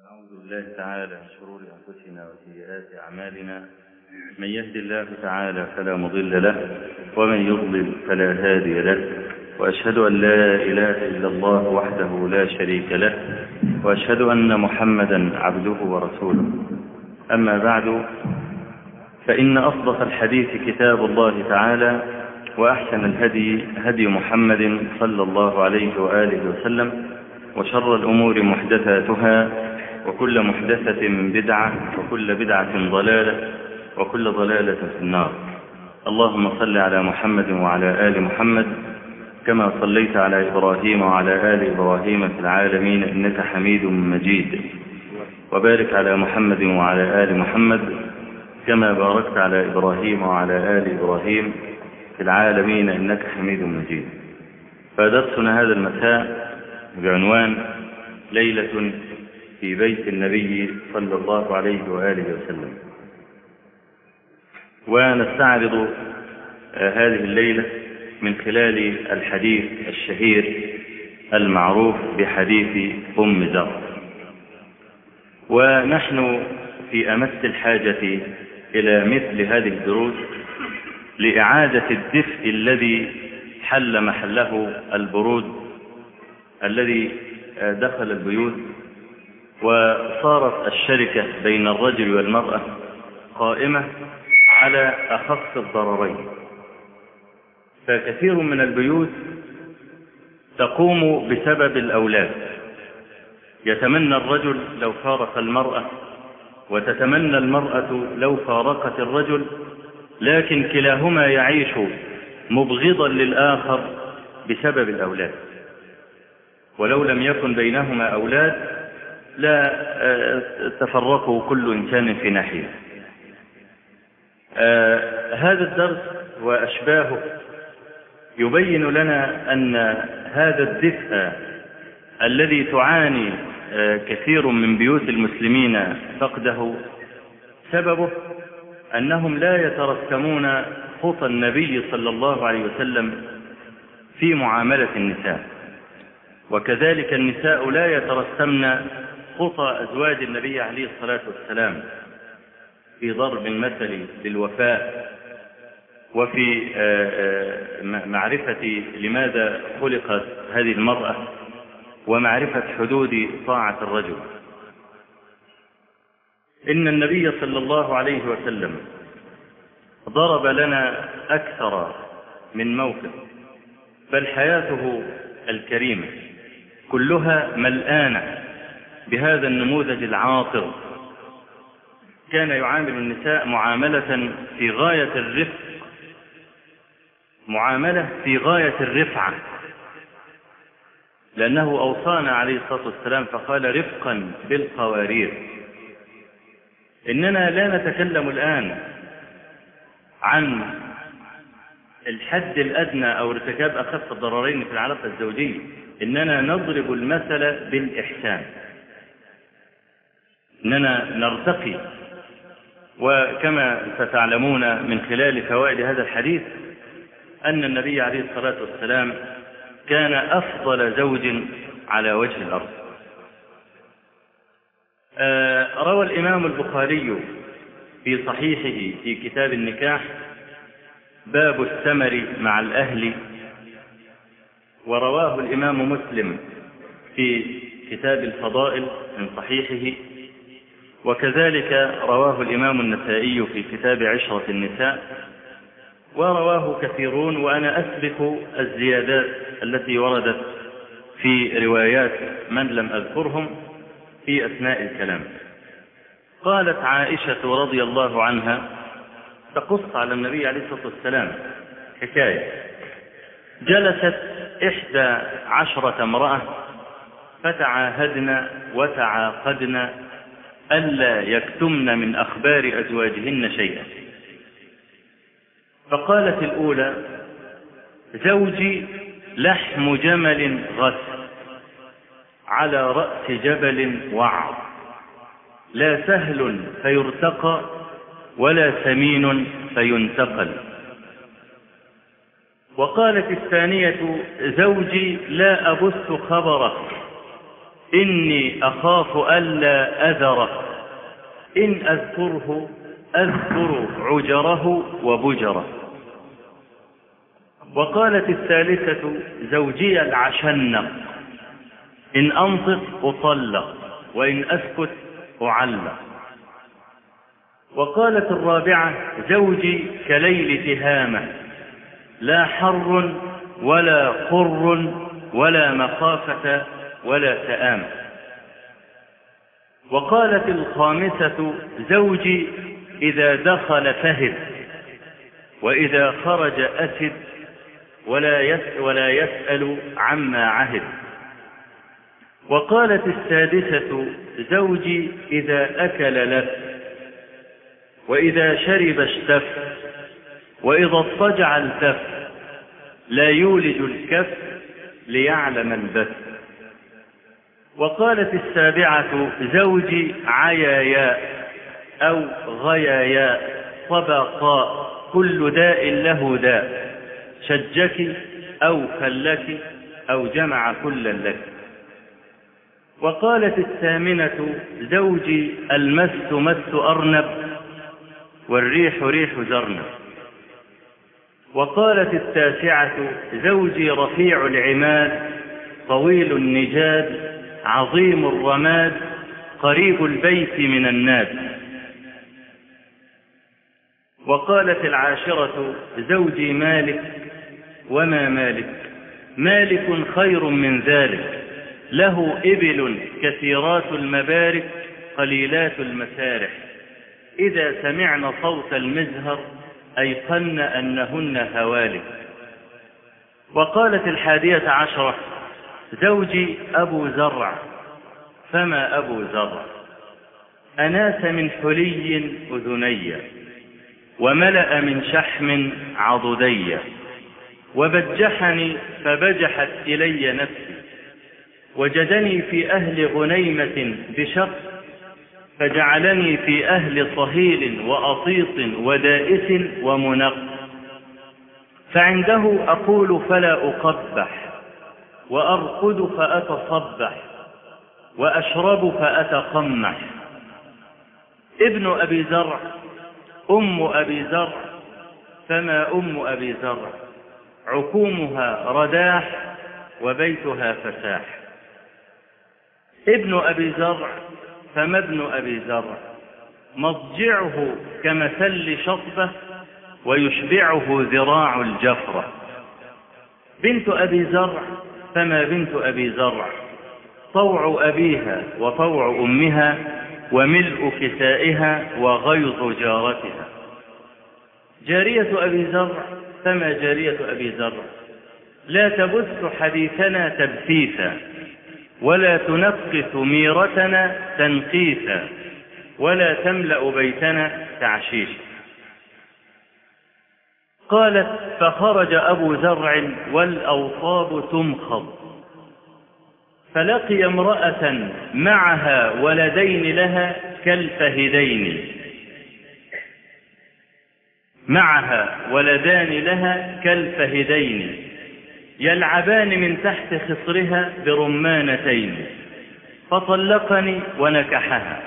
أعوذ بالله تعالى من شرور أنفسنا وسيئات أعمالنا. من يهد الله تعالى فلا مضل له، ومن يضلل فلا هادي له، وأشهد أن لا إله إلا الله وحده لا شريك له، وأشهد أن محمدا عبده ورسوله. أما بعد، فإن أصدق الحديث كتاب الله تعالى، وأحسن الهدي هدي محمد صلى الله عليه وآله وسلم، وشر الأمور محدثاتها، وكل محدثة بدعة، وكل بدعة ضلالة، وكل ضلالة في النار. اللهم صل على محمد وعلى آل محمد كما صليت على إبراهيم وعلى آل إبراهيم في العالمين إنك حميد مجيد، وبارك على محمد وعلى آل محمد كما باركت على إبراهيم وعلى آل إبراهيم في العالمين إنك حميد مجيد. فدرسنا هذا المساء بعنوان ليلة في بيت النبي صلى الله عليه وآله وسلم، ونستعرض هذه الليلة من خلال الحديث الشهير المعروف بحديث أم ذر. ونحن في أمس الحاجة إلى مثل هذه الدروس لإعادة الدفء الذي حل محله البرود الذي دخل البيوت، وصارت الشركة بين الرجل والمرأة قائمة على أخف الضررين. فكثير من البيوت تقوم بسبب الأولاد، يتمنى الرجل لو فارق المرأة، وتتمنى المرأة لو فارقت الرجل، لكن كلاهما يعيش مبغضا للآخر بسبب الأولاد. ولو لم يكن بينهما أولاد لا تفرقوا كل إنسان في ناحية. هذا الدرس وأشباهه يبين لنا أن هذا الدفء الذي تعاني كثير من بيوت المسلمين فقده سببه أنهم لا يترسمون خطى النبي صلى الله عليه وسلم في معاملة النساء، وكذلك النساء لا يترسمن خطى أزواج النبي عليه الصلاة والسلام في ضرب المثل للوفاء، وفي معرفة لماذا خلقت هذه المرأة، ومعرفة حدود طاعة الرجل. إن النبي صلى الله عليه وسلم ضرب لنا أكثر من موقف، بل حياته الكريمة كلها ملآنة بهذا النموذج العاطر. كان يعامل النساء معاملة في غاية الرفق، معاملة في غاية الرفعة، لأنه أوصانا عليه الصلاة والسلام فقال رفقا بالقوارير. إننا لا نتكلم الآن عن الحد الأدنى أو ارتكاب أخف الضررين في العلاقة الزوجية، إننا نضرب المثل بالإحسان، إننا نرتقي. وكما ستعلمون من خلال فوائد هذا الحديث أن النبي عليه الصلاة والسلام كان أفضل زوج على وجه الأرض. روى الإمام البخاري في صحيحه في كتاب النكاح باب الثمر مع الأهل، ورواه الإمام مسلم في كتاب الفضائل من صحيحه، وكذلك رواه الإمام النسائي في كتاب عشرة النساء، ورواه كثيرون، وأنا أسبق الزيادات التي وردت في روايات من لم أذكرهم في أثناء الكلام. قالت عائشة رضي الله عنها تقص على النبي عليه الصلاة والسلام حكاية: جلست 11 امرأة فتعاهدن وتعاقدن ألا يكتمن من أخبار أزواجهن شيئا. فقالت الأولى: زوجي لحم جمل غث على رأس جبل وعر، لا سهل فيرتقى ولا سمين فينتقل. وقالت الثانية: زوجي لا أبث خبره إني أخاف ألا أذره، إن أذكره أذكر عجره وبجره. وقالت الثالثة: زوجي العشنق، إن أنطق أطلق، وإن أسكت أعلق. وقالت الرابعة: زوجي كليل تهامة، لا حر ولا قر ولا مخافة ولا تآمة. وقالت الخامسة: زوجي إذا دخل فهد، وإذا خرج أسد، ولا يسأل عما عهد. وقالت السادسة: زوجي إذا أكل لف، وإذا شرب اشتف، وإذا اضطجع التف، لا يولج الكف ليعلم البث. وقالت السابعة: زوجي عياياء أو غياياء طبقاء، كل داء له داء، شجك أو خلك أو جمع كلا لك. وقالت الثامنة: زوجي المس مس أرنب، والريح ريح زرنب. وقالت التاسعة: زوجي رفيع العماد، طويل النجاد، عظيم الرماد، قريب البيت من الناد. وقالت العاشرة: زوجي مالك، وما مالك، مالك خير من ذلك، له إبل كثيرات المبارك، قليلات المسارح، إذا سمعن صوت المزهر أيقن أنهن هوالك. وقالت الحادية عشرة: زوجي أبو زرع، فما أبو زرع، أناس من حلي أذني، وملأ من شحم عضدي، وبجحني فبجحت إلي نفسي، وجدني في أهل غنيمة بشق، فجعلني في أهل صهيل وأطيط ودائس ومنق، فعنده أقول فلا أقبح، وأرقد فأتصبح، وأشرب فأتقمح. ابن أبي زرع، أم أبي زرع، فما أم أبي زرع، عكومها رداح، وبيتها فساح. ابن أبي زرع، فما ابن أبي زرع، مضجعه كمثل شطبة، ويشبعه ذراع الجفرة. بنت أبي زرع، فما بنت أبي زرع، طوع أبيها وطوع أمها، وملء كسائها وغيظ جارتها. جارية أبي زرع، فما جارية أبي زرع، لا تبث حديثنا تبثيثا، ولا تنقث ميرتنا تنقيثا، ولا تملأ بيتنا تعشيشا. قالت: فخرج أبو زرع والأوصاب تمخض، فلقي امرأة معها ولدين لها كالفهدين، معها ولدان لها كالفهدين، يلعبان من تحت خصرها برمانتين، فطلقني ونكحها.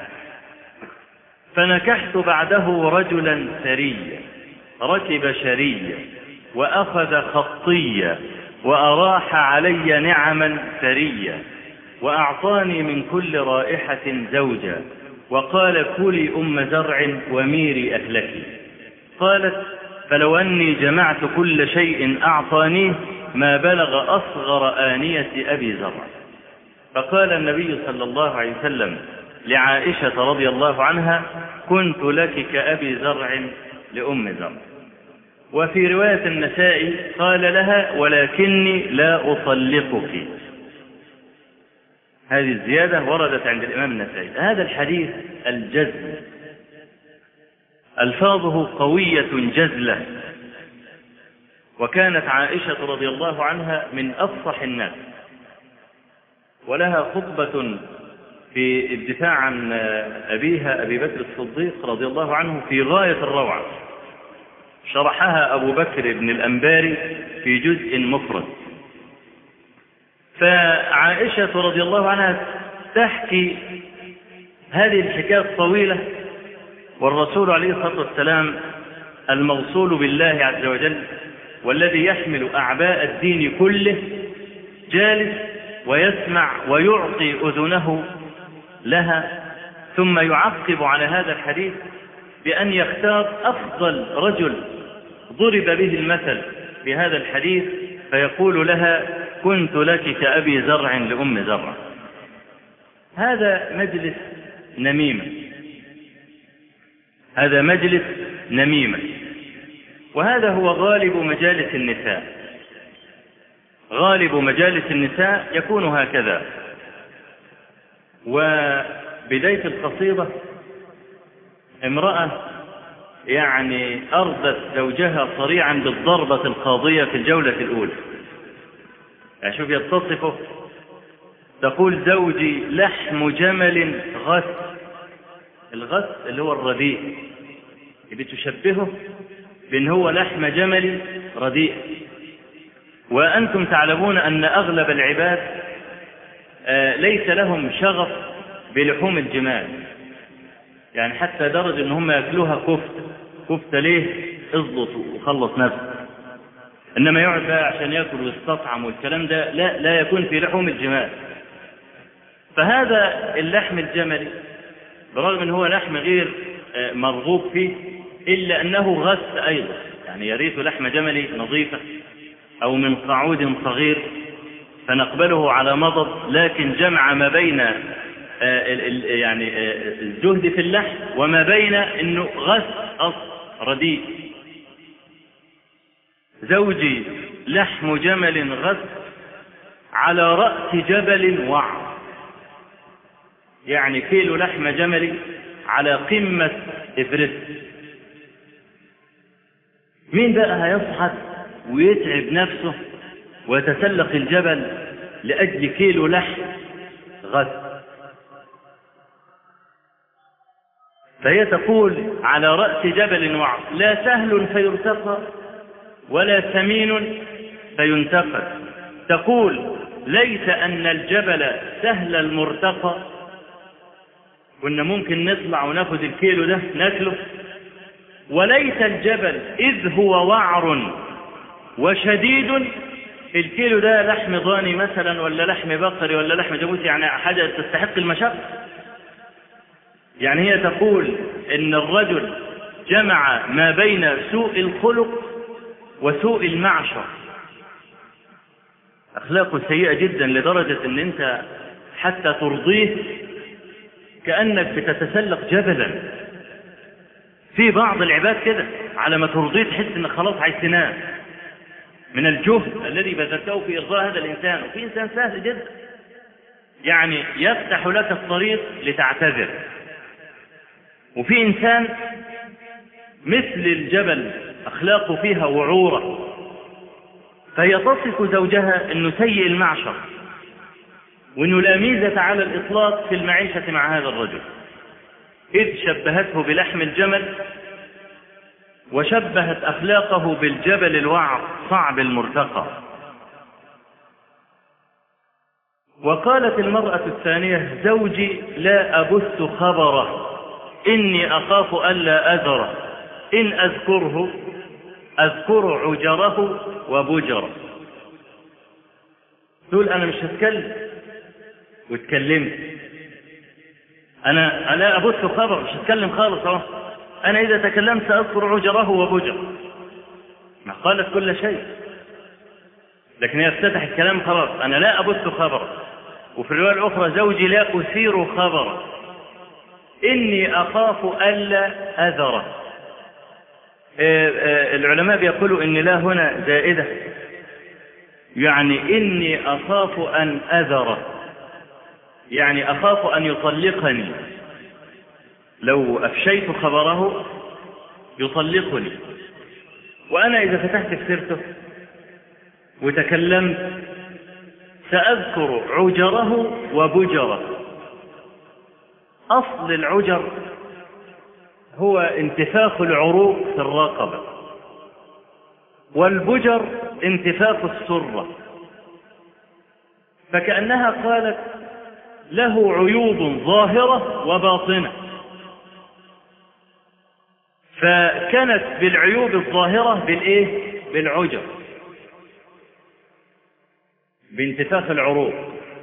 فنكحت بعده رجلا ثريا، ركب شريا، وأخذ خطيا، وأراح علي نعما ثريا، وأعطاني من كل رائحة زوجا، وقال: كلي أم زرع وميري أهلك. قالت: فلو أني جمعت كل شيء أعطانيه ما بلغ أصغر آنية أبي زرع. فقال النبي صلى الله عليه وسلم لعائشة رضي الله عنها: كنت لك كأبي زرع لأم زرع. وفي رواية النسائي قال لها: ولكني لا أطلقك. هذه الزيادة وردت عند الإمام النسائي. هذا الحديث الجزل، ألفاظه قوية جزلة. وكانت عائشة رضي الله عنها من أفصح الناس، ولها خطبة في الدفاع عن أبيها أبي بكر الصديق رضي الله عنه في غاية الروعة، شرحها أبو بكر بن الأنباري في جزء مفرد. فعائشة رضي الله عنها تحكي هذه الحكاية الطويلة، والرسول عليه الصلاة والسلام الموصول بالله عز وجل والذي يحمل أعباء الدين كله جالس ويسمع ويعطي أذنه لها، ثم يعقب على هذا الحديث بأن يختار أفضل رجل ضرب به المثل بهذا الحديث فيقول لها: كنت لك كأبي زرع لأم زرع. هذا مجلس نميمة، هذا مجلس نميمة، وهذا هو غالب مجالس النساء. غالب مجالس النساء يكون هكذا. وبداية القصيدة امرأة يعني أرضت زوجها صريعا بالضربة القاضية في الجولة الأولى. يعني شوف يتصفه، تقول: زوجي لحم جمل غث. الغث اللي هو الرديء، بتشبهه بأن هو لحم جمل رديء. وأنتم تعلمون أن أغلب العباد ليس لهم شغف بلحوم الجمال، يعني حتى درجة أن هم يأكلوها كفتة ليه؟ اضبط وخلص نفسك. إنما يقعد بقى عشان يأكل ويستطعم والكلام ده لا يكون في لحوم الجمال. فهذا اللحم الجملي برغم أنه هو لحم غير مرغوب فيه إلا أنه غث أيضا، يعني يريث لحم جملي نظيفة أو من قعود صغير فنقبله على مضض، لكن جمع ما بين يعني الزهد في اللحم وما بين أنه غث رديء. زوجي لحم جمل غث على رأس جبل وعر، يعني كيلو لحم جملي على قمة إفرست. مين بقى هيصحد ويتعب نفسه ويتسلق الجبل لأجل كيلو لحم غث؟ فهي تقول: على رأس جبل وعر، لا سهل فيرتقى ولا ثمين فينتقى. تقول: ليس أن الجبل سهل المرتقى، كنا ممكن نطلع وناخذ الكيلو ده ناكله، وليس الجبل إذ هو وعر وشديد. الكيلو ده لحم ضاني مثلا ولا لحم بقري ولا لحم جاموسي، يعني حاجة تستحق المشقة. يعني هي تقول إن الرجل جمع ما بين سوء الخلق وسوء المعشر، أخلاقه سيئة جدا لدرجة أن أنت حتى ترضيه كأنك بتتسلق جبلا. في بعض العباد كده على ما ترضيه تحس أنك خلاص عايز تنام من الجهد الذي بذلته في إرضاء هذا الإنسان. وفي إنسان سهل جدا، يعني يفتح لك الطريق لتعتذر. وفي إنسان مثل الجبل أخلاقه فيها وعورة، فهي تصف زوجها أنه سيء المعشر وأنه لا ميزة على الإطلاق في المعيشة مع هذا الرجل، إذ شبهته بلحم الجمل وشبهت أخلاقه بالجبل الوعر صعب المرتقى. وقالت المرأة الثانية: زوجي لا أبث خبره إني أخاف ألا أذره، إن أذكره أذكر عجره وبجره. تقول: أنا مش هتكلم، واتكلمت. أنا لا أبث خبر، مش هتكلم خالص. أنا إذا تكلمت أذكر عجره وبجره. ما قالت كل شيء، لكن هي افتتح الكلام خلاص. أنا لا أبث خبر. وفي الرواية الأخرى: زوجي لا أثير خبر إني أخاف ألا أذره. العلماء بيقولوا إن لا هنا زائدة، يعني إني أخاف أن أذره، يعني أخاف أن يطلقني، لو أفشيت خبره يطلقني. وأنا إذا فتحت سيرته وتكلمت سأذكر عجره وبجره. أصل العجر هو انتفاخ العروق في الرقبة، والبجر انتفاخ السرة. فكأنها قالت: له عيوب ظاهرة وباطنة، فكانت بالعيوب الظاهرة بالعجب، بانتفاخ العروق،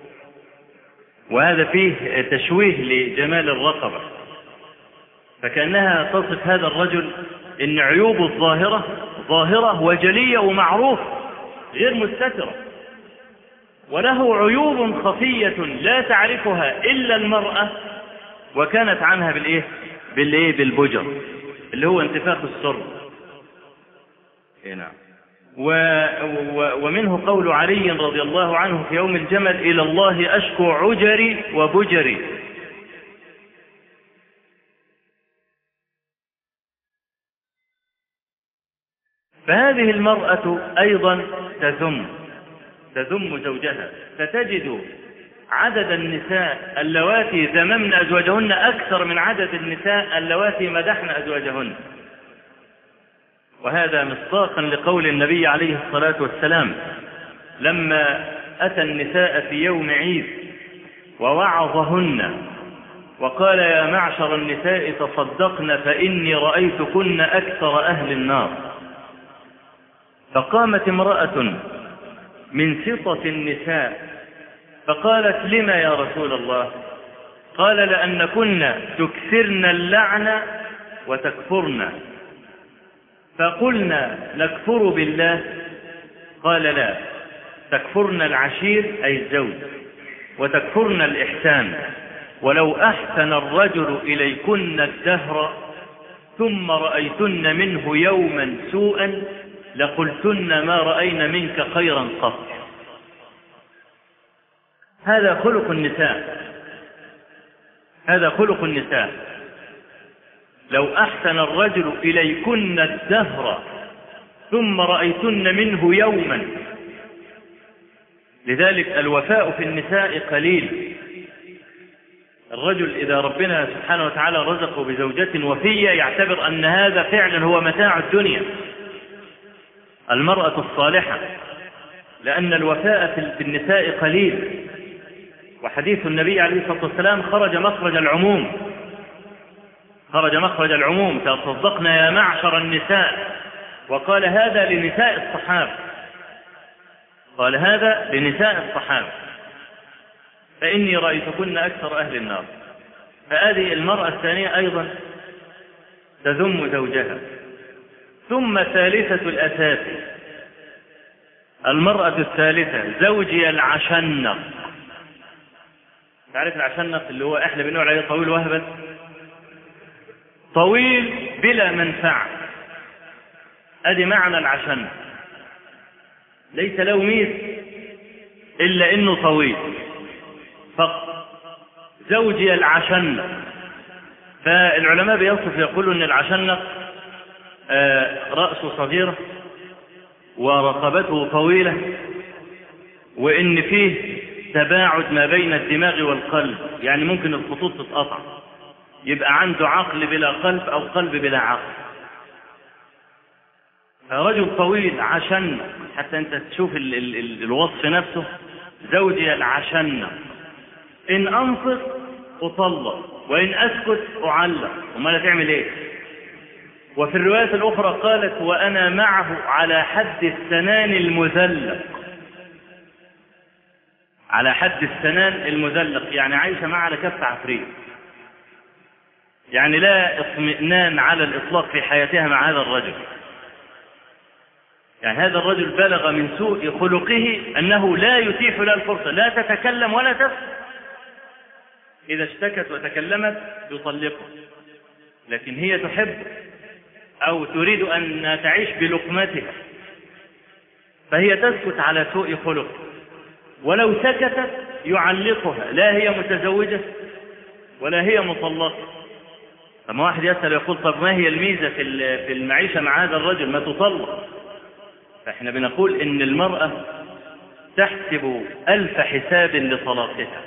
وهذا فيه تشويه لجمال الرقبة، فكأنها تصف هذا الرجل إن عيوبه الظاهرة ظاهرة وجلية ومعروفة غير مستترة، وله عيوب خفية لا تعرفها إلا المرأة، وكانت عنها بالبجر اللي هو انتفاخ السر. نعم. ومنه قول علي رضي الله عنه في يوم الجمل: إلى الله أشكو عجري وبجري. فهذه المرأة أيضا تذم زوجها، فتجد عدد النساء اللواتي ذممن أزواجهن أكثر من عدد النساء اللواتي مدحن أزواجهن، وهذا مصداقا لقول النبي عليه الصلاة والسلام لما أتى النساء في يوم عيد ووعظهن وقال: يا معشر النساء تصدقن فإني رأيتكن أكثر أهل النار. فقامت امرأة من سطة النساء فقالت: لما يا رسول الله؟ قال: لأنكن تكثرن اللعن وتكفرن. فقلنا: نكفر بالله؟ قال: لا، تكفرن العشير أي الزوج، وتكفرن الإحسان، ولو أحسن الرجل إليكن الدهر ثم رأيتن منه يوما سوءا لقلتن ما رأينا منك خيرا قط. هذا خلق النساء، هذا خلق النساء. لو أحسن الرجل إليكن الدهر ثم رأيتن منه يوما. لذلك الوفاء في النساء قليل. الرجل إذا ربنا سبحانه وتعالى رزقه بزوجة وفية يعتبر أن هذا فعلا هو متاع الدنيا. المرأة الصالحة، لأن الوفاء في النساء قليل. وحديث النبي عليه الصلاة والسلام خرج مخرج العموم، خرج مخرج العموم: تصدقنا يا معشر النساء. وقال هذا لنساء الصحابة، قال هذا لنساء الصحابة، فإني رأيتكن أكثر أهل النار. فهذه المرأة الثانية أيضا تذم زوجها. ثم ثالثة الأساسي، المرأة الثالثة: زوجي العشنق. تعرف العشنق اللي هو احنا بنقول عليه طويل وهبل، طويل بلا منفعة. ادي معنى العشنق، ليس له ميز الا انه طويل فقط. زوجي العشنق. فالعلماء بيصف يقولوا ان العشنق رأسه صغيرة ورقبته طويلة، وإن فيه تباعد ما بين الدماغ والقلب، يعني ممكن الخطوط تتقطع، يبقى عنده عقل بلا قلب أو قلب بلا عقل. رجل طويل عشن، حتى أنت تشوف الوصف نفسه: زوجي العشن، إن أنصت أطلق وإن أسكت أعلق. وما لا تعمل إيه؟ وفي الرواية الأخرى قالت: وأنا معه على حد السنان المذلق. على حد السنان المذلق يعني عايشة معه على كف عفريت، يعني لا اطمئنان على الإطلاق في حياتها مع هذا الرجل. يعني هذا الرجل بلغ من سوء خلقه أنه لا يتيح لها الفرصة، لا تتكلم ولا تسكت. إذا اشتكت وتكلمت يطلقها، لكن هي تحب أو تريد أن تعيش بلقمتها، فهي تسكت على سوء خلق. ولو سكتت يعلقها، لا هي متزوجة ولا هي مطلقة. فما واحد يسأل يقول: طب ما هي الميزة في المعيشة مع هذا الرجل؟ ما تطلق. فإحنا بنقول إن المرأة تحسب 1000 حساب لطلاقها.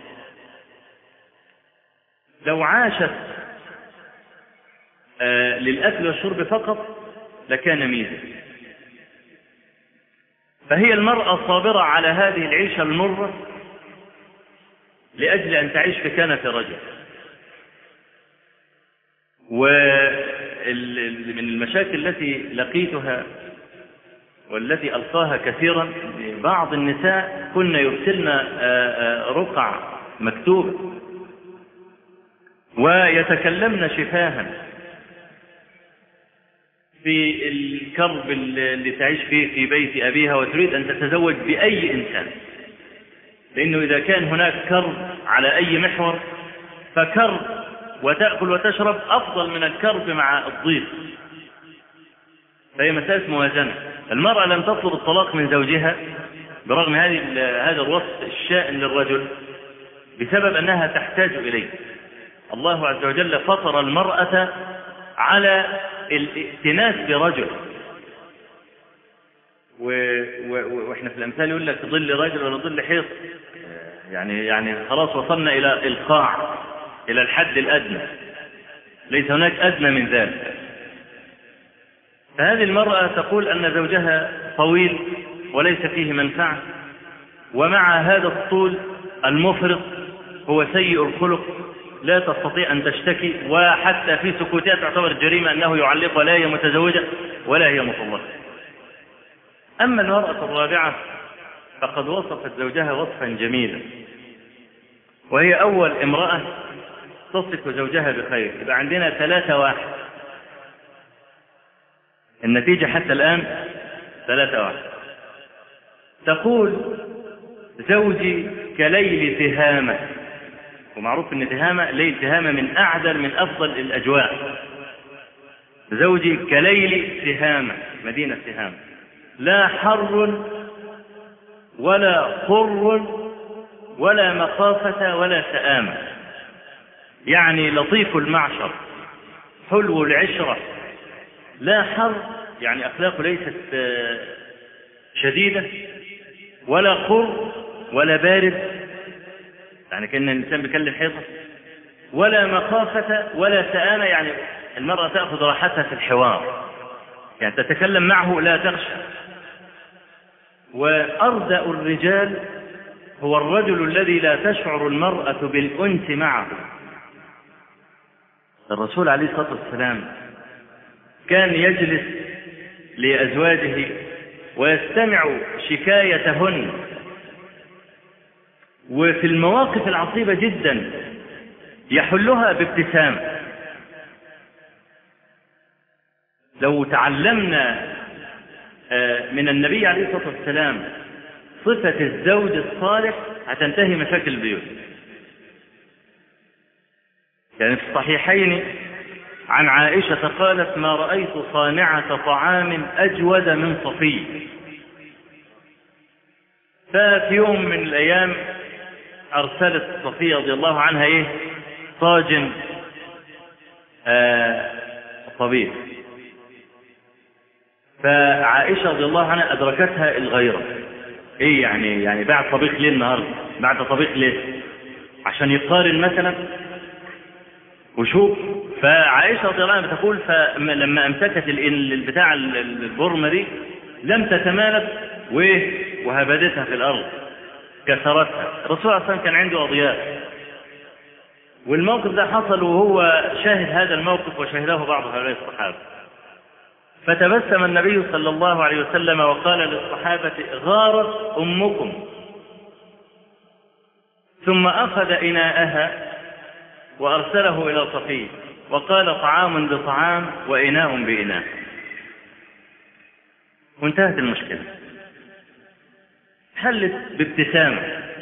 لو عاشت للأكل والشرب فقط لكان ميزة. فهي المرأة صابرة على هذه العيشة المرة لأجل أن تعيش في كنف رجل. ومن المشاكل التي لقيتها والتي ألقاها كثيرا، بعض النساء كن يرسلن رقع مكتوب ويتكلمن شفاها في الكرب اللي تعيش فيه في بيت أبيها، وتريد أن تتزوج بأي إنسان، لأنه إذا كان هناك كرب على أي محور فكرب وتأكل وتشرب أفضل من الكرب مع الضيق. فهي مسألة موازنة. المرأة لم تطلب الطلاق من زوجها برغم هذا الوصف الشائن للرجل بسبب أنها تحتاج إليه. الله عز وجل فطر المرأة على الائتناس برجل، واحنا في الأمثال يقول لك ظل رجل ولا ظل حيط، يعني خلاص وصلنا إلى القاع، إلى الحد الأدنى، ليس هناك أدنى من ذلك. فهذه المرأة تقول أن زوجها طويل وليس فيه منفعة، ومع هذا الطول المفرط هو سيء الخلق، لا تستطيع أن تشتكي، وحتى في سكوتها تعتبر جريمة أنه يعلق، ولا هي متزوجة ولا هي مطلقة. أما المرأة الرابعة فقد وصفت زوجها وصفا جميلا، وهي أول امرأة تصف زوجها بخير. يبقى عندنا 3-1، النتيجة حتى الآن 3-1. تقول زوجي كليل تهامة، ومعروف أن ليل تهامة من أعدل من أفضل الأجواء. زوجي كليل تهامة، مدينة تهامة، لا حر ولا قر ولا مخافة ولا سآمة، يعني لطيف المعشر حلو العشرة، لا حر يعني أخلاقه ليست شديدة، ولا قر ولا بارد يعني كأن الإنسان بيكلم حيطة، ولا مخافة ولا سآمة يعني المرأة تأخذ راحتها في الحوار، يعني تتكلم معه لا تخشى. وأردأ الرجال هو الرجل الذي لا تشعر المرأة بالأنس معه. الرسول عليه الصلاة والسلام كان يجلس لأزواجه ويستمع شكايتهن، وفي المواقف العصيبة جدا يحلها بابتسام. لو تعلمنا من النبي عليه الصلاة والسلام صفة الزوج الصالح هتنتهي مشاكل البيوت. يعني في الصحيحين عن عائشة قالت: ما رأيت صانعة طعام أجود من صفي. ففي يوم من الأيام أرسلت صفية رضي الله عنها طاجن طبيخ، فعائشة رضي الله عنها أدركتها الغيرة. يعني بعد طبيخ ليه النهاردة؟ بعد طبيخ ليه؟ عشان يقارن مثلا وشوف. فعائشة رضي الله عنها بتقول: فلما أمسكت البتاع البرمة دي لم تتمالك وهبدتها في الأرض كسرتها. الرسول صلى الله عليه وسلم كان عنده أضياف، والموقف ده حصل وهو شاهد هذا الموقف، وشاهده بعض هؤلاء الصحابة. فتبسم النبي صلى الله عليه وسلم وقال للصحابة: غارت أمكم. ثم أخذ إناءها وأرسله إلى صفية وقال: طعام بطعام وإناء بإناء. وانتهت المشكلة، حلت بابتسامة.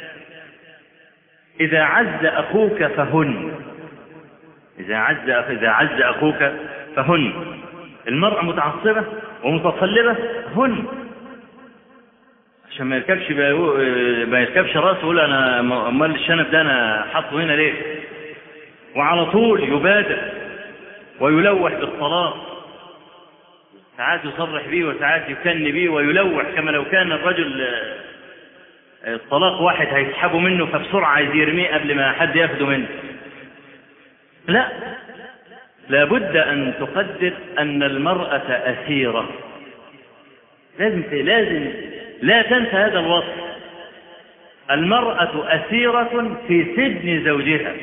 إذا عز أخوك فهن، إذا عز أخوك فهن. المرأة متعصبة ومتصلبة هن، عشان ما يركبش راسه يقول: أنا أمال الشنب ده أنا حاطه هنا ليه؟ وعلى طول يبادر ويلوح بالطلاق، ساعات يصرح به وساعات يكن به ويلوح، كما لو كان الرجل الطلاق واحد هيسحبه منه فبسرعة عايز يرميه قبل ما حد ياخده منه. لا، لابد أن تقدر أن المرأة أسيرة. لازم لا تنسى هذا الوصف. المرأة أسيرة في سجن زوجها،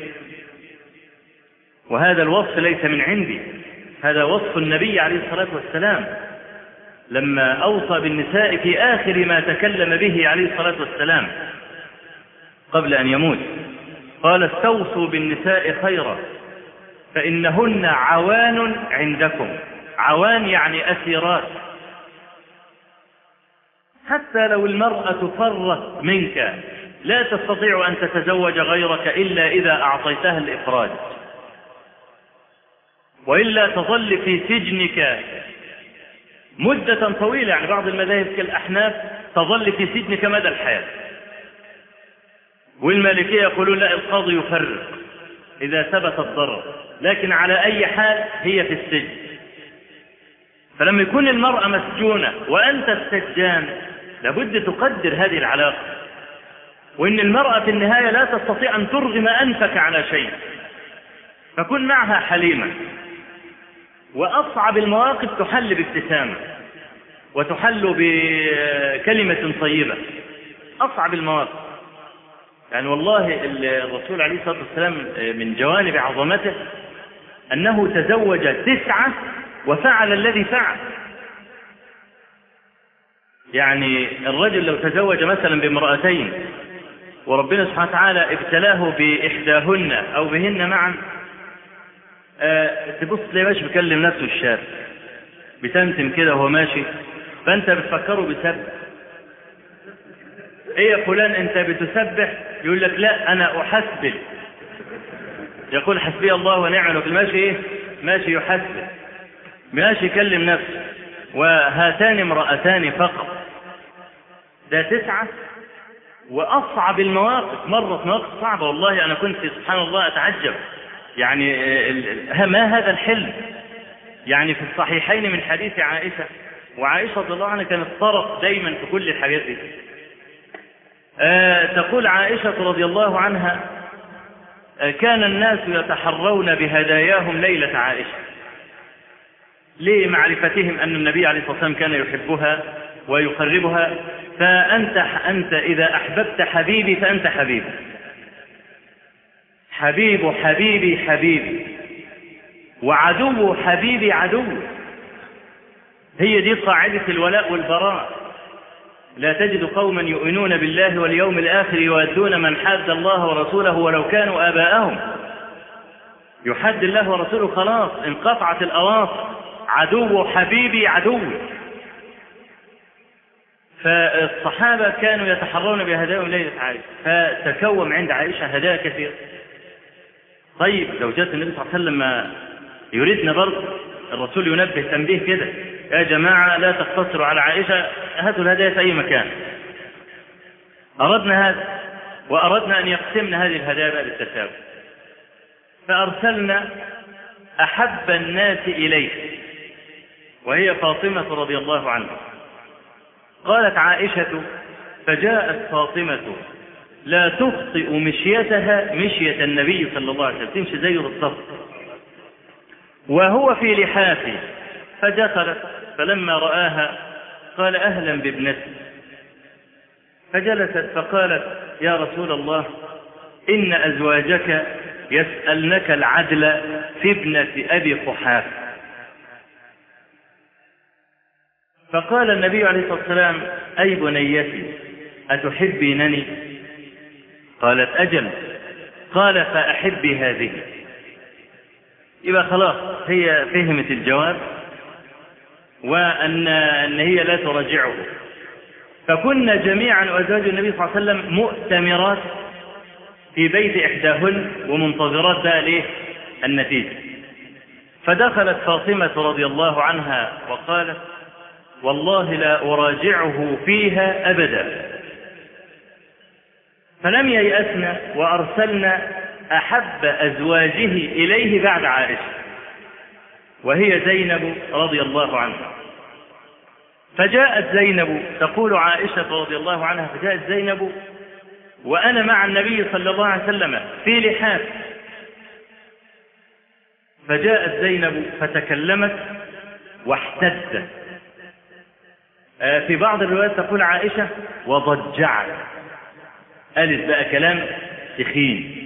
وهذا الوصف ليس من عندي، هذا وصف النبي عليه الصلاة والسلام لما أوصى بالنساء في آخر ما تكلم به عليه الصلاة والسلام قبل أن يموت، قال استوصوا بالنساء خيرا فإنهن عوان عندكم. عوان يعني أسيرات، حتى لو المرأة فرت منك لا تستطيع أن تتزوج غيرك إلا إذا أعطيتها الإخراج، وإلا تظل في سجنك مدة طويلة. يعني بعض المذاهب كالأحناف تظل في سجنك مدى الحياة، والمالكية يقولون لا، القاضي يفرق إذا ثبت الضرر، لكن على أي حال هي في السجن. فلما يكون المرأة مسجونة وأنت السجان لابد تقدر هذه العلاقة، وإن المرأة في النهاية لا تستطيع أن ترغم أنفك على شيء، فكن معها حليما. وأصعب المواقف تحل بابتسامة وتحل بكلمة طيبة، أصعب المواقف. يعني والله الرسول عليه الصلاة والسلام من جوانب عظمته أنه تزوج 9 وفعل الذي فعل. يعني الرجل لو تزوج مثلا بامرأتين وربنا سبحانه وتعالى ابتلاه بإحداهن أو بهن معا، تبص ليه ماشي بيكلم نفسه الشارع بتمتم كده وهو ماشي، فأنت بتفكره بسبح. ايه يا فلان انت بتسبح؟ يقول لك لا انا احسبل. يقول حسبي الله ونعم الوكيل. ماشي ايه؟ ماشي يحسبل، ماشي يكلم نفسه. وهاتان امرأتان فقط، ده 9. واصعب المواقف، مرت مواقف صعبة والله. انا كنت سبحان الله اتعجب، يعني ما هذا الحلم. يعني في الصحيحين من حديث عائشة، وعائشة رضي الله عنها كانت طرف دايما في كل الحاجات دي. تقول عائشة رضي الله عنها كان الناس يتحرون بهداياهم ليلة عائشة لمعرفتهم أن النبي عليه الصلاة والسلام كان يحبها ويقربها. فأنت إذا أحببت حبيبي فأنت حبيبي، حبيب حبيبي حبيبي، وعدو حبيبي عدو. هي دي قاعدة الولاء والبراء. لا تجد قوما يؤمنون بالله واليوم الآخر يوادون من حاد الله ورسوله ولو كانوا آباءهم. يحد الله ورسوله خلاص انقطعت الأواصر، عدو حبيبي عدو. فالصحابة كانوا يتحرون بهداياهم ليلة عائشة، فتكوم عند عائشة هدايا كثير. طيب لو جاءت النبي صلى الله عليه وسلم يريدنا برضه، الرسول ينبه تنبيه كده، يا جماعة لا تقتصروا على عائشة، هاتوا الهدايا في أي مكان. أردنا هذا، وأردنا أن يقسمنا هذه الهدايا بقى بالتساوي. فأرسلنا أحب الناس إليه وهي فاطمة رضي الله عنها. قالت عائشة فجاءت فاطمة لا تخطئ مشيتها مشية النبي صلى الله عليه وسلم، تمشي زيه بالضبط، وهو في لحافه. فدخلت فلما رآها قال أهلا بابنتي. فجلست فقالت يا رسول الله إن أزواجك يسألنك العدل في ابنة أبي قحافة. فقال النبي عليه الصلاة والسلام أي بنيتي أتحبينني؟ قالت أجل. قال فأحبي هذه. يبقى خلاص هي فهمت الجواب، وأن هي لا تراجعه. فكنا جميعا أزواج النبي صلى الله عليه وسلم مؤتمرات في بيت إحداهن ومنتظرات بقى ليه النتيجة. فدخلت فاطمة رضي الله عنها وقالت والله لا أراجعه فيها أبدا. فلم ييأسنا وأرسلنا أحب أزواجه إليه بعد عائشة وهي زينب رضي الله عنها. فجاءت زينب، تقول عائشة رضي الله عنها فجاءت زينب وأنا مع النبي صلى الله عليه وسلم في لحاف. فجاءت زينب فتكلمت واحتدت. في بعض الروايات تقول عائشة وضجعت، قالت بقى كلام تخين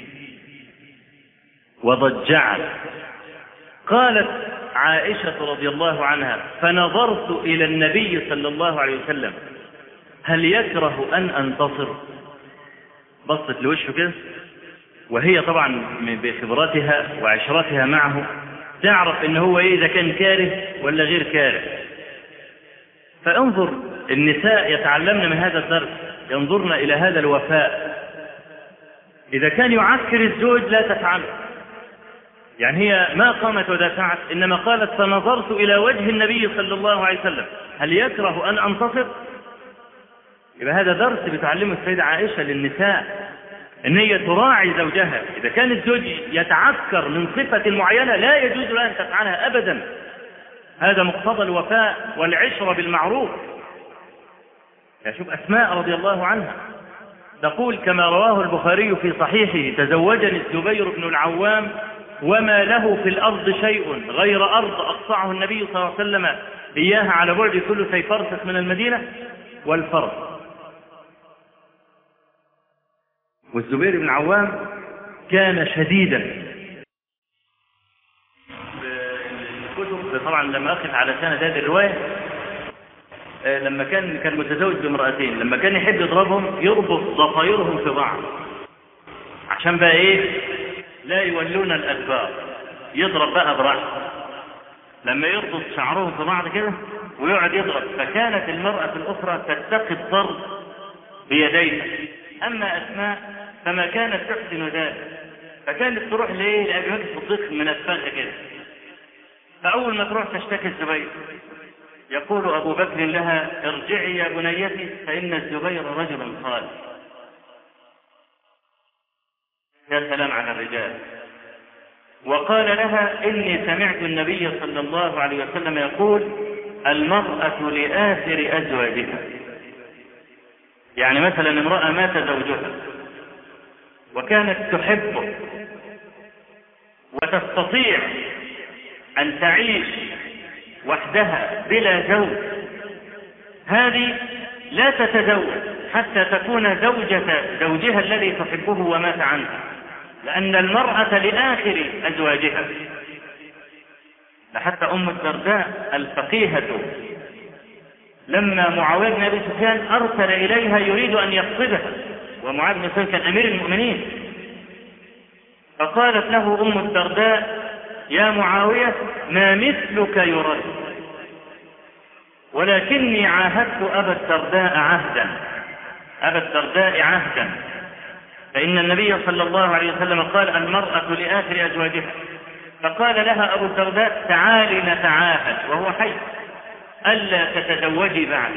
وضجعت. قالت عائشة رضي الله عنها: فنظرت إلى النبي صلى الله عليه وسلم هل يكره أن أنتصر؟ بصت لوشه كده، وهي طبعا بخبراتها وعشرتها معه تعرف إن هو إذا كان كاره ولا غير كاره. فانظر، النساء يتعلمن من هذا الدرس، ينظرن إلى هذا الوفاء. إذا كان يعكر الزوج لا تفعله، يعني هي ما قامت ودافعت، إنما قالت: فنظرت إلى وجه النبي صلى الله عليه وسلم هل يكره أن أنتصر؟ يبقى هذا درس بتعلمه السيدة عائشة للنساء، إن هي تراعي زوجها. إذا كان الزوج يتعكر من صفة معينة لا يجوز لها أن تفعلها أبدا. هذا مقتضى الوفاء والعشرة بالمعروف. شوف أسماء رضي الله عنها تقول كما رواه البخاري في صحيحه: تزوجني الزبير بن العوام وما له في الأرض شيء غير أرض أقطعه النبي صلى الله عليه وسلم إياها على بعد ثلثي فرسخ من المدينة والفرس. والزبير بن العوام كان شديدا. الكتب طبعا لما أخذ على سنة هذه الرواية، لما كان متزوج بامرأتين، لما كان يحب يضربهم يربط ضفايرهم في بعض عشان بقى ايه لا يولون الأدبار، يضرب بقى براحته. لما يربط شعرهم في بعض كده ويقعد يضرب، فكانت المرأة الأخرى تتقي الضرب بيديها. أما أسماء فما كانت تحسن ذلك، فكانت تروح لأبي بكر الصديق من الفخ كده، فأول ما تروح تشتكي الزبير يقول أبو بكر لها: ارجعي يا بنيتي فإن الزبير رجل صالح. يا سلام على الرجال. وقال لها: إني سمعت النبي صلى الله عليه وسلم يقول: المرأة لآثر أزواجها. يعني مثلا امرأة مات زوجها وكانت تحبه وتستطيع أن تعيش وحدها بلا زوج، هذه لا تتزوج حتى تكون زوجة زوجها الذي تحبه ومات عنها، لأن المرأة لآخر أزواجها. لحتى أم الدرداء الفقيهة لما معاوية بن أبي سفيان أرسل إليها يريد أن يقصدها، ومعاوية بن سفيان كان أمير المؤمنين، فقالت له أم الدرداء: يا معاوية ما مثلك يرد، ولكني عاهدت أبا الدرداء عهدا، فإن النبي صلى الله عليه وسلم قال: المرأة لآخر أزواجها. فقال لها أبو الدرداء: تعالي نتعاهد وهو حي ألا تتزوجي بعدي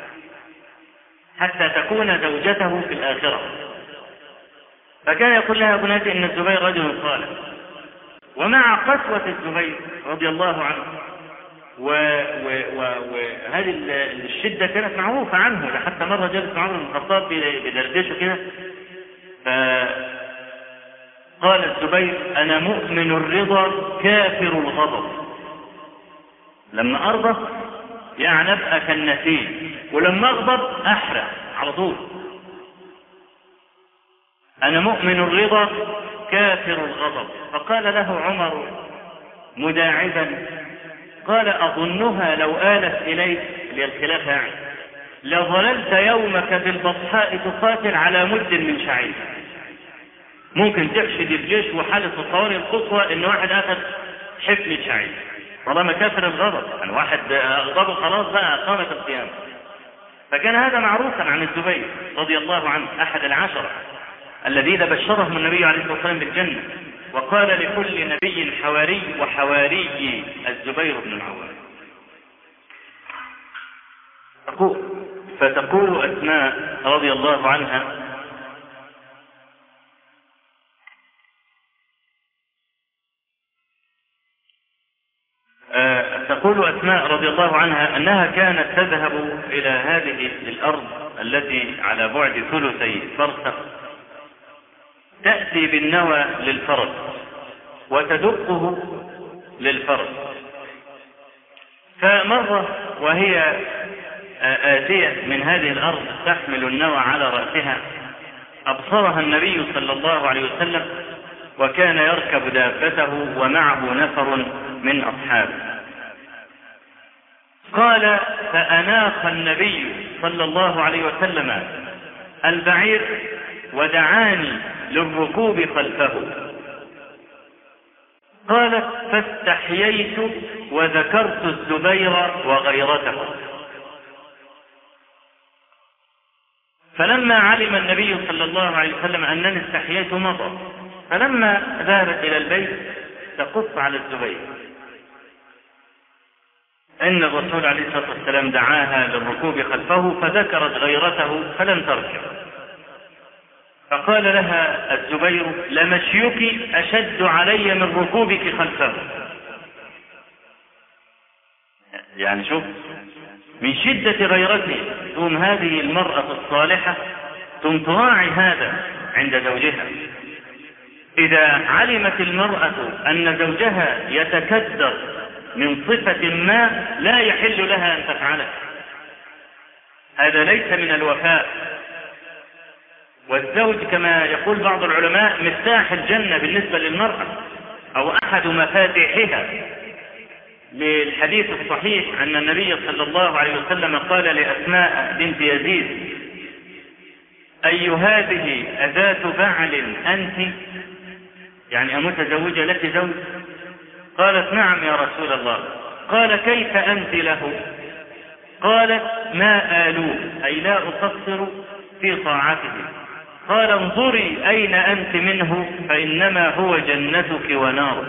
حتى تكون زوجته في الآخرة. فكان يقول لها: بناتي إن الزبير رجل صالح. ومع قسوة الزبير رضي الله عنه وهذه الشدة كانت معروفة عنه، حتى مرة جلس عمر بن الخطاب بدردشه كده، فقال الزبير: أنا مؤمن الرضا كافر الغضب. لما أرضى يعني أبقى كالنسيم، ولما أغضب أحرق على طول. أنا مؤمن الرضا كافر الغضب. فقال له عمر مداعبا: قال: أظنها لو آلت إليك للخلاف يعني لظللت يومك بالبطحاء تقاتل على مد من شعير. ممكن تحشد الجيش وحالة الطوارئ القصوى إن واحد أخذ حفل شعير طالما كافر الغضب، يعني واحد غضبه خلاص بقى قامت القيامة. فكان هذا معروفا عن الزبير رضي الله عنه، أحد العشرة الذين بشرهم النبي عليه الصلاة والسلام بالجنة، وقال لكل نبي حواري، وحواري الزبير بن العوام. فتقول أسماء رضي الله عنها: أنها كانت تذهب إلى هذه الأرض التي على بعد ثلثي فرسخ، تأتي بالنوى للفرس وتدقه للفرس. فمرة وهي آتية من هذه الأرض تحمل النوى على رأسها، أبصرها النبي صلى الله عليه وسلم وكان يركب دابته ومعه نفر من أصحابه. قال: فأناخ النبي صلى الله عليه وسلم البعير ودعاني للركوب خلفه. قالت: فاستحييت وذكرت الزبير وغيرته. فلما علم النبي صلى الله عليه وسلم أنني استحييت مضى، فلما ذهبت إلى البيت تقص على الزبير إن الرسول عليه الصلاة والسلام دعاها للركوب خلفه فذكرت غيرته فلم تركب. فقال لها الزبير: لمشيك أشد علي من ركوبك خلفه. يعني شوف من شدة غيرته ثم هذه المرأة الصالحة ثم تراعي هذا عند زوجها. إذا علمت المرأة أن زوجها يتكدر من صفة ما لا يحل لها أن تفعله، هذا ليس من الوفاء. والزوج كما يقول بعض العلماء مفتاح الجنة بالنسبة للمرأة أو أحد مفاتيحها، للحديث الصحيح أن النبي صلى الله عليه وسلم قال لأسماء بنت يزيد: أي هذه أذات بعل أنت؟ يعني أمتزوجة لك زوج؟ قالت: نعم يا رسول الله. قال: كيف أنت له؟ قالت: ما آلوه، أي لا أقصر في طاعته. قال: انظري أين أنت منه فإنما هو جنتك ونارك.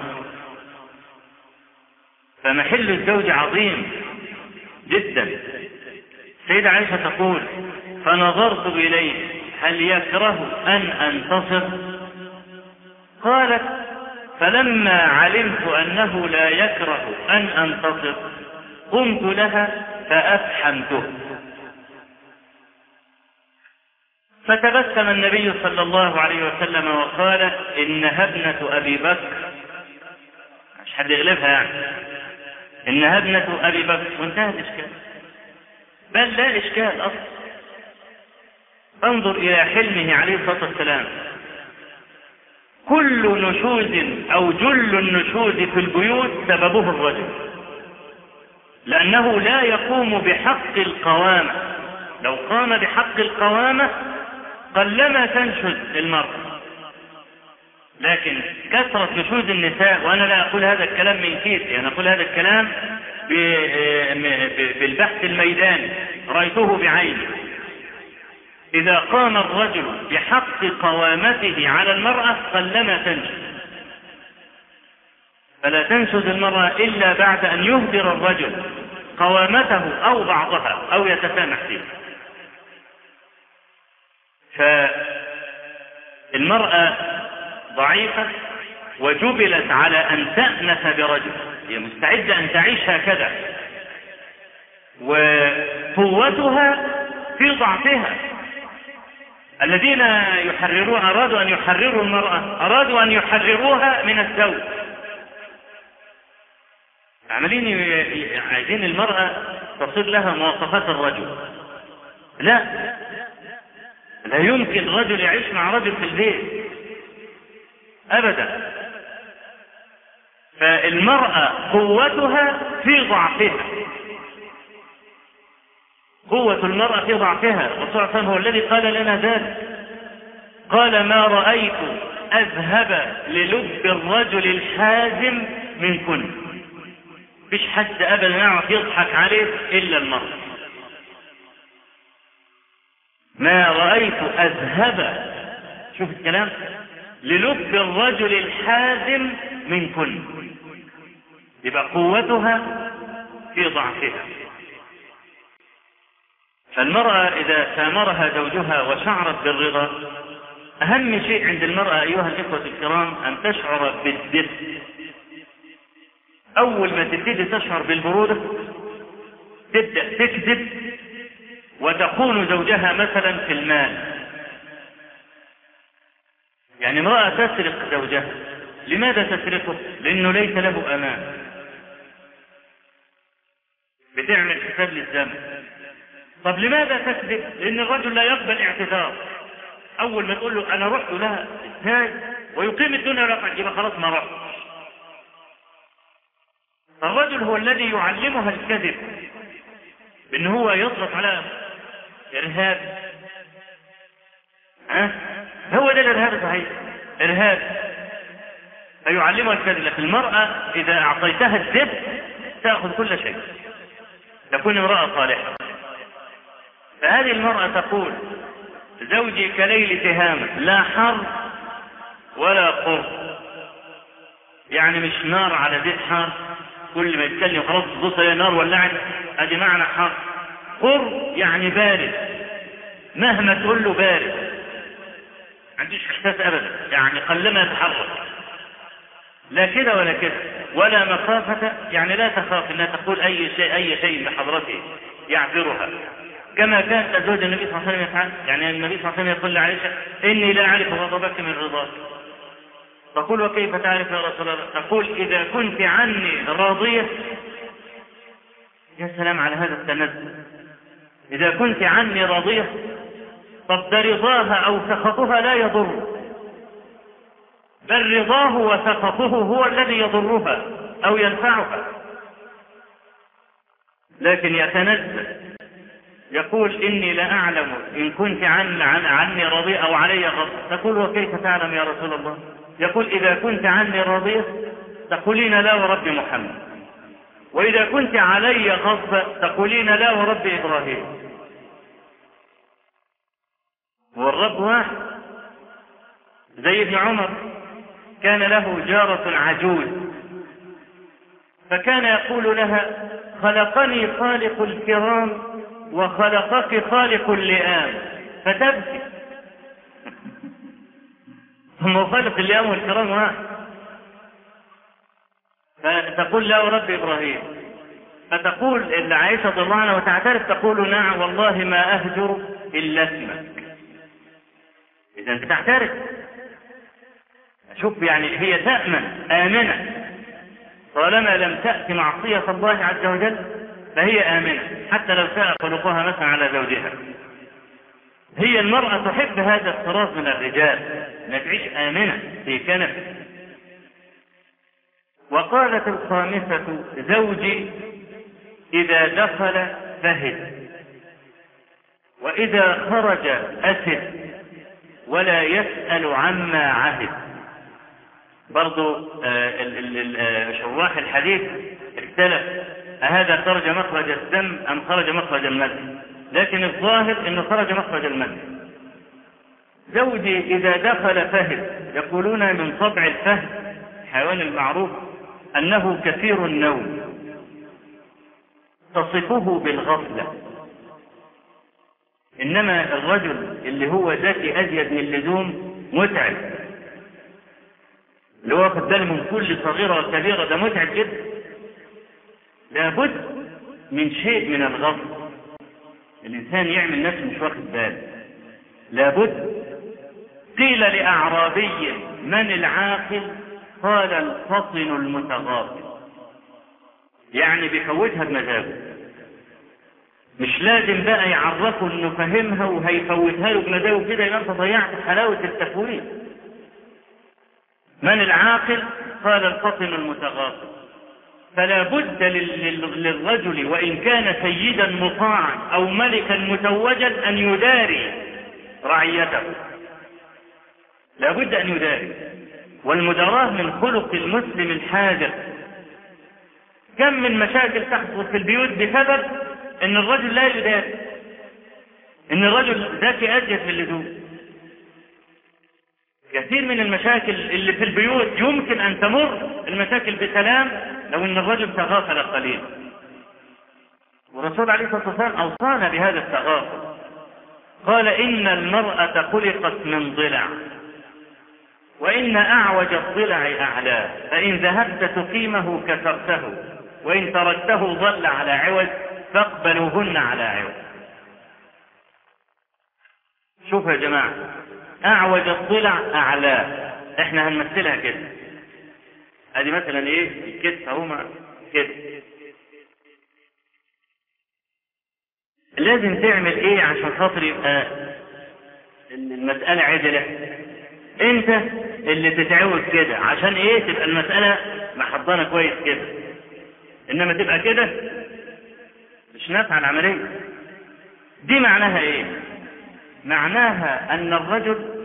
فمحل الزوج عظيم جدا. سيدة عائشة تقول: فنظرت إليه هل يكره أن أنتصر؟ قالت: فلما علمت أنه لا يكره أن أنتصر قمت لها فأفحمته. فتبسم النبي صلى الله عليه وسلم وقال: إنها ابنة أبي بكر. مش حد يغلبها يعني. إنها ابنة أبي بكر، وانتهى الإشكال، بل لا إشكال أصلا. انظر إلى حلمه عليه الصلاة والسلام. كل نشوز أو جل النشوز في البيوت سببه الرجل، لأنه لا يقوم بحق القوامة. لو قام بحق القوامة قلما تنشز المرأة، لكن كثرة نشوز النساء، وأنا لا أقول هذا الكلام من كيسي، أنا أقول هذا الكلام بالبحث الميداني، رأيته بعيني. إذا قام الرجل بحق قوامته على المرأة قلما تنشز، فلا تنشز المرأة إلا بعد أن يهدر الرجل قوامته أو بعضها أو يتسامح فيه. فالمرأة ضعيفة وجبلت على أن تأنس برجل، هي مستعدة أن تعيش هكذا، وقوتها في ضعفها. الذين أرادوا أن يحرروا المرأة أرادوا أن يحرروها من الزوج، عايزين المرأة تصير لها مواصفات الرجل. لا يمكن رجل يعيش مع رجل في البيت أبدا. فالمرأة قوتها في ضعفها، قوة المرأة في ضعفها. الرسول صلى الله عليه وسلم هو الذي قال لنا ذلك، قال: ما رأيت أذهب للب الرجل الحازم منكن. فيش حد أبدا يعرف يضحك عليه إلا المرأة. ما رأيت أذهب، شوف الكلام، للب الرجل الحازم منكن. يبقى قوتها في ضعفها. فالمرأة إذا سامرها زوجها وشعرت بالرضا، أهم شيء عند المرأة أيها الإخوة الكرام أن تشعر بالدفء. أول ما تبتدي تشعر بالبرودة تبدأ تكذب وتخون زوجها مثلا في المال. يعني امرأة تسرق زوجها، لماذا تسرقه؟ لأنه ليس له أمان، بتعمل حساب للذنب. طب لماذا تكذب؟ لأن الرجل لا يقبل اعتذار، اول ما تقول له انا رحت لها ازاي ويقيم الدنيا ولا يبقى خلاص ما رحت. الرجل هو الذي يعلمها الكذب بان هو يطلق على ارهاب. هو ده الارهاب صحيح، ارهاب. فيعلمها الكذب. لكن المرأة اذا اعطيتها الذب تأخذ كل شيء، تكون امرأة صالحة. فهذه المرأة تقول زوجي كليل تهامة لا حر ولا قر، يعني مش نار على زيت حار كل ما يتكلم خلاص تبص هي نار ولعت، ادي معنى حر. قر يعني بارد، مهما تقول له بارد ما عنديش احساس ابدا، يعني قلما يتحرك، لا كده ولا كده ولا مخافة، يعني لا تخاف انها تقول اي شيء بحضرته يعذرها، كما كان زوج النبي صلى الله عليه وسلم يفعل. يعني النبي صلى الله عليه وسلم يقول لعائشة اني لا اعرف غضبك من رضاك. تقول وكيف تعرف يا رسول الله؟ تقول اذا كنت عني راضية. يا سلام على هذا التنزل، اذا كنت عني راضية. طب ده رضاها او سخطها لا يضر، بل رضاه وسخطه هو الذي يضرها او ينفعها. لكن يتنزل يقول إني لا أعلم إن كنت عني راضية أو علي غضب. تقول وكيف تعلم يا رسول الله؟ يقول إذا كنت عني راضية تقولين لا ورب محمد، وإذا كنت علي غضب تقولين لا ورب إبراهيم. والرب واحد. زي ابن عمر كان له جارة عجوز، فكان يقول لها خلقني خالق الكرام وخلقك خالق اللئام، فتبكي. هم خالق اللئام والكرام واحد. فتقول لا ورب إبراهيم. فتقول عائشة رضي الله عنها وتعترف تقول نعم والله ما أهجر إلا اسمك. إذا أنت تعترف. شوف يعني هي تأمن آمنة طالما لم تأتي معصية الله عز وجل، فهي آمنة حتى لو ساء خلقها مثلا على زوجها. هي المرأة تحب هذا الطراز من الرجال، أن تعيش آمنة في كنف. وقالت الخامسة زوجي إذا دخل فهد وإذا خرج أسد ولا يسأل عما عهد. برضو شراح الحديث اختلف هذا خرج مخرج الدم أم خرج مخرج المد، لكن الظاهر أنه خرج مخرج المد. زوجي إذا دخل فهد، يقولون من طبع الفهد الحيوان المعروف أنه كثير النوم، تصفه بالغفلة. إنما الرجل اللي هو ذكي أزيد من اللزوم متعب، اللي هو واخد باله من كل صغيرة وكبيرة، ده متعب جدا. لابد من شيء من الغفل، الإنسان يعمل نفسه مش واخد باله. لابد. قيل لأعرابي من العاقل؟ قال الفطن المتغافل، يعني بيفوتها بمزاجه، مش لازم بقى يعرفه انه فهمها وهيفوتها له بمزاجه كده، يبقى انت ضيعت حلاوة التفويت. من العاقل؟ قال الفطن المتغافل. فلا بد للرجل وإن كان سيدا مطاعا أو ملكا متوجا أن يداري رعيته، لا بد أن يداري. والمداراة من خلق المسلم الحاذر. كم من مشاكل تحصل في البيوت بسبب أن الرجل لا يداري، أن الرجل ذكي أزيد من اللزوم. كثير من المشاكل اللي في البيوت يمكن أن تمر المشاكل بسلام لو أن الرجل تغافل قليلا. والرسول عليه الصلاة والسلام أوصانا بهذا التغافل، قال إن المرأة خلقت من ضلع وإن أعوج الضلع أعلاه، فإن ذهبت تقيمه كسرته وإن تركته ظل على عوج فاقبلوهن على عوج. شوفوا يا جماعة، أعوج الضلع أعلاه، إحنا هنمثلها كده. هذه مثلا إيه؟ الكتف أهو كده. لازم تعمل إيه عشان خاطر يبقى المسألة عدلة، انت اللي تتعود كده عشان ايه؟ تبقى المسألة محضنة كويس كده، انما تبقى كده مش نافعة العملية. دي معناها ايه؟ معناها ان الرجل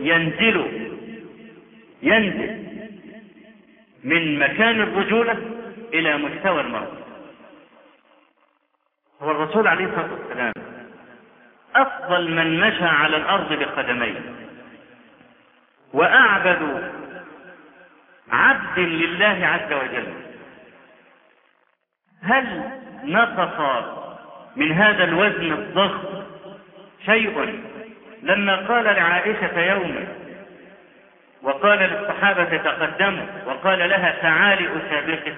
ينزل من مكان الرجولة الى مستوى المرأة. هو الرسول عليه الصلاة والسلام افضل من مشى على الارض بقدميه، واعبد عبد لله عز وجل. هل نقص من هذا الوزن الضخم شيء لما قال لعائشة يوما وقال للصحابة تقدموا وقال لها تعالي أسابقك؟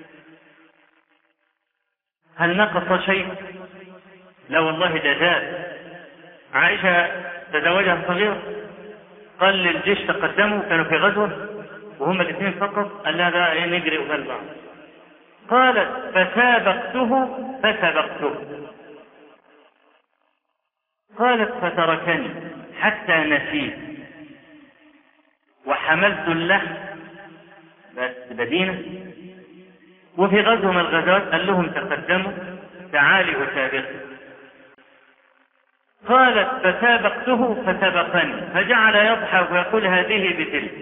هل نقص شيء؟ لا والله، ده زاد. عائشة تزوجها صغيرة، قال للجيش تقدموا، كانوا في غزوة وهم الاثنين فقط، قال لها ده نجري وقال بعض. قالت فسابقته قالت فتركني حتى نسيت وحملت اللحم بس بدينة. وفي غزوة من الغزوات قال لهم تقدموا تعالي أسابقك. قالت فسابقته فسبقني، فجعل يضحك ويقول هذه بتلك.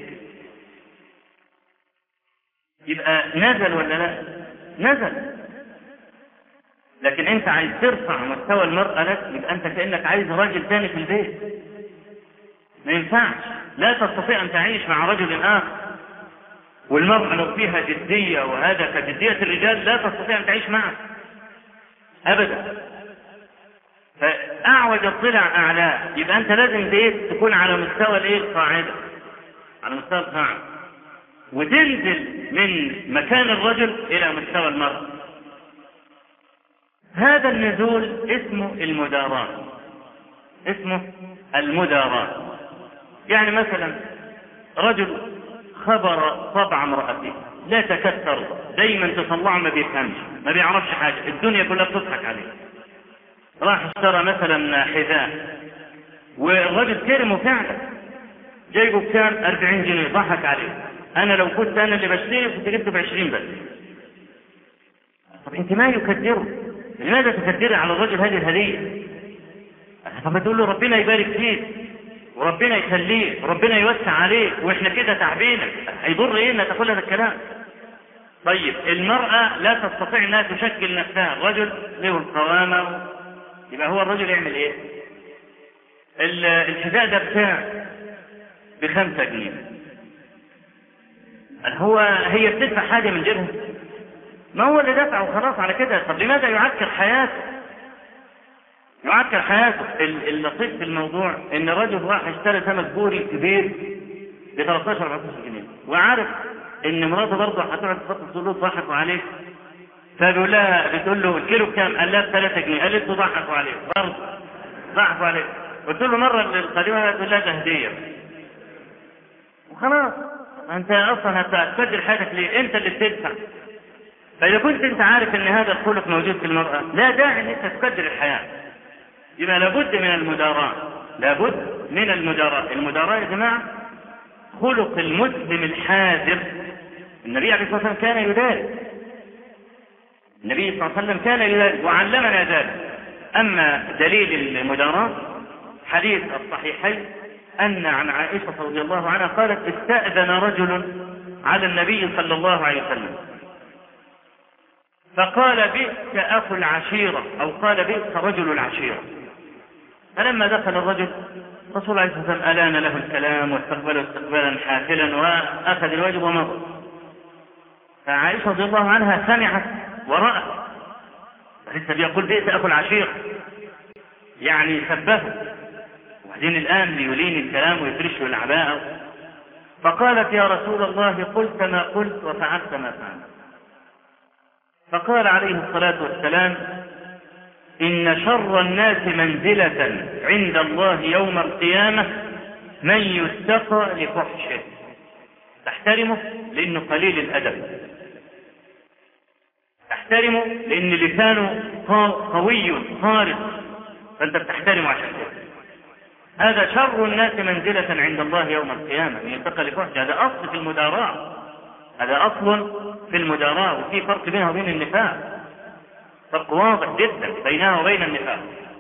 يبقى نزل ولا لا؟ نزل. لكن انت عايز ترفع مستوى المرأة لك، يبقى انت كأنك عايز راجل تاني في البيت. ما ينفعش، لا تستطيع ان تعيش مع رجل اخر. والمرأة لو فيها جدية وهذا كجدية الرجال لا تستطيع ان تعيش معه ابدا. فاعوج الضلع اعلاه، يبقى انت لازم تكون على مستوى القاعدة، على مستوى القاعدة، وتنزل من مكان الرجل الى مستوى المرأة. هذا النزول اسمه المداراة. يعني مثلا رجل خبر طبع امرأته لا تكثر، دايما تطلعه ما بيفهمش، ما بيعرفش حاجة، الدنيا كلها بتضحك عليه. راح اشترى مثلا حذاء والرجل كرمه فعلا، جايبه بكام؟ 40 جنيه، ضحك عليه. انا لو كنت انا اللي بشتري كنت جبته ب20 بس. طب انت ما يكدره؟ لماذا تكدري على الرجل هذه الهدية؟ طب تقول له ربنا يبارك فيك وربنا يخليك وربنا يوسع عليك واحنا كده تعبينك، هيضر ايه انك تقول هذا الكلام؟ طيب المرأة لا تستطيع انها تشكل نفسها، الرجل له القوامة، يبقى هو الرجل يعمل ايه؟ الحذاء ده بتاع ب5 جنيه، هي بتدفع حاجة من جيبها؟ ما هو اللي دفع وخلاص على كده. طب لماذا يعكر حياته؟ اللطيف في الموضوع ان رجل راح اشترى سمك بوري كبير ب 13-14 جنيه، وعارف ان مراته برضه هتقعد تقول له ضحكوا عليه، فبيقول لها بتقول له الكيلو بكام؟ قال لها ب3 جنيه، قالت له ضحكوا عليه برضه، ضحكوا عليه. قلت له مره القديمه تقول لها ده هديه وخلاص. انت اصلا هتسجل حاجتك ليه؟ انت اللي بتدفع. فاذا كنت انت عارف ان هذا الخلق موجود في المرأة، لا داعي ان انت تقدر الحياة. يبقى لابد من المداراة، المداراة يا جماعة خلق المسلم الحاذر. النبي عليه الصلاة والسلام كان يداري، وعلمنا ذلك. اما دليل المداراة حديث الصحيحين ان عن عائشة رضي الله عنها قالت استأذن رجل على النبي صلى الله عليه وسلم فقال بئس أخو العشيرة، أو قال بئس رجل العشيرة. فلما دخل الرجل رسول الله صلى الله عليه وسلم ألان له الكلام واستقبله استقبالا حافلا وأخذ الواجب ومضى. فعائشة رضي الله عنها سمعت ورأت، لسه بيقول بئس أخو العشيرة، يعني سبه، وبعدين الآن ليلين الكلام ويفرشه العباءة. فقالت يا رسول الله قلت ما قلت وفعلت ما فعلت. فقال عليه الصلاة والسلام إن شر الناس منزلة عند الله يوم القيامة من يتقى لفحشه. تحترمه لأنه قليل الأدب، تحترمه لأن لسانه قوي خارق، فأنت بتحترمه عشان كده. هذا شر الناس منزلة عند الله يوم القيامة من يلتقى لفحش. هذا أصل في المداراة، هذا أصل في المداراة، وفي فرق بينها وبين النفاق، فرق واضح جدا بينها وبين النفاق.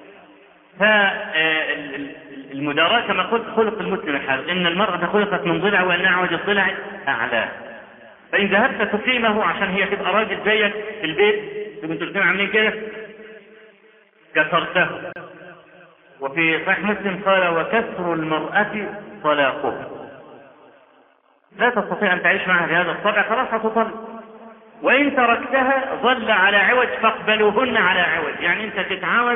فالمداراة كما قلت خلق المسلم الحال، إن المرأة خلقت من ضلع وأن أعوج الضلع أعلاه. فإن ذهبت تقيمه عشان هي تبقى راجل زيك في البيت، تبقى تقيم عاملين كده، كسرته. وفي صحيح مسلم قال: وكسر المرأة طلاقها. لا تستطيع أن تعيش معها بهذا الطبع، خلاص هتطلق. وإن تركتها ظل على عوج فاقبلوهن على عوج، يعني أنت تتعود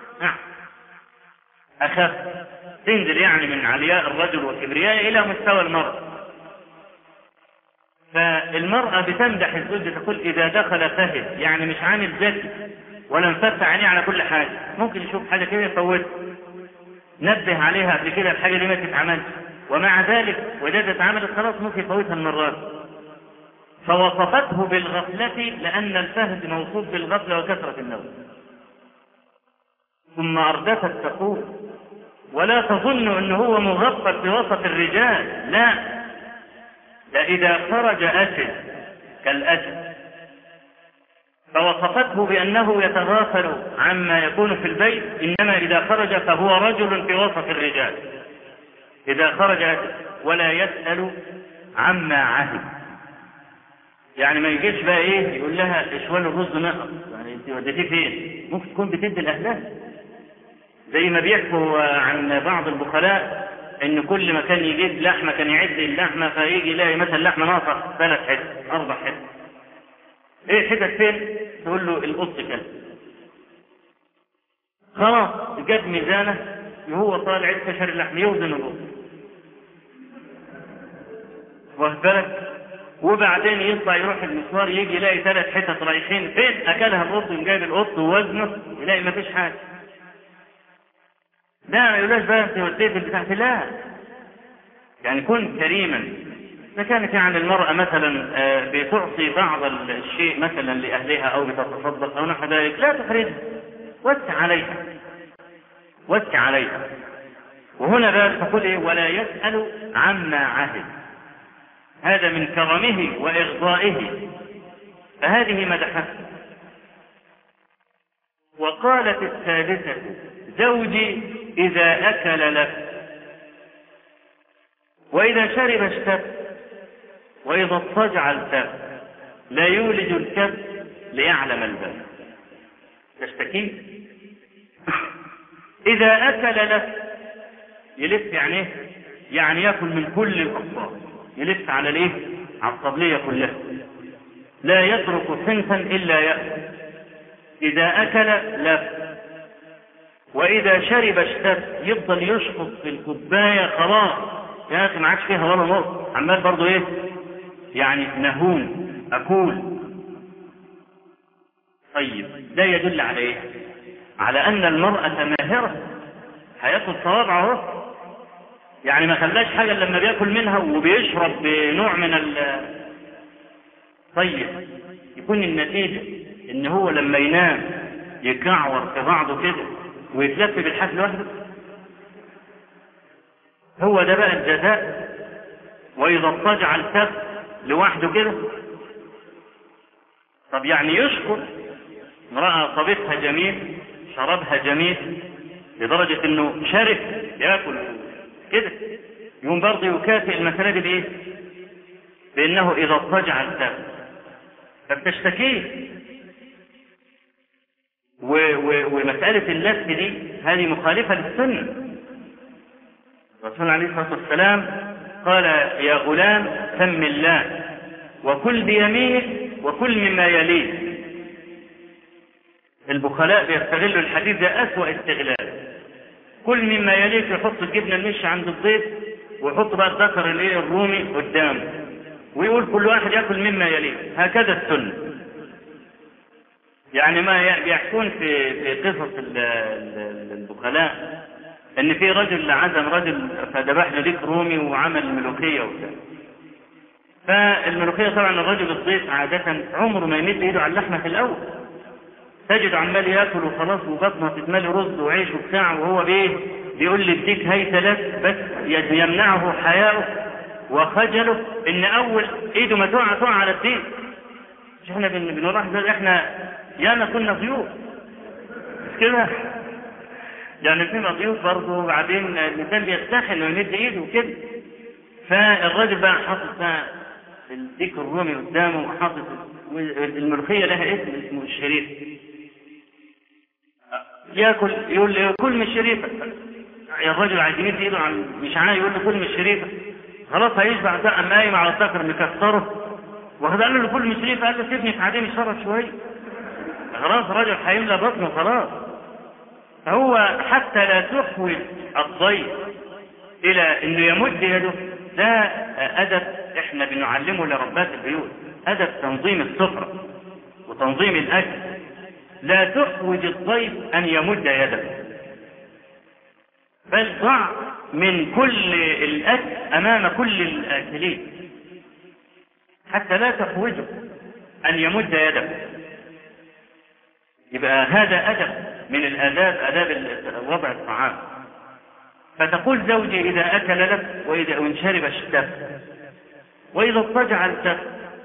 أخف، تنزل يعني من علياء الرجل وكبرياء إلى مستوى المرأة. فالمرأة بتمدح الزوج، تقول: إذا دخل فهد، يعني مش عامل ذكي ولا مفتح عينيه على كل حاجة، ممكن يشوف حاجة كده يفوتها، نبه عليها قبل كده الحاجة دي ما تتعملش، ومع ذلك وإذا اتعملت خلاص ممكن يفوتها المرات. فوصفته بالغفلة لأن الفهد موصوف بالغفلة وكثرة النوم. ثم أردفت تقول: ولا تظن أنه هو مغفل في وسط الرجال، لا، إذا خرج أسد كالأسد. فوصفته بأنه يتغافل عما يكون في البيت، إنما إذا خرج فهو رجل في وسط الرجال. إذا خرج أسد ولا يسأل عما عهد، يعني ما يجيش بقى إيه يقول لها إشوال الرز نقص، يعني أنت وديتيه فين؟ ممكن تكون بتدي الأهلها، زي ما بيحكوا عن بعض البخلاء إن كل ما كان يجيب لحمة كان يعد اللحمة، فيجي يلاقي مثلا لحمة ناقصة 3 حتت 4 حتت. ايه حتت فين؟ تقول له القط كلب. خلاص جاب ميزانه وهو طالع يستشر اللحم يوزن القط، واخد بالك؟ وبعدين يطلع يروح المشوار يجي يلاقي 3 حتت رايحين، فين اكلها القط؟ وجايب القط ووزنه يلاقي ما فيش حاجه. لا ما يقولش بقى انت وديت بتاعت، لا، يعني كن كريما. إذا كانت يعني المرأة مثلا بتعطي بعض الشيء مثلا لأهلها أو بتتصدق أو نحو ذلك، لا تحرجها، وسع عليها، وسع عليها. وهنا بقى تقول إيه؟ ولا يسأل عما عهد، هذا من كرمه وإغضائه، فهذه مدحته. وقالت الثالثة: زوجي إذا أكل لك، وإذا شرب اشتب، وإذا اضطجع التف، لا يولج الكف ليعلم الباب. تشتكي؟ إذا أكل لك، يلف يعني ايه؟ يعني يأكل من كل الأطباق، يلف على الايه؟ على الطبلية كلها، لا يترك صنفا إلا يأكل. إذا أكل لف، وإذا شرب اشتب، يفضل يشخص في الكوباية، خلاص يا أخي ما عادش فيها ولا نص، عمال برضو ايه؟ يعني نهون أكول. طيب ده يدل على ايه؟ على أن المرأة ماهرة، هياكل صوابعه، يعني ما خلاش حاجة لما بياكل منها وبيشرب بنوع من طيب يكون النتيجة ان هو لما ينام يكعور في بعضه كده ويتلف بالحفل لوحده. هو ده بقى الجزاء. وإذا اضطجع الكف لوحده كده. طب يعني يشكر امرأة طبيخها جميل، شربها جميل، لدرجة انه شرف ياكل كده، يقوم برضه يكافئ المسألة دي بايه؟ بانه اذا اضطجع الكف. فبتشتكيه. ومسألة اللف دي هذه مخالفة للسنة. الرسول عليه الصلاة والسلام قال: يا غلام سم الله وكل بيمينك وكل مما يليك. البخلاء بيستغلوا الحديث ده أسوأ استغلال. كل مما يليك، يحط الجبنة المشي عند الضيف ويحط بقى الذكر الرومي قدامه ويقول كل واحد يأكل مما يليك. هكذا السنة. يعني ما يحكون في قصص البخلاء ان في رجل عزم رجل فذبح له ديك رومي وعمل ملوخيه وبتاع. فالملوخيه طبعا الرجل الضيف عاده عمره ما يمد ايده على اللحمه في الاول، تجد عمال ياكل وخلاص وبطنه تتملي رز وعيش وبتاع، وهو بايه بيقول لي اديك هيثلك، بس يمنعه حياؤه وخجله ان اول ايده ما تقع على الدين. مش احنا بنلاحظ احنا ياما كنا ضيوف كده، يعني بنبقى ضيوف برضه، وبعدين الانسان بيستحي انه يمد ايده وكده، فالراجل بقى حاطط بقى الديك الرومي قدامه وحاطط الملوخيه لها اسمه الشريف، ياكل يقول لي كل من الشريفه، يا الراجل عايز يمد ايده مش عايز يقول له كل من الشريفه، خلاص هيشبع بقى، اما قايم على الذكر مكسره واخد قال له كل من الشريفه، قال له سيبني في عديم الشرف شويه، خلاص الراجل هيملى بطنه خلاص. فهو حتى لا تحوج الضيف الى انه يمد يده، ده ادب احنا بنعلمه لربات البيوت، ادب تنظيم السفره وتنظيم الاكل. لا تحوج الضيف ان يمد يده، بل ضع من كل الاكل امام كل الاكلين حتى لا تحوجه ان يمد يده. يبقى هذا ادب من الاداب، اداب وضع الطعام. فتقول زوجي اذا اكل لك واذا ان شرب اشتف واذا اضطجع الكف،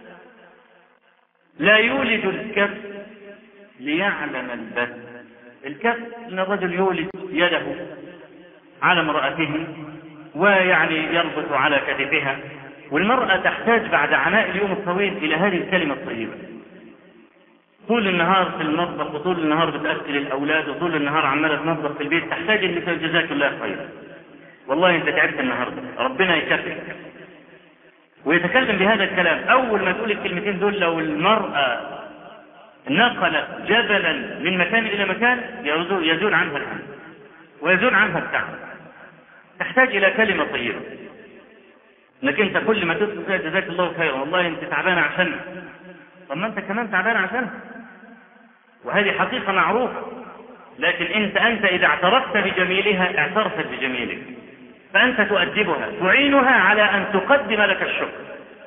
لا يولد الكف ليعلم البث. الكف ان الرجل يولد يده على امرأته ويعني يربط على كتفها، والمرأة تحتاج بعد عناء اليوم الطويل الى هذه الكلمة الطيبة. طول النهار في المطبخ وطول النهار بتأكل الأولاد وطول النهار عمالة تنظف في البيت، تحتاج أن تقول جزاك الله خيرا، والله أنت تعبت النهاردة، ربنا يكفيك. ويتكلم بهذا الكلام. أول ما تقول الكلمتين دول، لو المرأة نقلت جبلا من مكان إلى مكان يزول عنها الهم ويزول عنها التعب. تحتاج إلى كلمة طيبة، انك انت كل ما تدخل فيها جزاك الله خيرا، والله انت تعبانة عشانها، طب ما انت كمان تعبان عشانها، وهذه حقيقة معروفة. لكن انت اذا اعترفت بجميلها اعترفت بجميلك، فانت تؤدبها تعينها على ان تقدم لك الشكر.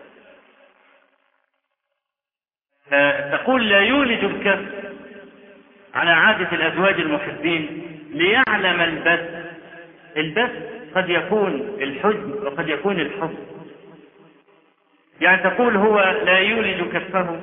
فتقول لا يولد الكف على عادة الازواج المحبين ليعلم البث. البث قد يكون الحزن وقد يكون الحب. يعني تقول هو لا يولد كفه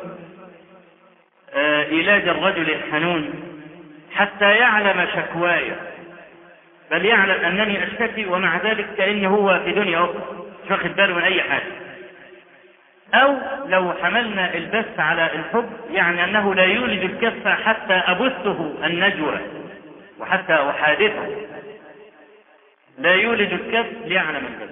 إيلاج الرجل الحنون حتى يعلم شكواي، بل يعلم أنني أشتكي ومع ذلك كأنه هو في دنيا أخرى مش واخد باله من أي حاجة. أو لو حملنا البث على الحب، يعني أنه لا يولد الكف حتى أبثه النجوى وحتى أحادثه. لا يولد الكف ليعلم البث.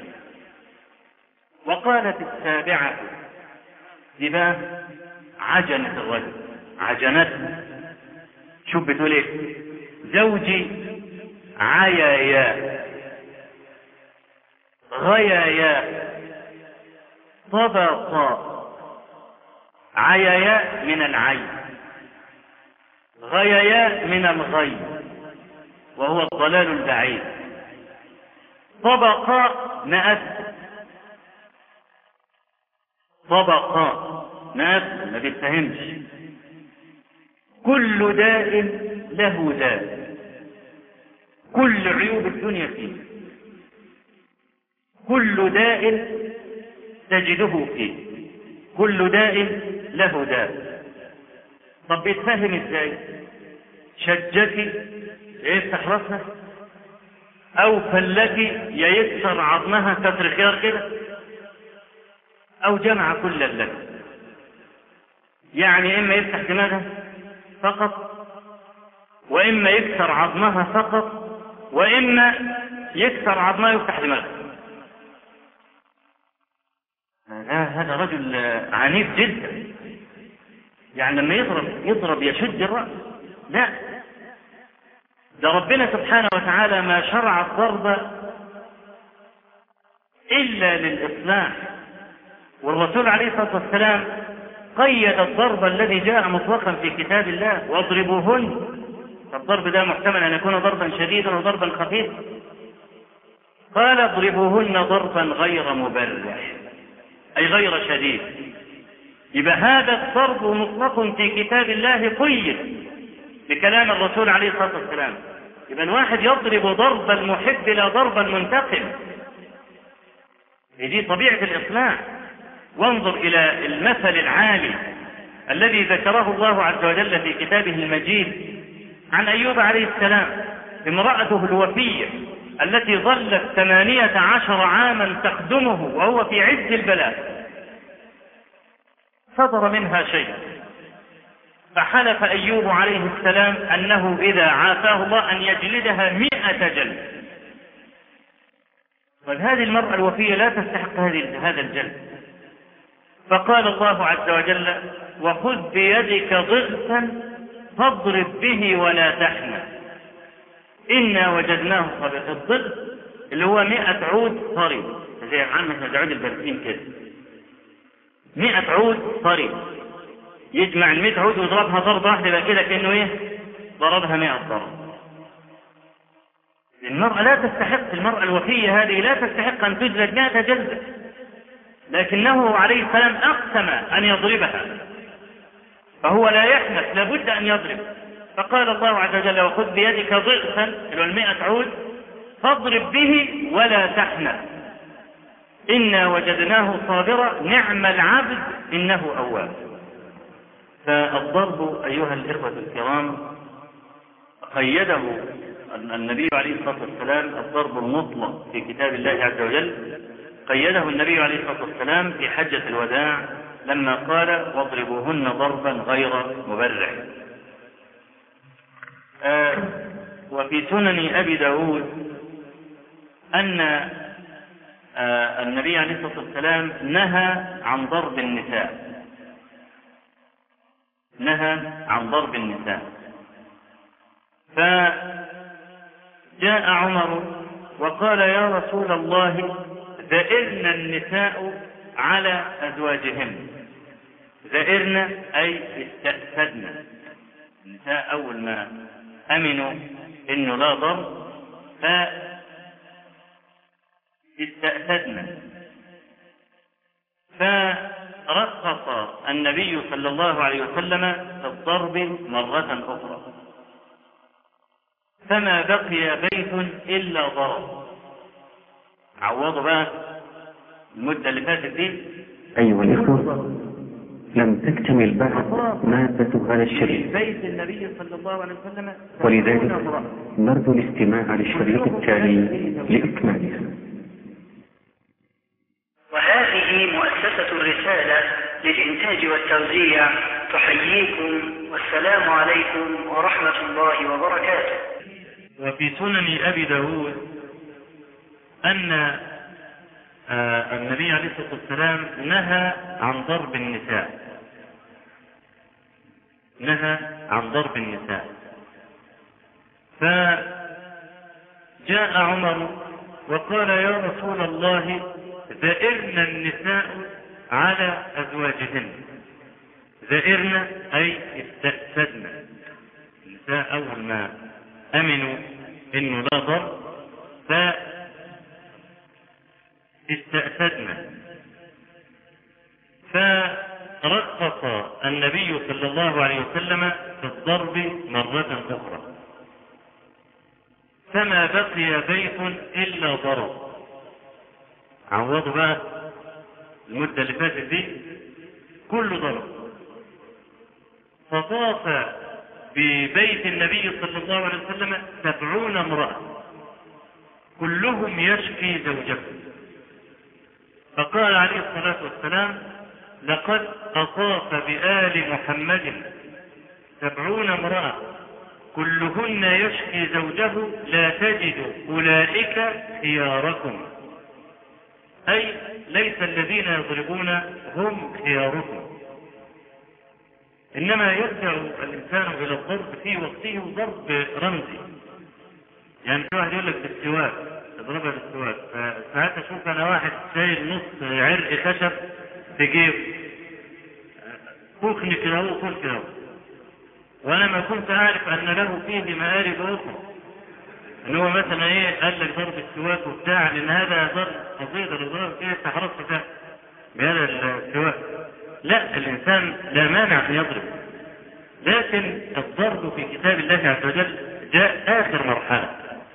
وقالت السابعة دي بقى عجنة الرجل، عجنته. شوف بتقول ايه؟ زوجي عيايا غيايا طبقا. عيايا من العين، غيايا من الغي وهو الضلال البعيد. طبقا مأس، طبقا مأس ما بيتفهمش. كل داء له داء، كل عيوب الدنيا فيه، كل داء تجده فيه، كل داء له داء. طب بيتفهم ازاي؟ شجتي يفتح راسها، او فلتي يكسر عظمها كسر خيار كده، او جمع كل لك. يعني اما يفتح دماغها فقط، واما يكسر عظمها فقط، واما يكسر عظمها ويفتح دماغها. هذا رجل عنيف جدا. يعني لما يضرب يشد الرأس، لا، ده ربنا سبحانه وتعالى ما شرع الضرب إلا للإصلاح. والرسول عليه الصلاة والسلام قيد الضرب الذي جاء مطلقا في كتاب الله: واضربوهن. الضرب ده محتمل أن يكون ضربا شديدا وضربا خفيفا. قال: اضربوهن ضربا غير مبرح، أي غير شديد. يبقى هذا الضرب مطلق في كتاب الله قيد بكلام الرسول عليه الصلاة والسلام. يبقى الواحد يضرب ضرب المحب لا ضرب المنتقم. دي طبيعة الإصلاح. وانظر إلى المثل العالي الذي ذكره الله عز وجل في كتابه المجيد عن أيوب عليه السلام، امرأته الوفية التي ظلت 18 عاما تخدمه وهو في عز البلاء، صدر منها شيء فحلف أيوب عليه السلام أنه إذا عافاه الله أن يجلدها 100 جلد. وهذه المرأة الوفية لا تستحق هذا الجلد. فقال الله عز وجل: وخذ بيدك ضغثا فاضرب به ولا تحنث إنا وجدناه صابرا. الضغث اللي هو 100 عود صري، زي عامة عود البرسيم كده، 100 عود صري، يجمع 100 عود ويضربها ضربة واحدة يبقى كده كأنه ايه؟ ضربها 100 ضرب. المرأة لا تستحق، المرأة الوفية هذه لا تستحق أن تجلد 100 جلدة، لكنه عليه السلام أقسم أن يضربها، فهو لا يحنث، لابد أن يضرب. فقال الله عز وجل: وخذ بيدك ضغثا اللي هو 100 عود فاضرب به ولا تحنث إنا وجدناه صابرا نعم العبد إنه أواب. فالضرب أيها الإخوة الكرام قيده النبي عليه الصلاة والسلام، الضرب المطلق في كتاب الله عز وجل قيده النبي عليه الصلاة والسلام في حجة الوداع لما قال: واضربوهن ضربا غير مبرح. وفي سنن أبي داود أن النبي عليه الصلاة والسلام نهى عن ضرب النساء، نهى عن ضرب النساء. فجاء عمر وقال: يا رسول الله ذئرن النساء على أزواجهن. ذئرن أي استأسدن. النساء أول ما أمنوا إنه لا ضرب فاستأسدن، فرخص النبي صلى الله عليه وسلم في الضرب مرة أخرى، فما بقي بيت إلا ضرب. عوضوا بقى المدة اللي فاتت دي. أيها الإخوة، لم تكتمل بعد مادة هذا الشريط، بيت النبي صلى الله عليه وسلم، ولذلك نرجو الاستماع للشريط التالي لإكمالها. وهذه مؤسسة الرسالة للإنتاج والتوزيع تحييكم، والسلام عليكم ورحمة الله وبركاته. وفي سنن أبي داود أن النبي عليه الصلاة والسلام نهى عن ضرب النساء، نهى عن ضرب النساء. فجاء عمر وقال: يا رسول الله ذئرن النساء على أزواجهن. ذئرن أي استأسدن. النساء أول ما أمنوا إنه لا ضرب فاستأسدن، فرخص النبي صلى الله عليه وسلم في الضرب مرة أخرى، فما بقي بيت إلا ضرب. عوضوا بقى المدة اللي فاتت دي كل ضرب. فطاف ببيت النبي صلى الله عليه وسلم 70 امرأة كلهم يشكي زوجته، فقال عليه الصلاة والسلام: لقد أطاف بآل محمد 70 امرأة كلهن يشكي زوجه لا تجد أولئك خياركم، أي ليس الذين يضربون هم خياركم، إنما يرجع الإنسان إلى الضرب في وقته ضرب رمزي. يعني في واحد يقول لك بالسواك، اضربها بالسواك، فساعات أشوف أنا واحد شايل نص عرق خشب في جيبه، كوخني كده وكل كده، وأنا ما كنت أعرف أن له فيه مآرب أخرى، إن هو مثلا إيه قال لك ضرب السواك وبتاع، لأن هذا ضرب قصيدة لضرب فيه تحرص بهذا السواك. لا، الإنسان لا مانع أن يضرب، لكن الضرب في كتاب الله عز وجل جاء آخر مرحلة.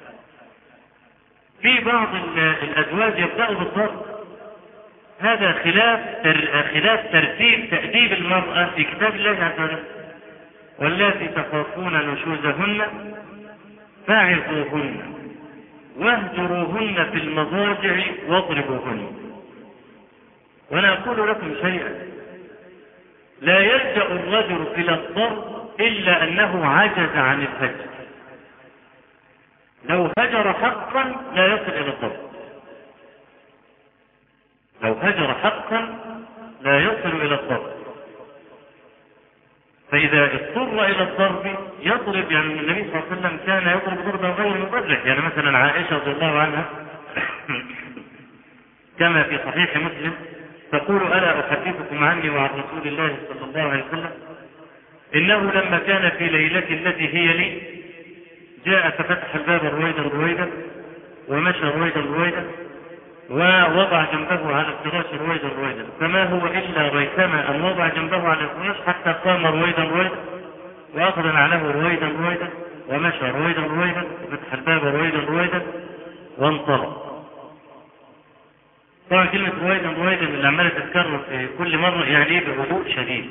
في بعض الأزواج يبدأوا بالضرب، هذا خلاف ترتيب تأديب المرأة في كتاب الله عز وجل. واللاتي تخافون نشوزهن فاعظوهن واهجروهن في المضاجع واضربوهن. وانا اقول لكم شيئا، لا يلجأ الرجل الى الضرب الا انه عجز عن الهجر. لو هجر حقا لا يصل الى الضرب، لو هجر حقا لا يصل الى الضرب. فإذا اضطر إلى الضرب يضرب، يعني النبي صلى الله عليه وسلم كان يضرب ضربا غير مبرح. يعني مثلا عائشة رضي الله عنها كما في صحيح مسلم تقول: ألا أحدثكم عني وعن رسول الله صلى الله عليه وسلم إنه لما كان في ليلة التي هي لي جاء ففتح الباب رويدا ومشى رويدا ووضع جنبه على الفراش رويدا، فما هو إلا ريثما أن وضع جنبه على الفراش حتى قام رويدا وأخذ نعله رويدا ومشى رويدا وفتح الباب رويدا وانطلق. طبعا كلمة رويدا اللي عمالة تتكرر في كل مرة يعني بهدوء شديد.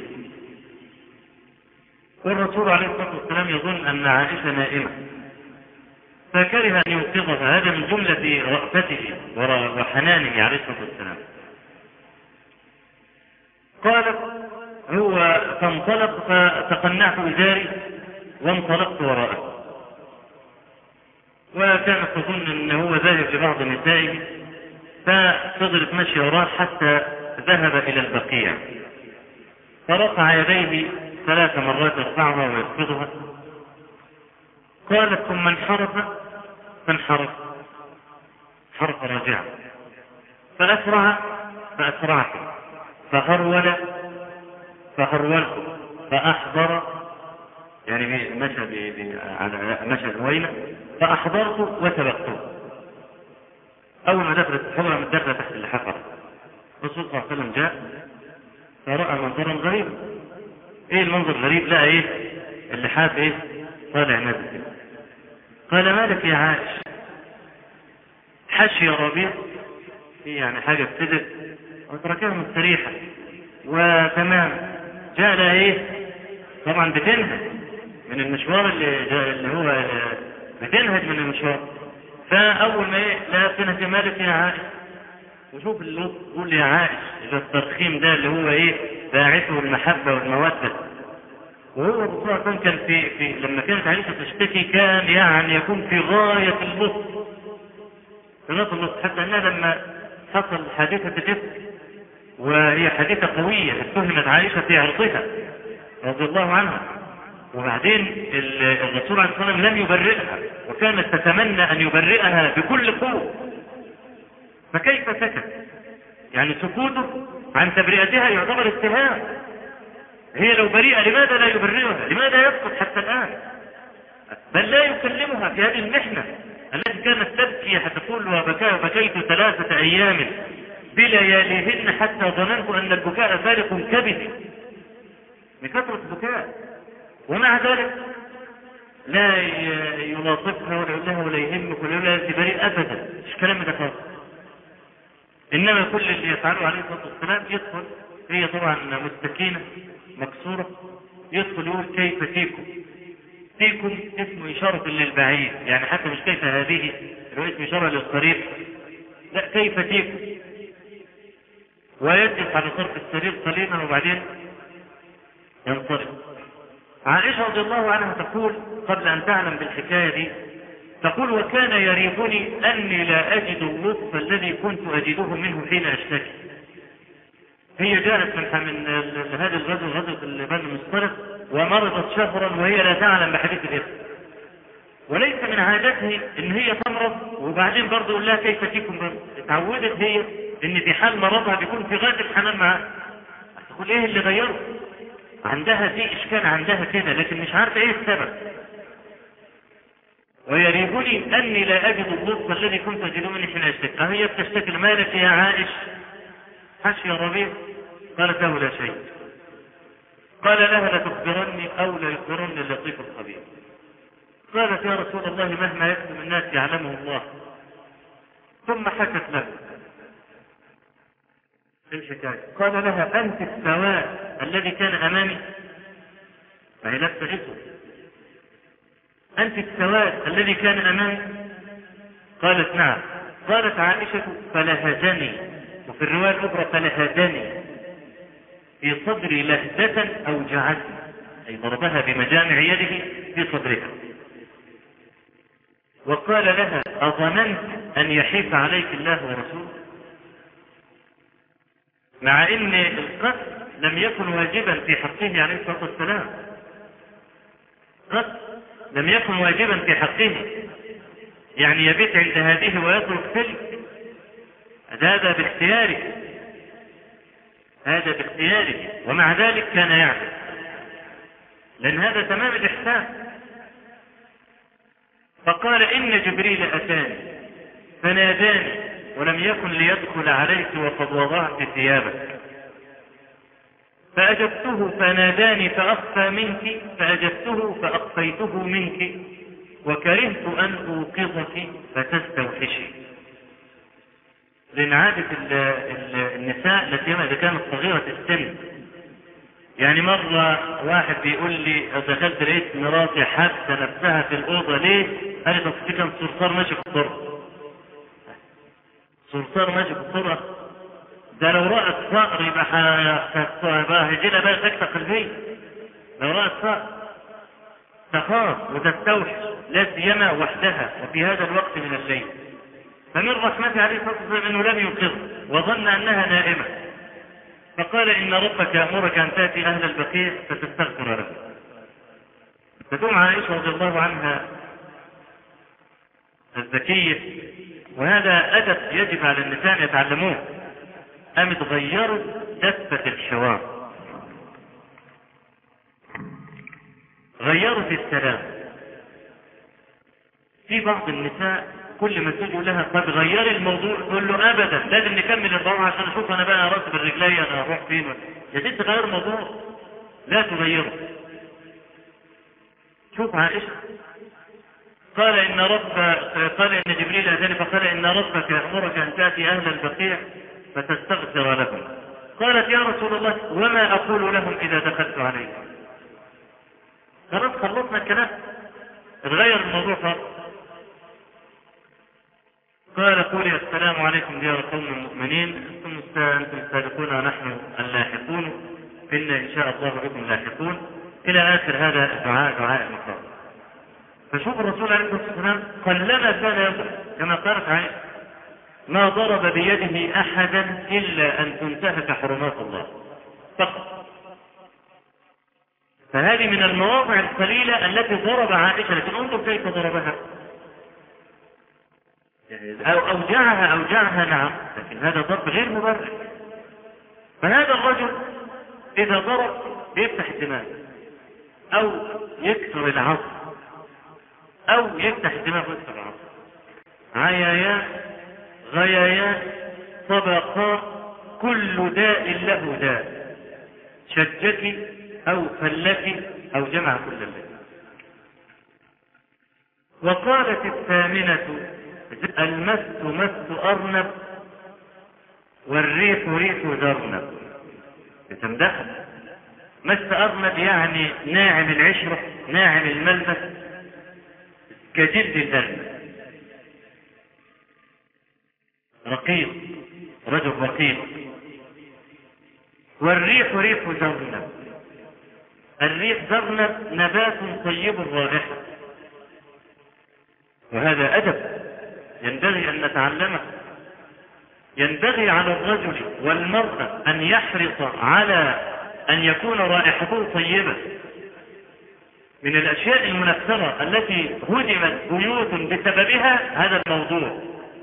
والرسول عليه الصلاة والسلام يظن أن عائشة نائمة فكره أن يوقظها، هذا من جملة رأفته وحنانه عليه الصلاة والسلام. قالت هو فانطلق فتقنعت إزاري وانطلقت وراءه، وكانت تظن أنه هو ذاهب لبعض نسائه ففضلت مشي وراه حتى ذهب إلى البقيع فرفع يديه 3 مرات يرفعها ويخفضها. قالت ثم انحرف حرف راجعا فأسرعت فهرولت فأحضر، يعني مشى روينا فأحضرت وسبقته. أول ما دخلت الحضرة من دخلت تحت الحفرة الرسول صلى الله عليه وسلم جاء فرأى منظرا غريبا. ايه المنظر الغريب؟ لا ايه اللحاف ايه طالع نازل. قال: ما لك يا عائش؟ حشي ربيع، يعني حاجة ابتدت وتركها مستريحة وتمام. جاء لها ايه؟ طبعا بتنهج من المشوار اللي هو بتنهج من المشوار. فأول ما ايه لا بتنهج: مالك يا عائش؟ وشوف اللطف، قول يا عائش إذا الترخيم ده اللي هو ايه باعثه المحبة والمودة. وهو الرسول صلى الله عليه وسلم كان في لما كانت عائشة تشتكي كان يعني يكون في غاية اللطف، حتى انها لما حصل حادثة الإفك وهي حادثة قوية اتهمت عائشة في عرضها رضي الله عنها، وبعدين الرسول عليه الصلاة والسلام لم يبرئها وكانت تتمنى أن يبرئها بكل قوة، فكيف سكت؟ يعني سكوته عن تبرئتها يعتبر اتهام. هي لو بريئة لماذا لا يبرئها؟ لماذا يسكت حتى الآن؟ بل لا يكلمها في هذه المحنة التي كانت تبكي تقول: وبكيت 3 أيام بلياليهن حتى ظننت أن البكاء فارق كبدي، من كثرة البكاء. ومع ذلك لا يلاطفها ولا يقول لها ولا يهمك ولا يقول لها أنت بريء أبدا، مش كلام ده خالص. إنما كل اللي يفعله عليه الصلاة والسلام يدخل، هي طبعا مستكينة مكسورة، يدخل يقول: كيف فيكم اسم إشارة للبعيد، يعني حتى مش كيف هذه هو اسم إشارة للقريب، لا كيف فيكم. ويجلس على طرف السرير قليلا وبعدين ينصرف. عائشة رضي الله عنها تقول قبل أن تعلم بالحكاية دي، تقول: وكان يريبني أني لا أجد اللطف الذي كنت أجده منه حين أشتكي. هي جاءت من هذا الغزو، غزوة بني المصطلق، ومرضت شهرا وهي لا تعلم بحديث الإفك، وليس من عادته ان هي تمرض وبعدين برضه يقول لها كيف فيكم. برضه اتعودت هي ان في حال مرضها بيكون في غاية الحنان معها. تقول ايه اللي غيره؟ عندها في اشكال عندها كده لكن مش عارفه ايه السبب. ويريبني اني لا اجد اللطف الذي كنت اجده مني حين اشتكي. هي بتشتكي: مالك يا عائش؟ حشي يا ربيع؟ قالت له: لا شيء. قال لها: لتخبرني او لا يخبرني اللطيف الخبير. قالت يا رسول الله مهما يكتم الناس يعلمه الله. ثم حكت له الحكاية. قال لها أنت السواد الذي كان أمامي؟ فهي لابسة اسود. أنت السواد الذي كان أمامي؟ قالت نعم. قالت عائشة فلهجني، وفي الرواية الأخرى فلهجني في صدري لهجة أوجعتني، أي ضربها بمجامع يده في صدرها. وقال لها أظننت أن يحيف عليك الله ورسوله؟ مع أن القتل لم يكن واجبا في حقه عليه الصلاة والسلام. القتل لم يكن واجبا في حقه، يعني يبيت عند هذه ويترك تلك، هذا باختياره، هذا باختياره، ومع ذلك كان يعمل، لأن هذا تمام الإحسان. فقال إن جبريل أتاني فناداني ولم يكن ليدخل عليك وقد وضعت ثيابك، فأجبته فناداني فأخفى منك، فأجبته فأخفيته منك، وكرهت أن أوقظك فتستوحشي. لأن عادة النساء لسيما إذا كانت صغيرة السن، يعني مرة واحد بيقول لي دخلت لقيت مراتي حابسة نفسها في الأوضة ليه؟ قالت أصل كان صرصار ماشي في الطرق. صرصار ماشي في الطرق ده لو رأت صقر يبقى هيجي لها بقى سكتة قلبية. لو رأت صقر تخاف وتستوحش، لا سيما وحدها وفي هذا الوقت من الليل. فمن رحمته عليه الصلاة والسلام أنه لم يوقظ وظن أنها نائمة، فقال إن ربك يأمرك أن تأتي أهل البقيع فتستغفر له. فتقوم عائشة رضي الله عنها الذكية، وهذا أدب يجب على النساء أن يتعلموه، قامت غيرت دفة الحوار، غيرت السلام. في بعض النساء كل ما تقول لها طب غيري الموضوع تقول له ابدا لازم نكمل الروعه عشان اشوف انا بقى راسب الرجليه انا هروح فين. يا ست غير الموضوع، لا تغيره. شوف عائشه قال ان جبريل اتاني فقال ان ربك يامرك ان تاتي اهل البقيع فتستغفر لهم. قالت يا رسول الله وما اقول لهم اذا دخلت عليهم؟ خلاص خلصنا الكلام، اتغير الموضوع خالص. قال قولي السلام عليكم ديار قوم المؤمنين، أنتم السابقون ونحن اللاحقون، إن إن شاء الله بكم لاحقون، إلى آخر هذا الدعاء، دعاء المقام. فشوف الرسول عليه الصلاة والسلام قلما كان يضرب، كما قالت عائشة ما ضرب بيده أحدا إلا أن تنتهك حرمات الله فقط. فهذه من المواضع القليلة التي ضرب عائشة، لكن انظر كيف ضربها. أوجعها نعم، لكن هذا ضرب غير مبرر. فهذا الرجل إذا ضرب يفتح الدماغ أو يكسر العصب أو يفتح الدماغ ويكسر العصب. عيايات غيايات طبقات، كل داء له داء، شجك أو فلك أو جمع كل الليل. وقالت الثامنة المس مس أرنب والريح ريح ذرنب. تمدح مس أرنب يعني ناعم العشرة ناعم الملبس كجلد الأرنب، رقيق، رجل رقيق. والريح ريح ذرنب، الريح ذرنب نبات طيب الرائحة، وهذا أدب ينبغي أن نتعلمه. ينبغي على الرجل والمرأة أن يحرص على أن يكون رائحته طيبة. من الأشياء المنفرة التي هدمت بيوت بسببها هذا الموضوع،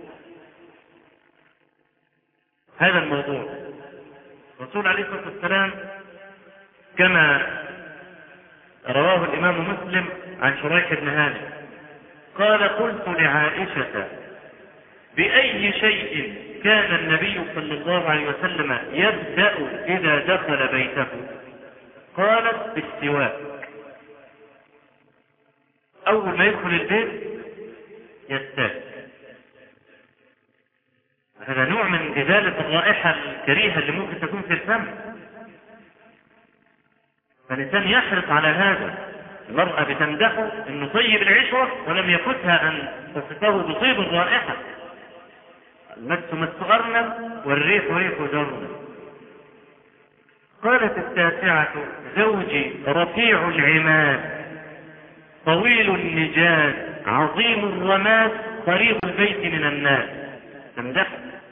هذا الموضوع. الرسول عليه الصلاة والسلام كما رواه الإمام مسلم عن شريح بن هانئ قال قلت لعائشة بأي شيء كان النبي صلى الله عليه وسلم يبدأ إذا دخل بيته؟ قالت بالسواك. أول ما يدخل البيت يستاك. هذا نوع من إزالة الرائحة الكريهة اللي ممكن تكون في الفم. فالإنسان يحرص على هذا. المرأة بتمدحه إنه طيب العشرة ولم يفتها أن تصفه بطيب الرائحة. المس مس أرنب والريح ريح جرنب. قالت التاسعة: زوجي رفيع العماد طويل النجاد عظيم الرماد قريب البيت من الناس. تمدح.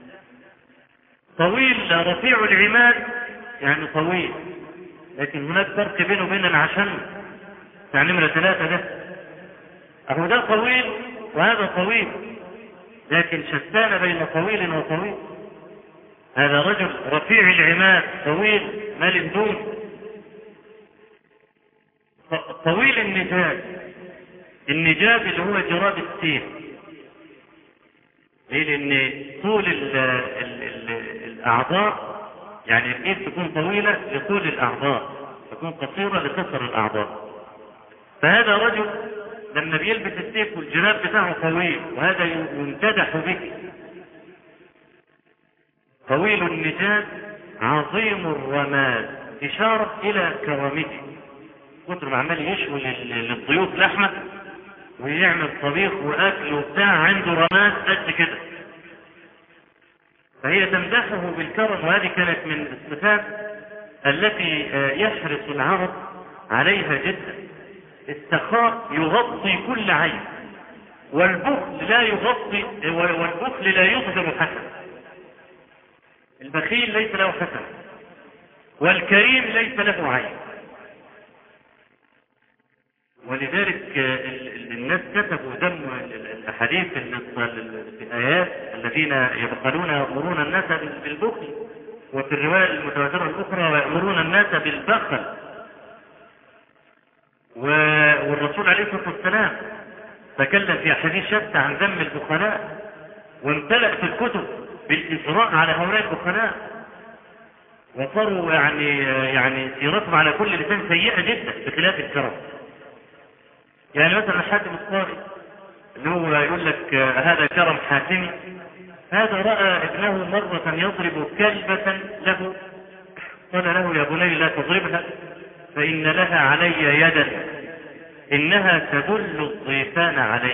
طويل رفيع العماد يعني طويل، لكن هناك فرق بينه وبين العشم يعني نمرة 3 ده. أهو ده طويل وهذا طويل، لكن شتان بين طويل وطويل. هذا رجل رفيع العماد طويل مال الدون. طويل النجاد، النجاد اللي هو جراب السيف. ليه؟ لأن طول الأعضاء يعني الإيد تكون طويلة لطول الأعضاء، تكون قصيرة لقصر الأعضاء. فهذا رجل لما بيلبس السيف والجراب بتاعه طويل، وهذا يمتدح به. طويل النجاد عظيم الرماد، إشارة إلى كرامته. كتر ما عمال يشوي للضيوف لحمة ويعمل طبيخ وأكل وبتاع، عنده رماد قد كده. فهي تمدحه بالكرم، وهذه كانت من الصفات التي يحرص العرب عليها جدا. السخاء يغطي كل عين، والبخل لا يغطي، والبخل لا يظهر حسن. البخيل ليس له حسن، والكريم ليس له عين. ولذلك الناس كتبوا دم الأحاديث في آيات الذين يبخلون يأمرون الناس بالبخل، وفي الرواية المتواترة الأخرى ويأمرون الناس بالبخل. والرسول عليه الصلاة والسلام تكلم في أحاديث شتى عن ذم البخلاء، وامتلأت الكتب بالإجراء على هؤلاء البخلاء، وصاروا يعني سيرتهم على كل لسان سيئة جدا بخلاف الكرم. يعني مثلا حاتم الطائي اللي هو يقول لك هذا كرم حاتمي، هذا رأى ابنه مرة يضرب كلبة له، قال له: يا بني لا تضربها فإن لها علي يدا إنها تدل الضيفان علي.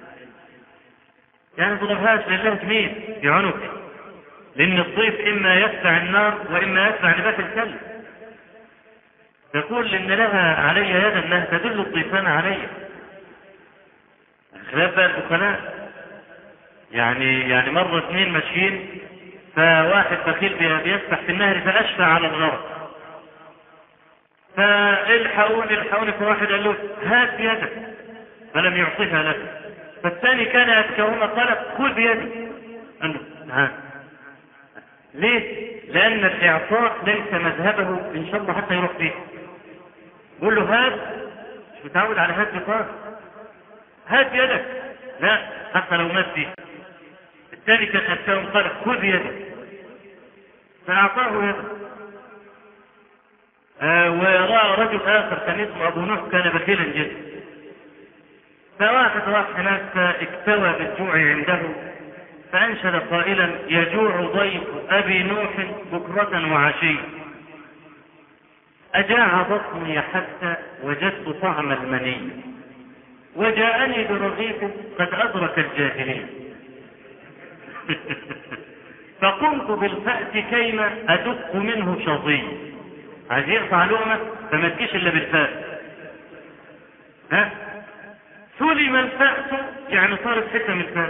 يعني ضربهاش لله مين في عنقه، لأن الضيف إما يدفع النار وإما يدفع نبات الكلب. يقول إن لها علي يدا إنها تدل الضيفان علي. خلاف بقى البخلاء. يعني مرة 2 ماشيين، فواحد بخيل بيسبح في النهر فأشفع على الغرق، فالحقوني. فواحد قال له: هات بيدك، فلم يعطيها له. فالثاني كان يذكرهما قال: خذ بيدي. قال له: ها. ليه؟ لأن الإعطاء ليس مذهبه إن شاء الله حتى يروح فيه. قول له: هات، مش متعود على هات بقى، هات بيدك، لا حتى لو مات فيه. الثاني كان أذكرهم قال: خذ يدك، فأعطاه يده. ورأى رجل آخر كان اسمه أبو نوح كان بخيلا جدا، فواحد راح هناك اكتوى بالجوع عنده، فأنشد قائلا: يجوع ضيف أبي نوح بكرة وعشي، أجاع بطني حتى وجدت طعم المني، وجاءني برغيف قد أدرك الجاهلين، فقمت بالفأس كيما أدق منه شظي. عايز يقطع لقمة فما تجيش إلا بالفأس. ها؟ سلم الفأس يعني صارت حتة من الفأس.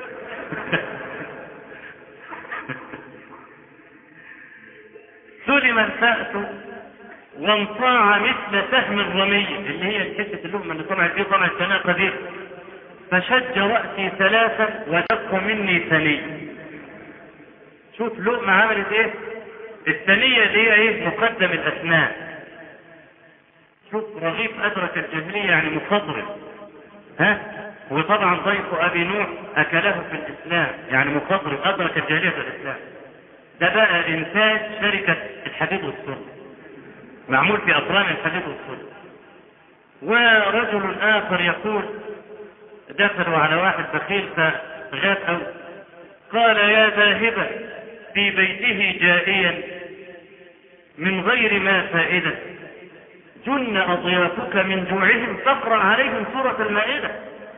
سلم الفأس وانصاع مثل سهم الرمي، اللي هي حتة اللقمة اللي طلعت فيه طلعت تناقة دي، فشج رأسي 3 ودق مني ثني. شوف لقمة عملت ايه؟ الثانية اللي هي ايه؟ مقدم الأسنان. شوف رغيف أدرك الجاهلية يعني مخضرم. ها؟ وطبعا ضيف أبي نوح أكله في الإسلام، يعني مخضرم أدرك الجاهلية في الإسلام. ده بقى إنتاج شركة الحديد والصلب، معمول في أطران الحديد والصلب. ورجل آخر يقول دخلوا على واحد بخيل فغاب أو قال يا ذاهبا في بيته جائيا من غير ما فائدة جن أضيافك من جوعهم فاقرأ عليهم سورة المائدة.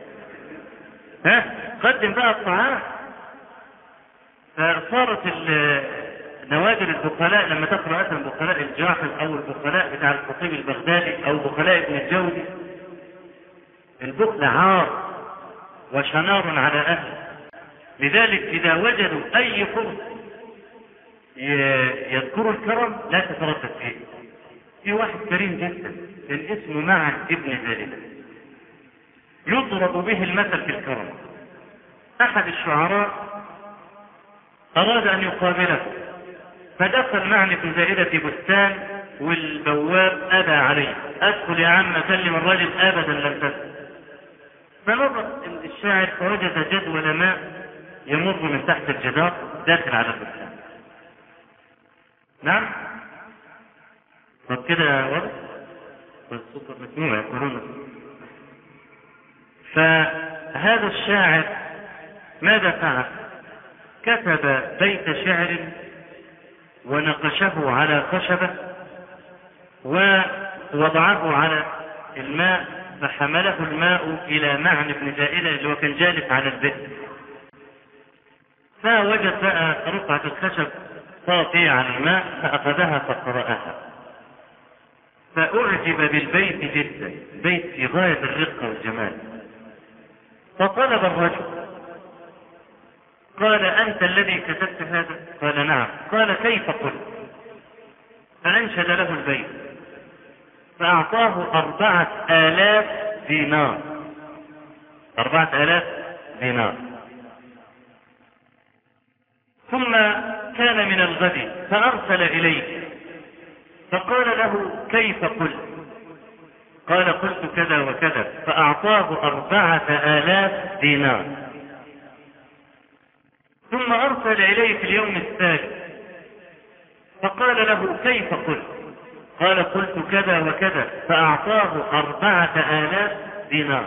قدم بقى الطعام. فصارت نوادر البخلاء لما تقرأ مثلا بخلاء الجاحظ أو البخلاء بتاع الخطيب البغدادي أو بخلاء ابن الجوزي، البخل عار وشنار على أهله. لذلك إذا وجدوا أي فرصة يذكروا الكرم لا تتردد فيه. في واحد كريم جدا كان اسمه معن ابن زائدة يضرب به المثل في الكرم. أحد الشعراء أراد أن يقابله فدخل معن ابن زائدة في بستان والبواب أبى عليه. أدخل يا عم أكلم الرجل، أبدا لم تدخل. فنظر الشاعر فوجد جدول ماء يمر من تحت الجدار داخل على البستان. نعم طب كده واضح والسكر مسموع يقولون. فهذا الشاعر ماذا فعل؟ كتب بيت شعر ونقشه على خشبة ووضعه على الماء فحمله الماء إلى معن بن زائدة اللي هو كان جالس على البئر. فوجد بقى رقعة الخشب طافية على الماء فأخذها فقرأها فأعجب بالبيت جدا، بيت في غاية الرقة والجمال. فطلب الرجل قال أنت الذي كتبت هذا؟ قال نعم. قال كيف قلت؟ فأنشد له البيت فأعطاه 4000 دينار. 4000 دينار. ثم كان من الغد فأرسل إليه فقال له كيف قلت؟ قال قلت كذا وكذا. فأعطاه 4000 دينار. ثم أرسل إليه في اليوم الثالث فقال له كيف قلت؟ قال قلت كذا وكذا. فأعطاه 4000 دينار.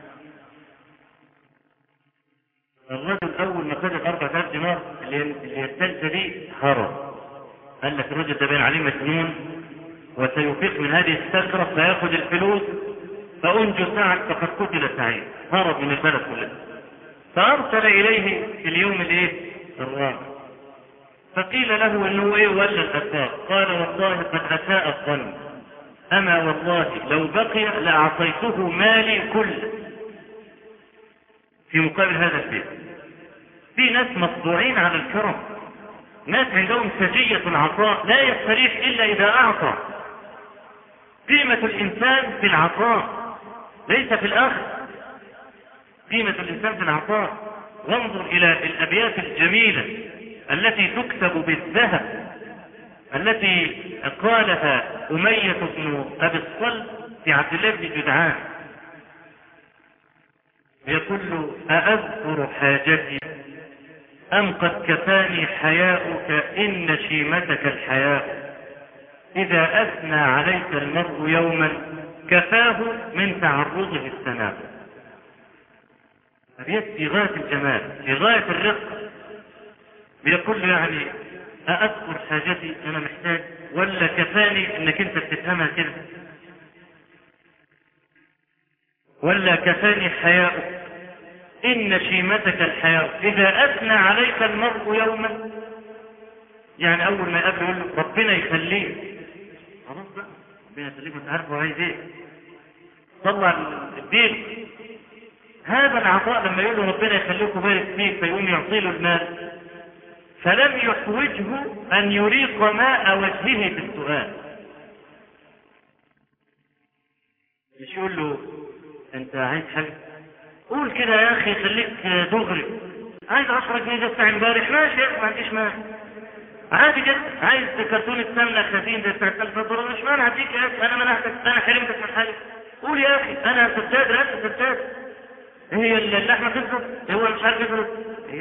الرجل أول ما خد 4000 دينار اللي الثالثة دي هرب. قال لك الرجل ده باين عليه مجنون وسيفيق من هذه السكرة فيأخذ الفلوس فأنجو سعد فقد قتل سعيد. هرب من البلد كلها. فأرسل إليه في اليوم الرابع فقيل له انه ولا الأساء؟ قال والله قد أساء الظن، أما والله لو بقي لأعطيته مالي كله في مقابل هذا البيت. في ناس مطبوعين على الكرم، ناس عندهم سجية العطاء لا يستريح إلا إذا أعطى. قيمة الإنسان في العطاء ليس في الآخر. قيمة الإنسان في العطاء. وانظر إلى الأبيات الجميلة التي تكتب بالذهب التي قالها أمية بن أبي الصلب في عبد الله بن جدعان. يقول أأذكر حاجتي أم قد كفاني حياؤك إن شيمتك الحياء إذا أثنى عليك المرء يوما كفاه من تعرضه السماء. أبيات في غاية الجمال في غاية الرقة. بيقول يعني أذكر حاجتي أنا محتاج ولا كفاني إنك أنت بتفهمها كده ولا كفاني حياؤك إن شيمتك الحياء إذا أثنى عليك المرء يوما. يعني أول ما يقابله يقول له ربنا يخليه. خلاص بقى ربنا يخليك وأنت عارف هو عايز إيه. طلع الدين. هذا العطاء لما يقول له ربنا يخليك وبارك فيك فيقوم يعطي له المال فلم يحوجه أن يريق ماء وجهه بالسؤال. مش يقول له أنت عايز حاجة؟ قول كده يا أخي خليك دغري. عايز 10 جنيه بتاع امبارح ماشي يا أخي ما عنديش مانع. عادي جدا. عايز كرتونة سمنة خزين ده بتاع $1000 مش مانع هديك يا أخي. أنا منعتك أنا حرمتك من حاجة. قول يا أخي أنا سداد رأس سداد. هي اللحمة تفضل هو مش عارف يفضل هي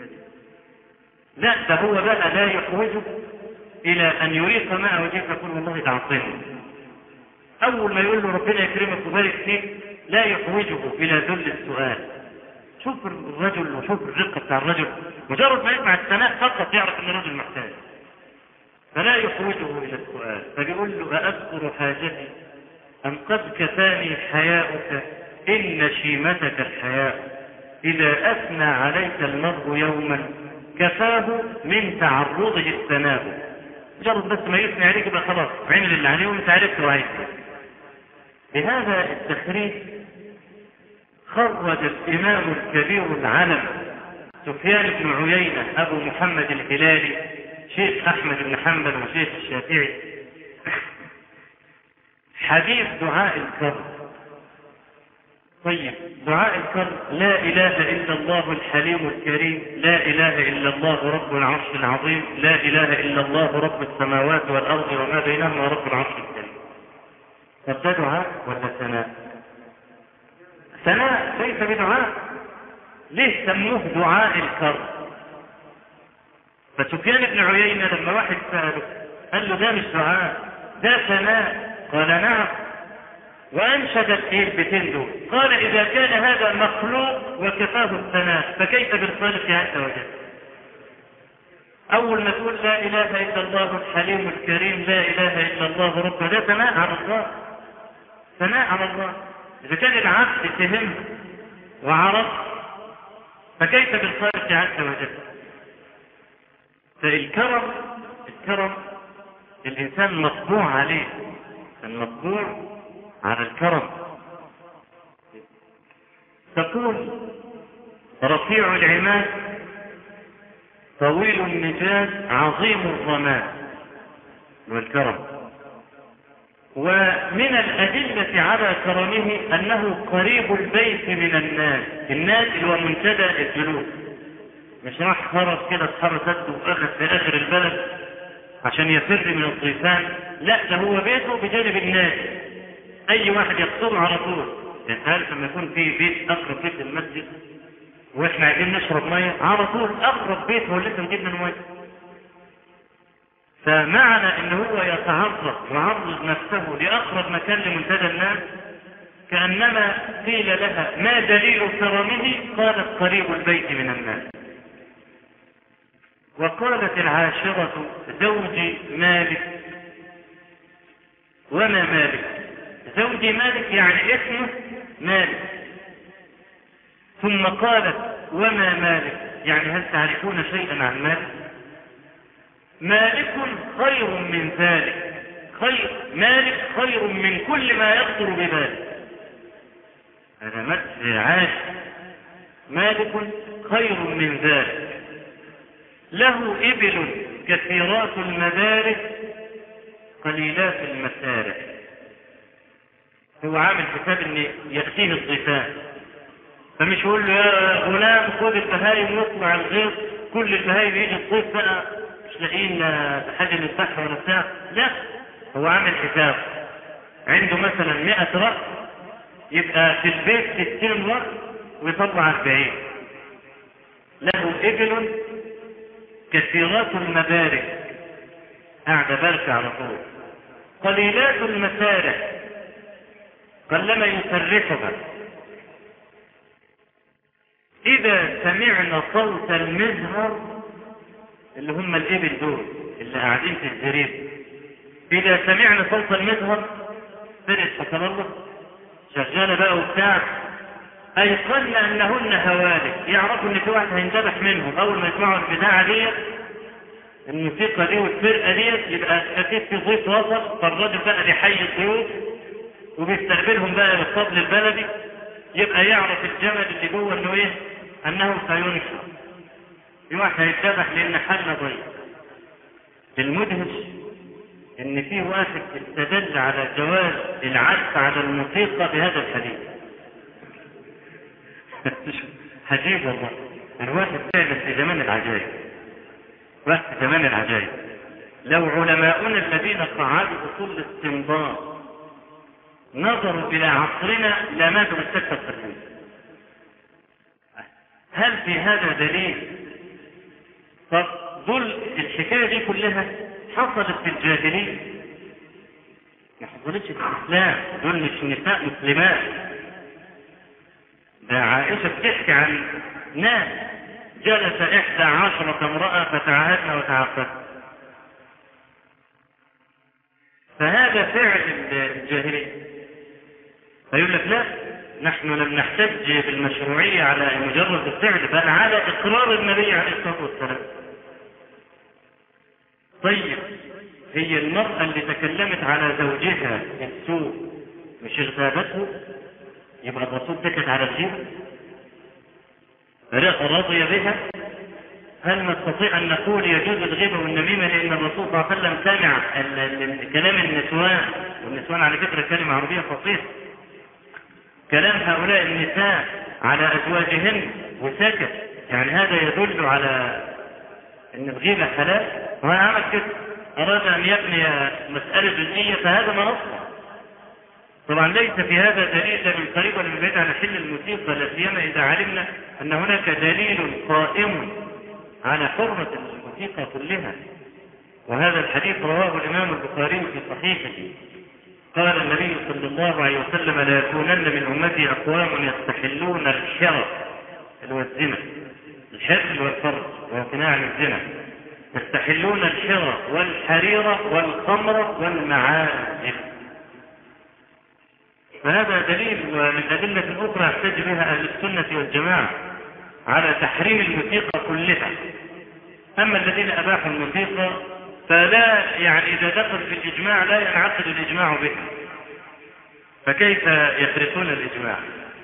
لا ده هو بقى لا يحوجه إلى أن يريق ماء وجهه يقول والله تعطيني أول ما يقول له ربنا يكرمك وبارك فيك لا يحوجه إلى ذل السؤال. شوف الرجل وشوف الرقة بتاع الرجل، مجرد ما يسمع الثناء فقط يعرف أن الرجل محتاج، فلا يحوجه إلى السؤال. فبيقول له أأذكر حاجتي أم قد كفاني حياؤك إن شيمتك الحياء، إذا أثنى عليك المرء يوما كفاه من تعرضه الثناء. مجرد بس ما يثني عليك يبقى خلاص عمل اللي عليه وانت عرفت وعيت. بهذا التخريج خرج الإمام الكبير العلم سفيان بن عيينة أبو محمد الهلالي شيخ أحمد بن حنبل وشيخ الشافعي حديث دعاء الكرب. طيب دعاء الكرب: لا إله إلا الله الحليم الكريم، لا إله إلا الله رب العرش العظيم، لا إله إلا الله رب السماوات والأرض وما بينهما رب العرش الكريم. طب ده دعاء ولا ثناء؟ ثناء ليس بدعاء. ليه سموه دعاء الكرب؟ فسفيان بن عيينة لما واحد سأله قال له ده مش دعاء ده ثناء، قال نعم، وأنشد البيتين دول، قال إذا كان هذا مخلوق وكفاه الثناء فكيف بالخالق عز وجل؟ أول ما تقول لا إله إلا الله الحليم الكريم، لا إله إلا الله رب، ده ثناء على الله، ثناء على الله. إذا كان العبد فهم وعرف فكيف بالخالق عز وجل؟ فالكرم الإنسان مطبوع عليه، المطبوع على الكرم. تقول رفيع العماد طويل النجاز عظيم الرماد والكرم. ومن الأدلة على كرمه أنه قريب البيت من الناس اللي هو منتدى الجلوس، مش راح خرج كده اتحرك وأخذ في آخر البلد عشان يفر من الضيفان، لا ده هو بيته بجانب الناس، أي واحد يقصده على طول. يعني عارف لما يكون في بيت أقرب بيت المسجد وإحنا عايزين نشرب مية، على طول أقرب بيت هو اللي نجيب منه مية. فمعنى إن هو يتعرض ويعرض نفسه لأقرب مكان لمنتدى الناس كأنما قيل لها ما دليل كرمه؟ قالت قريب البيت من الناس. وقالت العاشرة زوجي مالك. وما مالك؟ زوجي مالك يعني اسمه مالك. ثم قالت وما مالك؟ يعني هل تعرفون شيئا عن مالك؟ مالك خير من ذلك، مالك خير من كل ما يخطر ببالك. هذا مدح عاش. مالك خير من ذلك، له إبل كثيرات المبارك قليلات المسارح. هو عامل حساب ان يأتيه الضيفان، فمش يقول له يا غلام خذ البهايم واطلع الغيط، كل البهايم يجي الضيف بقى مش لاقيين حاجه نذبحها ولا بتاع، لا، هو عامل حساب عنده مثلا 100 رأس، يبقى في البيت 60 رأس ويطلع 40. له إبل كثيرات المبارك، قاعدة بركة على طول، قليلات المسارح قلما يسرحها. إذا سمعنا صوت المزهر، اللي هم الإبل دول اللي قاعدين في الزريب، إذا سمعنا صوت المزهر فرقت حسن الله شغالة بقى وبتاع، أيقنا أنهن هوالك، يعرفوا إن في واحد هينذبح منهم. أول ما يسمعوا البداعة دي الموسيقى دي والفرقة دي، يبقى أكيد في ضيف وسط، فالراجل بقى بيحيي الضيوف وبيستقبلهم بقى بالطبل البلدي، يبقى يعرف الجمل اللي جوه إنه إيه؟ أنه سينشر، في واحد هيتذبح لأن حل ضيف. المدهش إن فيه واحد استدل على جواز العزف على الموسيقى بهذا الحديث. عجيب والله، الواحد فعلا في زمان العجائب، واحد في زمان العجائب. لو علماؤنا الذين قعدوا اصول الاستنباط نظروا الى عصرنا لماتوا بالسكتة القرآن. هل في هذا دليل؟ طب دول الحكايه دي كلها حصلت في الجاهليه، ما حصلتش في الإسلام، دول مش نساء مسلمات. ده عائشة بتحكي عن ناس جلس 11 امرأة فتعاهدنا وتعاقدنا. فهذا فعل الجاهلية. فيقول لك لا، نحن لم نحتج بالمشروعية على مجرد الفعل، بل على إقرار النبي عليه الصلاة والسلام. طيب، هي المرأة اللي تكلمت على زوجها السوء مش اغتابته؟ يبقى الرسول سكت على الغيبة؟ رضي بها؟ هل نستطيع أن نقول يجوز الغيبة والنميمة لأن الرسول صلى الله عليه وسلم سمع كلام النسوان، والنسوان على فكرة كلمة عربية فصيحة، كلام هؤلاء النساء على أزواجهن وسكت؟ يعني هذا يدل على أن الغيبة حلال؟ وهو عمل كده، أراد أن يبني مسألة جزئية، فهذا ما أصلا. طبعا ليس في هذا دليل من قريب ولا من بعيد على حل الموسيقى، لا سيما إذا علمنا أن هناك دليل قائم على حرمة الموسيقى كلها. وهذا الحديث رواه الإمام البخاري في صحيحه. قال النبي صلى الله عليه وسلم: لا يكونن من أمتي أقوام يستحلون الحرى، اللي هو الزنا، الحل والفرج وامتناع الزنا، يستحلون الحرى والحريرة والخمر والمعازف. فهذا دليل ومن أدلة أخرى يحتج بها أهل السنة والجماعة على تحريم الموسيقى كلها. أما الذين أباحوا الموسيقى فلا، يعني إذا دخل في الإجماع لا ينعقد الإجماع به، فكيف يخرقون الإجماع؟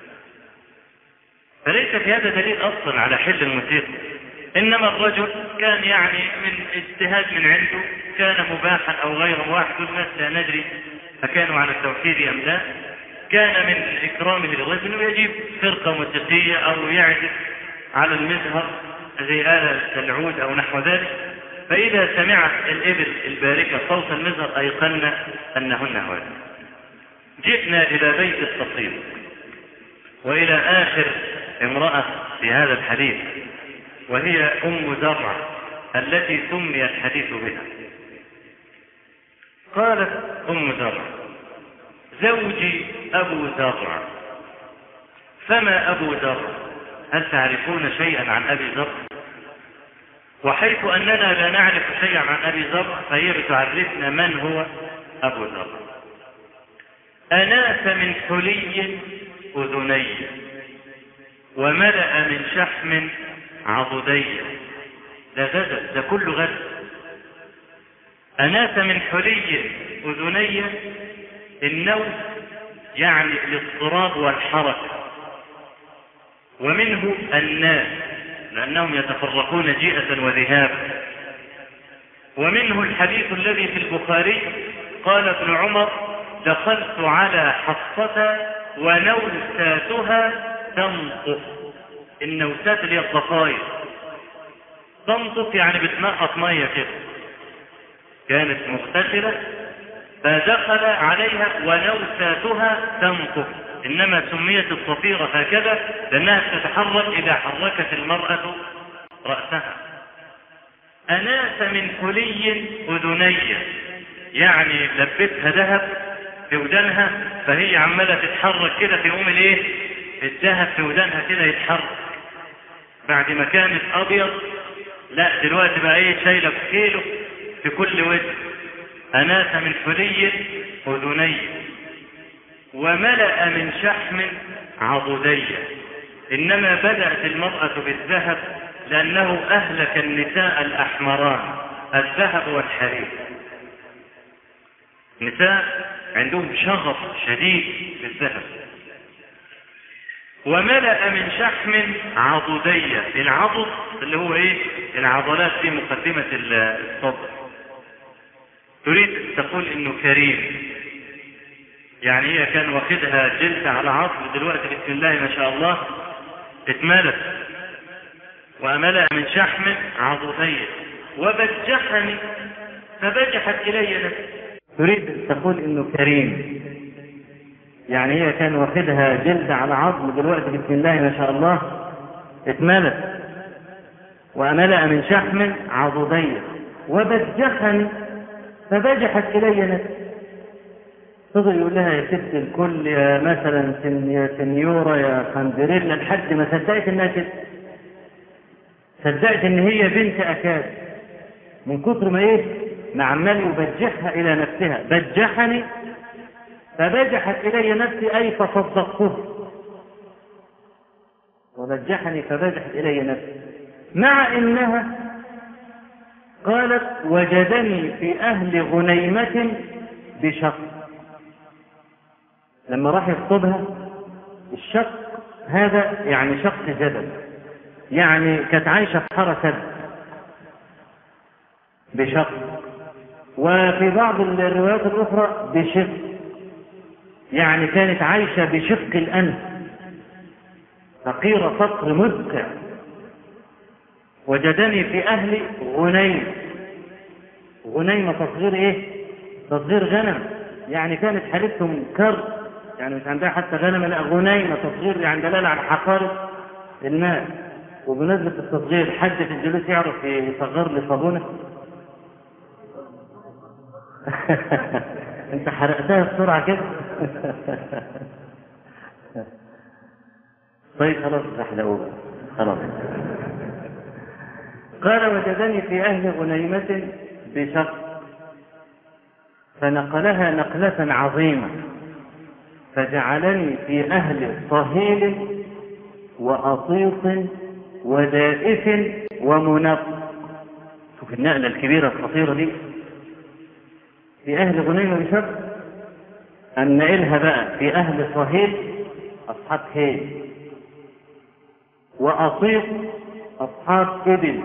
فليس في هذا دليل أصلا على حل الموسيقى، إنما الرجل كان يعني من اجتهاد من عنده، كان مباحا أو غير مباح، الناس لا ندري فكانوا على التوحيد أم لا. كان من إكرامه للرجل أنه يجيب فرقة موسيقية أو يعزف على المزهر زي آلة العود أو نحو ذلك، فإذا سمعت الإبل الباركة صوت المزهر أيقن أنهن هواتف. جئنا إلى بيت التصير وإلى آخر امرأة في هذا الحديث، وهي أم زرع التي سمي الحديث بها. قالت أم زرع: زوجي أبو زرع. فما أبو زرع؟ هل تعرفون شيئا عن أبي زرع؟ وحيث أننا لا نعرف شيئا عن أبي زرع فهي بتعرفنا من هو أبو زرع. أناس من حلي أذني وملأ من شحم عضدي. ده غزل، ده كله غزل. أناس من حلي أذني، النوم يعني الاضطراب والحركة، ومنه الناس لأنهم يتفرقون جيئة وذهابا، ومنه الحديث الذي في البخاري قال ابن عمر: دخلت على حفصة ونوساتها تنطف. النوسات اللي هي الضفاير، تنطف يعني بتنقط مية كده، كانت مغتسلة فدخل عليها ونوساتها تنطف، إنما سميت الصفيرة هكذا لأنها تتحرك إذا حركت المرأة رأسها. أناس من حلي أذني، يعني لبتها ذهب في ودنها فهي عمالة تتحرك كده، في يوم الايه الذهب في ودنها كده يتحرك، بعد ما كانت أبيض لا دلوقتي بقى ايه شايلة كيلو في كل ودن. أناس من حلي أذني وملأ من شحم عضدي، إنما بدأت المرأة بالذهب لأنه أهلك النساء الأحمران الذهب والحرير. النساء عندهم شغف شديد بالذهب. وملأ من شحم عضدي، العضد اللي هو ايه العضلات في مقدمة الصدر. تريد تقول انه كريم، يعني هي كان واخدها جلد على عظم، دلوقتي بسم الله ما شاء الله اتملت. وملأ من شحم عضدي وبجحني فبجحت الي نفسي. تريد تقول انه كريم، يعني هي كان واخدها جلد على عظم، دلوقتي بسم الله ما شاء الله اتملت. وملأ من شحم عضدي وبجحني فبجحت الي نفسي. فضل يقول لها يا ست الكل، يا مثلا يا سنيورة، يا خندريلا، لحد ما صدقت انها كده. صدقت ان هي بنت اكاد، من كتر ما ايه، ما عمال يبجحها الى نفسها. بجحني فبجحت الي نفسي، اي فصدقته. وبجحني فبجحت الي نفسي، مع انها قالت وجدني في اهل غنيمة بشق. لما راح يخطبها، الشق هذا يعني شق جبل، يعني كانت عايشة في حارة سد بشق. وفي بعض الروايات الأخرى بشق، يعني كانت عايشة بشق الأنف، فقيرة فقر مدقع. وجدني في أهل غنيم. غنيمة تصغير إيه؟ تصغير غنم، يعني كانت حالتهم كر، يعني مش عندها حتى غنم، لا غنيمة تصغير، يعني دلالة على حقارة الناس. وبنسبة التصغير، حد في الجلوس يعرف يصغر لي صابونة؟ انت حرقتها بسرعة كده. طيب خلاص احلقوها خلاص. قال وجدني في أهل غنيمة بشق، فنقلها نقلة عظيمة، فجعلني في أهل صهيل وأطيط ودائف ومنق. شوف النقلة الكبيرة الخطيرة دي، في أهل غنيمة بشق، أن نقلها بقى في أهل صهيل أصحاب هيل، وأطيط أصحاب إبل.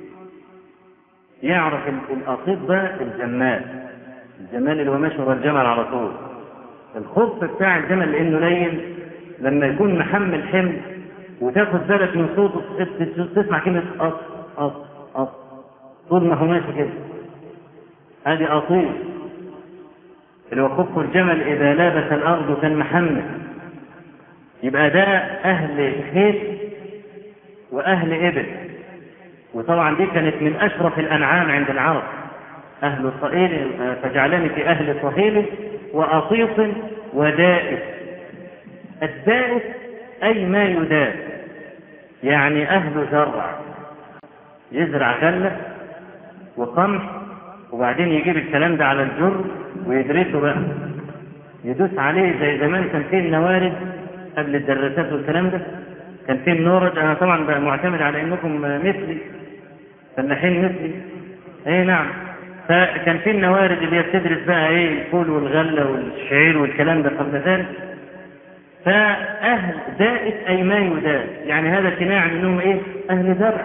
يعرف الأطيط ده الجمال اللي هو ماشي ورا الجمل على طول. الخف بتاع الجمل لأنه لين، لما يكون محمل حمل وتاخد بالك من صوته تسمع كلمة أط أط أط طول ما هو ماشي كده. هذه أطيط اللي هو خف الجمل إذا لابس الأرض كان محمل. يبقى ده أهل خيل وأهل إبل. وطبعا دي كانت من أشرف الأنعام عند العرب، أهل صهيل. فجعلني في أهل صهيل وأطيط ودائف. الدائف أي ما يداف، يعني أهل زرع، يزرع غلة وقمح، وبعدين يجيب الكلام ده على الجر ويدرسه بقى، يدوس عليه. زي زمان كان فيه النوارد قبل الدراسات والكلام ده، كان فيه النورج. أنا طبعا بقى معتمد على إنكم مثلي، فلاحين مثلي. ايه نعم. فكان في النوارد اللي هي بتدرس بقى ايه، الفول والغله والشعير والكلام ده قبل ذلك. فاهل دائس اي ما يداس، يعني هذا كناية عن انهم ايه، اهل زرع.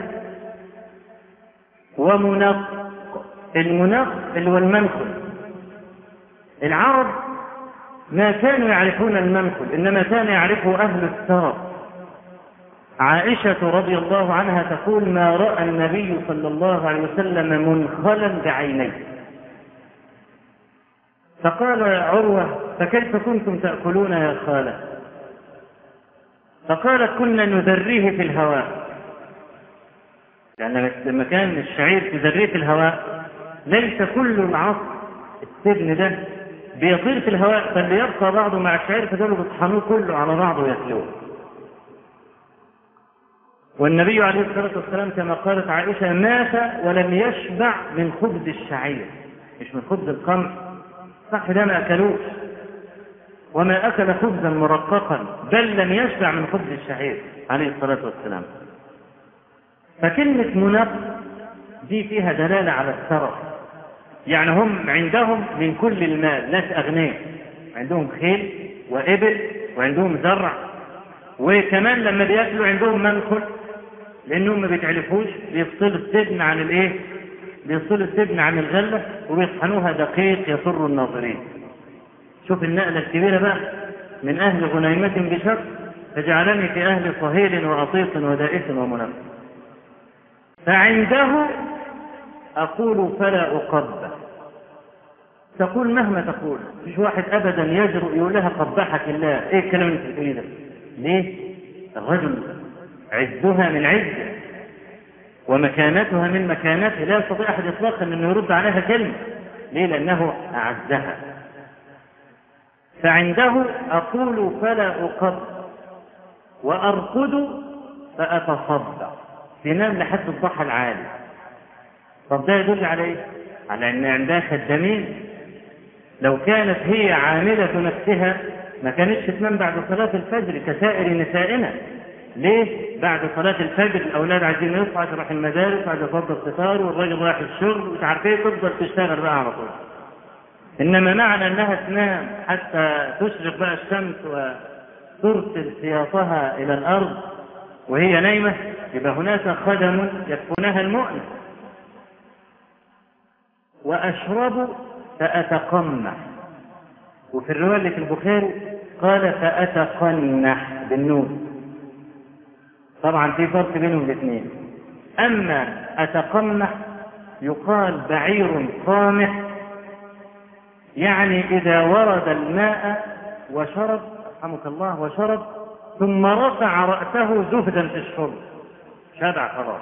ومنق، المنق اللي هو المنخل. العرب ما كانوا يعرفون المنخل، انما كان يعرفه اهل الثرى. عائشة رضي الله عنها تقول ما رأى النبي صلى الله عليه وسلم منخلا بعينيه. فقال عروة فكيف كنتم تأكلون يا خالة؟ فقالت كنا نذريه في الهواء، يعني لما كان الشعير تذريه في الهواء، ليس كل العصر السبن ده بيطير في الهواء، فاللي يبقى بعضه مع الشعير فدولوا بيطحنوه كله على بعضه ويأكلوه. والنبي عليه الصلاة والسلام كما قالت عائشة مات ولم يشبع من خبز الشعير، مش من خبز القمح، صح ده ما أكلوش، وما أكل خبزا مرققا، بل لم يشبع من خبز الشعير عليه الصلاة والسلام. فكلمة منق دي فيها دلالة على الثرى، يعني هم عندهم من كل المال، ناس أغنياء عندهم خيل وإبل وعندهم زرع، وكمان لما بيأكلوا عندهم منخل، لأنهم ما بيتعرفوش، بيفصلوا السبن عن الإيه؟ بيفصلوا السبن عن الغلة وبيطحنوها دقيق يسر الناظرين. شوف النقلة الكبيرة بقى، من أهل غنيمة بشق فجعلني في أهل صهيل وأطيط ودائس ومنق. فعنده أقول فلا أقبح. تقول مهما تقول، مش واحد أبدا يجرؤ يقول لها قبحك الله. إيه الكلام اللي بتقوليه ده؟ ليه؟ الرجل عزها من عزه ومكانتها من مكانته، لا يستطيع أحد إطلاقا أنه يرد عليها كلمة. ليه؟ لأنه أعزها. فعنده أقول فلا أقبض وأرقد فأتصدق، تنام لحد الضحى العالي. طب ده يدل على إيه؟ على أن عندها خدامين. لو كانت هي عاملة نفسها ما كانتش تنام بعد صلاة الفجر كسائر نسائنا. ليه؟ بعد صلاة الفجر الأولاد عايزين يصحوا تروح المدارس، بعد يفضل الفطار والراجل رايح الشغل مش عارف ايه، تفضل تشتغل بقى على طول. إنما معنى أنها تنام حتى تشرق بقى الشمس وترسل سياطها إلى الأرض وهي نايمة، يبقى هناك خدم يكفونها المؤنة. وأشرب فأتقمح، وفي الرواية اللي في البخاري قال فأتقنح بالنون. طبعا في فرق بينهم الاثنين. أما أتقمح يقال بعير قامح، يعني إذا ورد الماء وشرب رحمك الله وشرب ثم رفع رأسه زهدا في الشرب، شبع خلاص.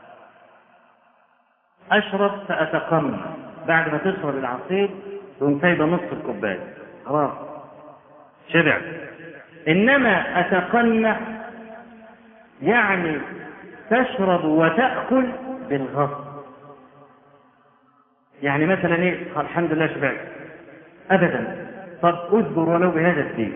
أشرب فأتقمح، بعد ما تشرب العصير ثم سايبه نص الكوبايه خلاص شبع. انما أتقنح يعني تشرب وتأكل بالغصب. يعني مثلا ايه؟ الحمد لله شبعت. ابدا. طب اذكر ولو بهذا الدين.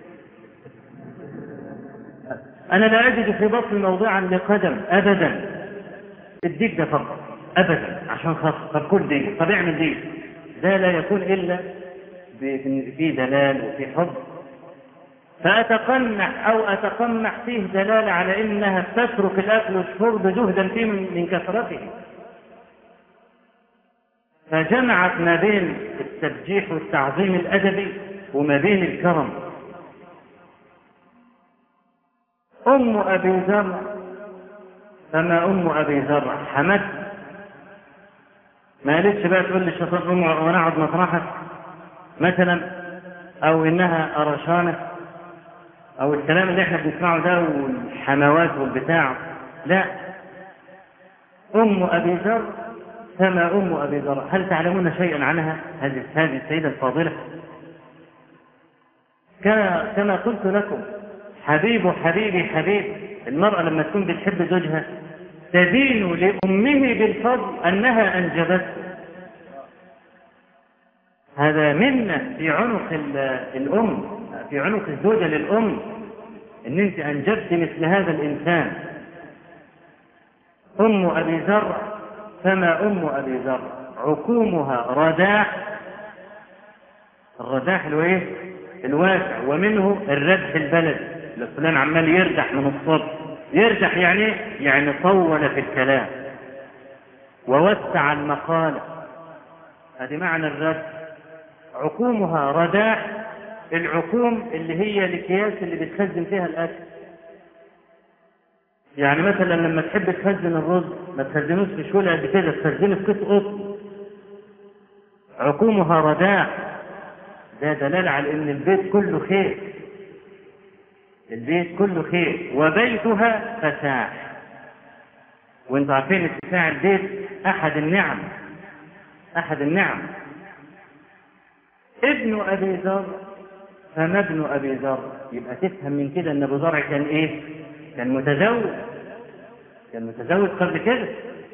انا لا اجد في بطني موضعا لقدم ابدا، الديك ده فقط ابدا عشان خاطر. طب كل دي، طب اعمل دي. ده لا يكون الا في دلال وفي حب. فأتقنح أو أتقمح فيه دلالة على إنها تترك الأكل والشرب جهدا فيه من كثرته. فجمعت ما بين التبجيح والتعظيم الأدبي وما بين الكرم. أم أبي ذر، فما أم أبي ذر حمد، ما قالتش بقى تقول لي الشيطان وانا اقعد مطرحك مثلا، او انها قرشانه، او الكلام اللي احنا بنسمعه ده والحموات والبتاع. لا، ام ابي ذر فما ام ابي ذر. هل تعلمون شيئا عنها هذه السيده الفاضله؟ كما قلت لكم، حبيب حبيبي حبيب. المراه لما تكون بتحب زوجها تدين لأمه بالفضل أنها أنجبته. هذا منة في عنق الأم، في عنق الزوجة للأم، أن أنت أنجبت مثل هذا الإنسان. أم أبي ذر فما أم أبي ذر عقومها رداح. الرداح الواسع، ومنه الردح البلد. فلان عمال يردح من الصبح. يرجح يعني طول في الكلام ووسع المقالة. هذه معنى الرد. عقومها رداح، العقوم اللي هي الأكياس اللي بتخزن فيها الأكل. يعني مثلا لما تحب تخزن الرز ما تخزنوش في شولة قد كده، تخزنه في كيس قطن. عقومها رداح، ده دلالة على ان البيت كله خير. البيت كله خير. وبيتها فساح، وانتم عارفين اتساع البيت احد النعم، احد النعم. ابن ابي ذر فما ابن ابي ذر. يبقى تفهم من كده ان ابو ذر كان ايه؟ كان متزوج، كان متزوج قبل كده.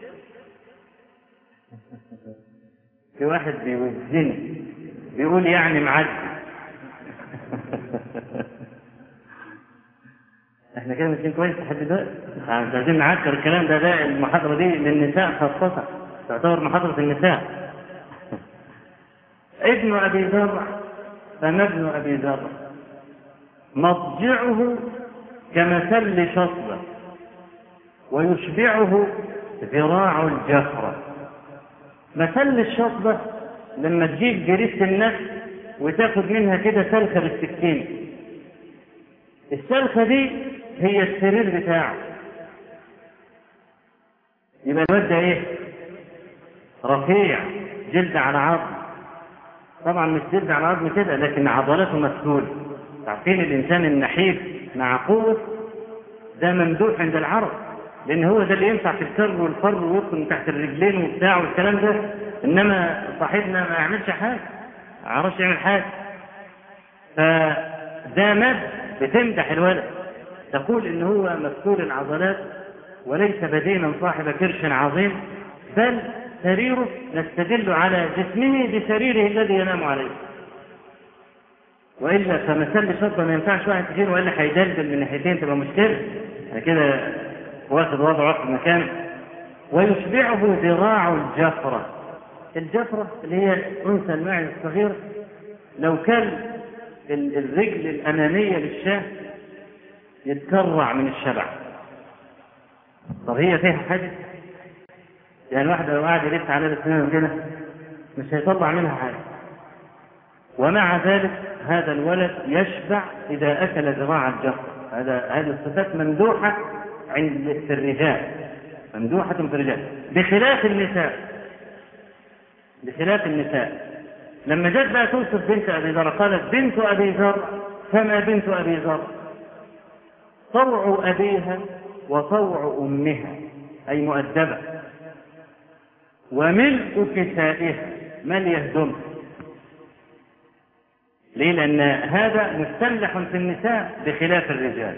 في واحد بيوزني بيقول يعني معدي. احنا كده ماشيين كويس لحد دلوقتي. مش عايزين نعكر الكلام ده المحاضرة دي للنساء خاصة، تعتبر محاضرة النساء. ابن أبي ذر فما ابن أبي ذر مضجعه كمثل شطبة ويشبعه ذراع الجفرة. مثل الشطبة لما تجيب جريدة النفس وتاخد منها كده سلخة بالسكين. السلخة دي هي السرير بتاعه. يبقى الواد ده ايه؟ رفيع، جلد على عظم. طبعا مش جلد على عظم كده، لكن عضلاته مسدودة. عارفين الانسان النحيف مع قوة ده ممدوح عند العرب، لان هو ده اللي ينفع في الكر والفر ويدخل من تحت الرجلين وبتاع والكلام ده. انما صاحبنا ما يعملش حاجة، ما يعرفش يعمل حاجة. فده مد بتمدح الولد، تقول إن هو مكسور العضلات وليس بدينا صاحب كرش عظيم، بل سريره نستدل على جسمه بسريره الذي ينام عليه. وإلا فمثل شرطة ما ينفعش واحد تجين، وإلا هيدلدل من ناحيتين تبقى مشكلة كده، واخد وضعه واخد مكان. ويشبعه ذراع الجفرة. الجفرة اللي هي أنثى الماعز الصغير، لو كان الرجل الأمامية للشاة يتكرع من الشبع. طب هي فيها حاجة؟ يعني واحدة لو قاعد يلف على الاسنان كده مش هيطلع منها حاجة. ومع ذلك هذا الولد يشبع إذا أكل ذراع الجفرة. هذه الصفات ممدوحة في الرجال، ممدوحة في الرجال، بخلاف النساء. لما جت بقى توصف بنت أبي ذر قالت بنت أبي ذر. فما بنت أبي ذر؟ طوع أبيها وطوع أمها، أي مؤدبة، وملء كسائها، ملء هدومها. ليه؟ لأن هذا مستملح في النساء بخلاف الرجال.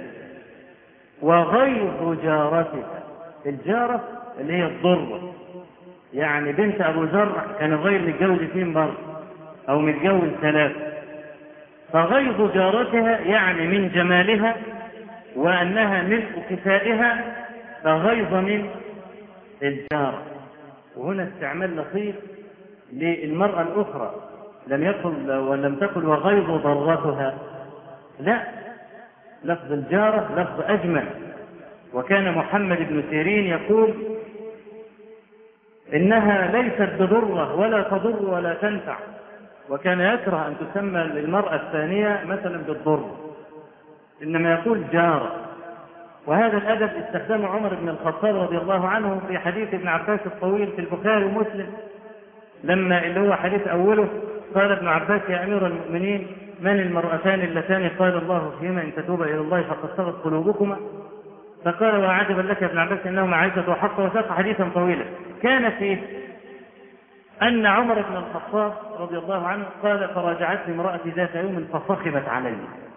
وغيظ جارتها، الجارة اللي هي الضرة، يعني بنت أبو ذر كان غير متجوز 2 مرة أو متجوز 3. فغيظ جارتها يعني من جمالها وأنها ملء كسائها، فغيظ من الجارة. وهنا استعمال لطيف للمرأة الأخرى، لم يقل ولم تقل وغيظ ضرتها، لا، لفظ الجارة لفظ أجمل. وكان محمد بن سيرين يقول إنها ليست بضرة ولا تضر ولا تنفع، وكان يكره أن تسمى المرأة الثانية مثلا بالضر، إنما يقول جارة. وهذا الأدب استخدمه عمر بن الخطاب رضي الله عنه في حديث ابن عباس الطويل في البخاري ومسلم، لما اللي هو حديث أوله قال ابن عباس يا أمير المؤمنين من المرأتان اللتان قال الله فيهما إن تتوبا إلى الله فقد صغت قلوبكما؟ فقال وعجبا لك يا ابن عباس إنهما عائشة وحفصة، وساق حديثا طويلا. كان فيه أن عمر بن الخطاب رضي الله عنه قال فراجعتني امرأتي ذات يوم فصخبت علي.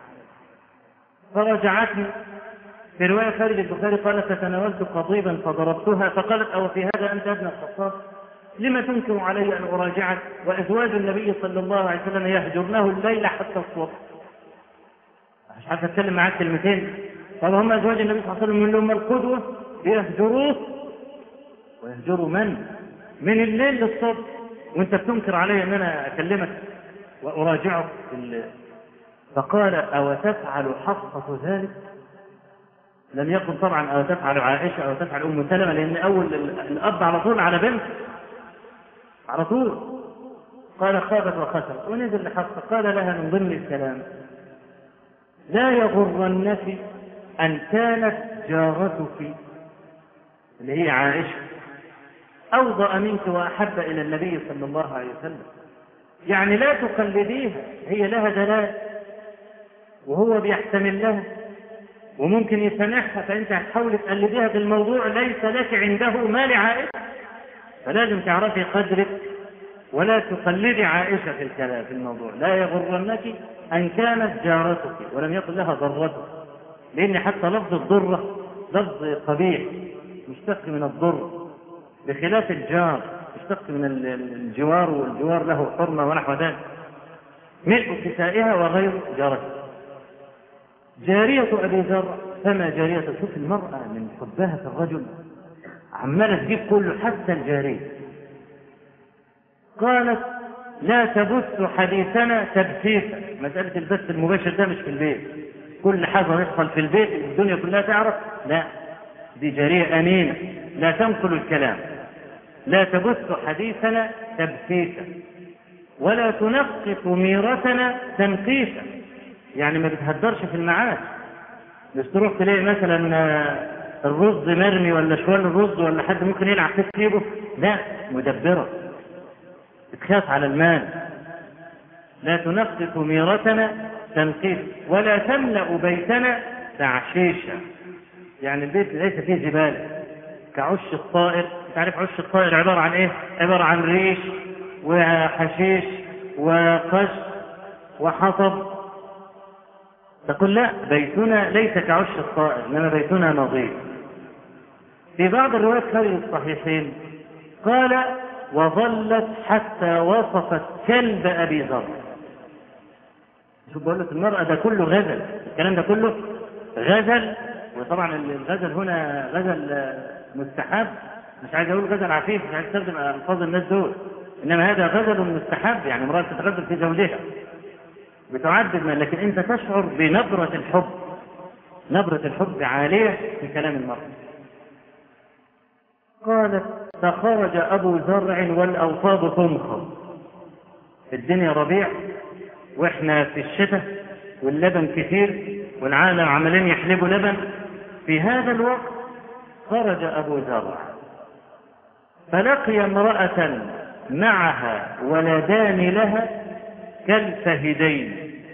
فراجعتني في رواية خارج البخاري قالت فتناولت قضيبا فضربتها، فقالت أو في هذا أنت ابن الخطاب لما تنكر علي أن أراجعك وأزواج النبي صلى الله عليه وسلم يهجرناه الليل حتى الصبح؟ مش عارف أتكلم معاك كلمتين. طب هم أزواج النبي صلى الله عليه وسلم من لهم القدوة يهجروه، ويهجروا من الليل للصبح، وانت بتنكر علي ان انا اكلمك واراجعك. فقال او تفعل حفصة ذلك؟ لم يقل طبعا او تفعل عائشة او تفعل ام سلمة، لان اول الاب على طول على بنت على طول. قال خابت وخسرت. ونزل لحفصة قال لها من ضمن الكلام لا يغرنك ان كانت جارتك اللي هي عائشة أوضأ منك وأحب إلى النبي صلى الله عليه وسلم، يعني لا تقلديها، هي لها دلال وهو بيحتمل لها وممكن يسامحها، فأنت هتحاول تقلديها في الموضوع ليس لك عنده ما لعائشة، فلازم تعرفي قدرك ولا تقلدي عائشة في الكلام في الموضوع. لا يغرنك أن كانت جارتك، ولم يقل لها ضرتك، لأن حتى لفظ الضرة لفظ قبيح مشتق من الضر، بخلاف الجار مشتق من الجوار، والجوار له حرمة ونحو ذلك. ملء كسائها وغير جارتها. جارية أبي ذر فما جارية، شوف المرأة من حبها في الرجل عمالة تجيب كله حتى الجارية. قالت لا تبث حديثنا تبثيثا، مسألة البث المباشر ده مش في البيت، كل حاجة يحصل في البيت الدنيا كلها تعرف، لا، دي جارية أمينة لا تنقل الكلام. لا تبث حديثنا تبثيثا ولا تنقص ميرتنا تنقيسا، يعني ما بتهدرش في المعاش، مش تروح تلاقي مثلا الرز مرمي ولا شوال الرز ولا حد ممكن يلعب في جيبه، لا، مدبرة بتخاف على المال. لا تنقص ميرتنا تنقيس ولا تملأ بيتنا تعشيشا، يعني البيت ليس فيه جبال كعش الطائر. تعرف عش الطائر عبارة عن ايه؟ عبارة عن ريش وحشيش وقش وحطب تقول لا، بيتنا ليس كعش الطائر، إنما بيتنا نظيف. في بعض الروايات خارج الصحيحين قال وظلت حتى وصفت كلب أبي ذر. شوف بقول لك المرأة ده كله غزل، الكلام ده كله غزل. وطبعا الغزل هنا غزل مستحب، مش عايز اقول غزل عفيف، مش عايز استخدم الفاظ الناس دول، انما هذا غزل مستحب، يعني امرأة تتغزل في زوجها بتعدد من، لكن انت تشعر بنبرة الحب، نبرة الحب عالية في كلام المرأة. قالت فخرج أبو زرع والأوصاب تنخض، الدنيا ربيع واحنا في الشتاء واللبن كثير والعالم عمالين يحلبوا لبن. في هذا الوقت خرج أبو زرع فلقي امرأة معها ولدان لها كالفهدين،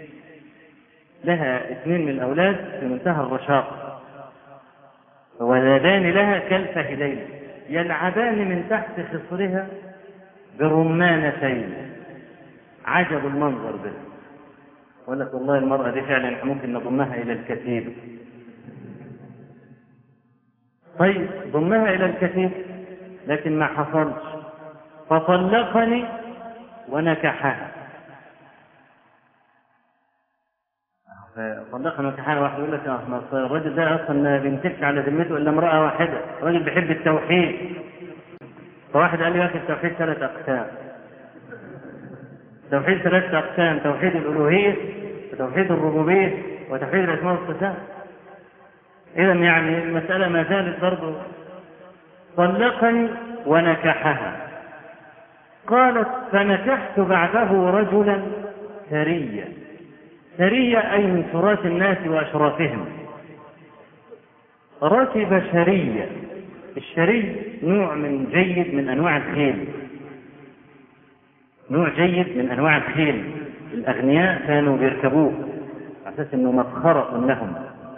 لها 2 من الأولاد في منتهى الرشاقة، ولدان لها كالفهدين يلعبان من تحت خصرها برمانتين. عجب المنظر به. أقول لك والله المرأة دي فعلا ممكن نضمها إلى الكثير. طيب ضمها إلى الكثير، لكن ما حصلش، فطلقني ونكحها. طلقني ونكحها. واحد يقول لك الراجل ده أصلا ما بيمسكش على ذمته إلا امرأة واحدة، الراجل بيحب التوحيد. فواحد قال لي يا أخي التوحيد 3 أقسام، توحيد 3 أقسام: توحيد الألوهية وتوحيد الربوبية وتوحيد الأسماء والصفات. إذا يعني المسألة ما زالت برضه. طلقني ونكحها. قالت فنكحت بعده رجلا ثريا. ثريا أي من تراث الناس وأشرافهم. ركب شريا. الشري نوع من جيد من أنواع الخيل، نوع جيد من أنواع الخيل، الأغنياء كانوا بيركبوه على أساس أنه مفخرة لهم.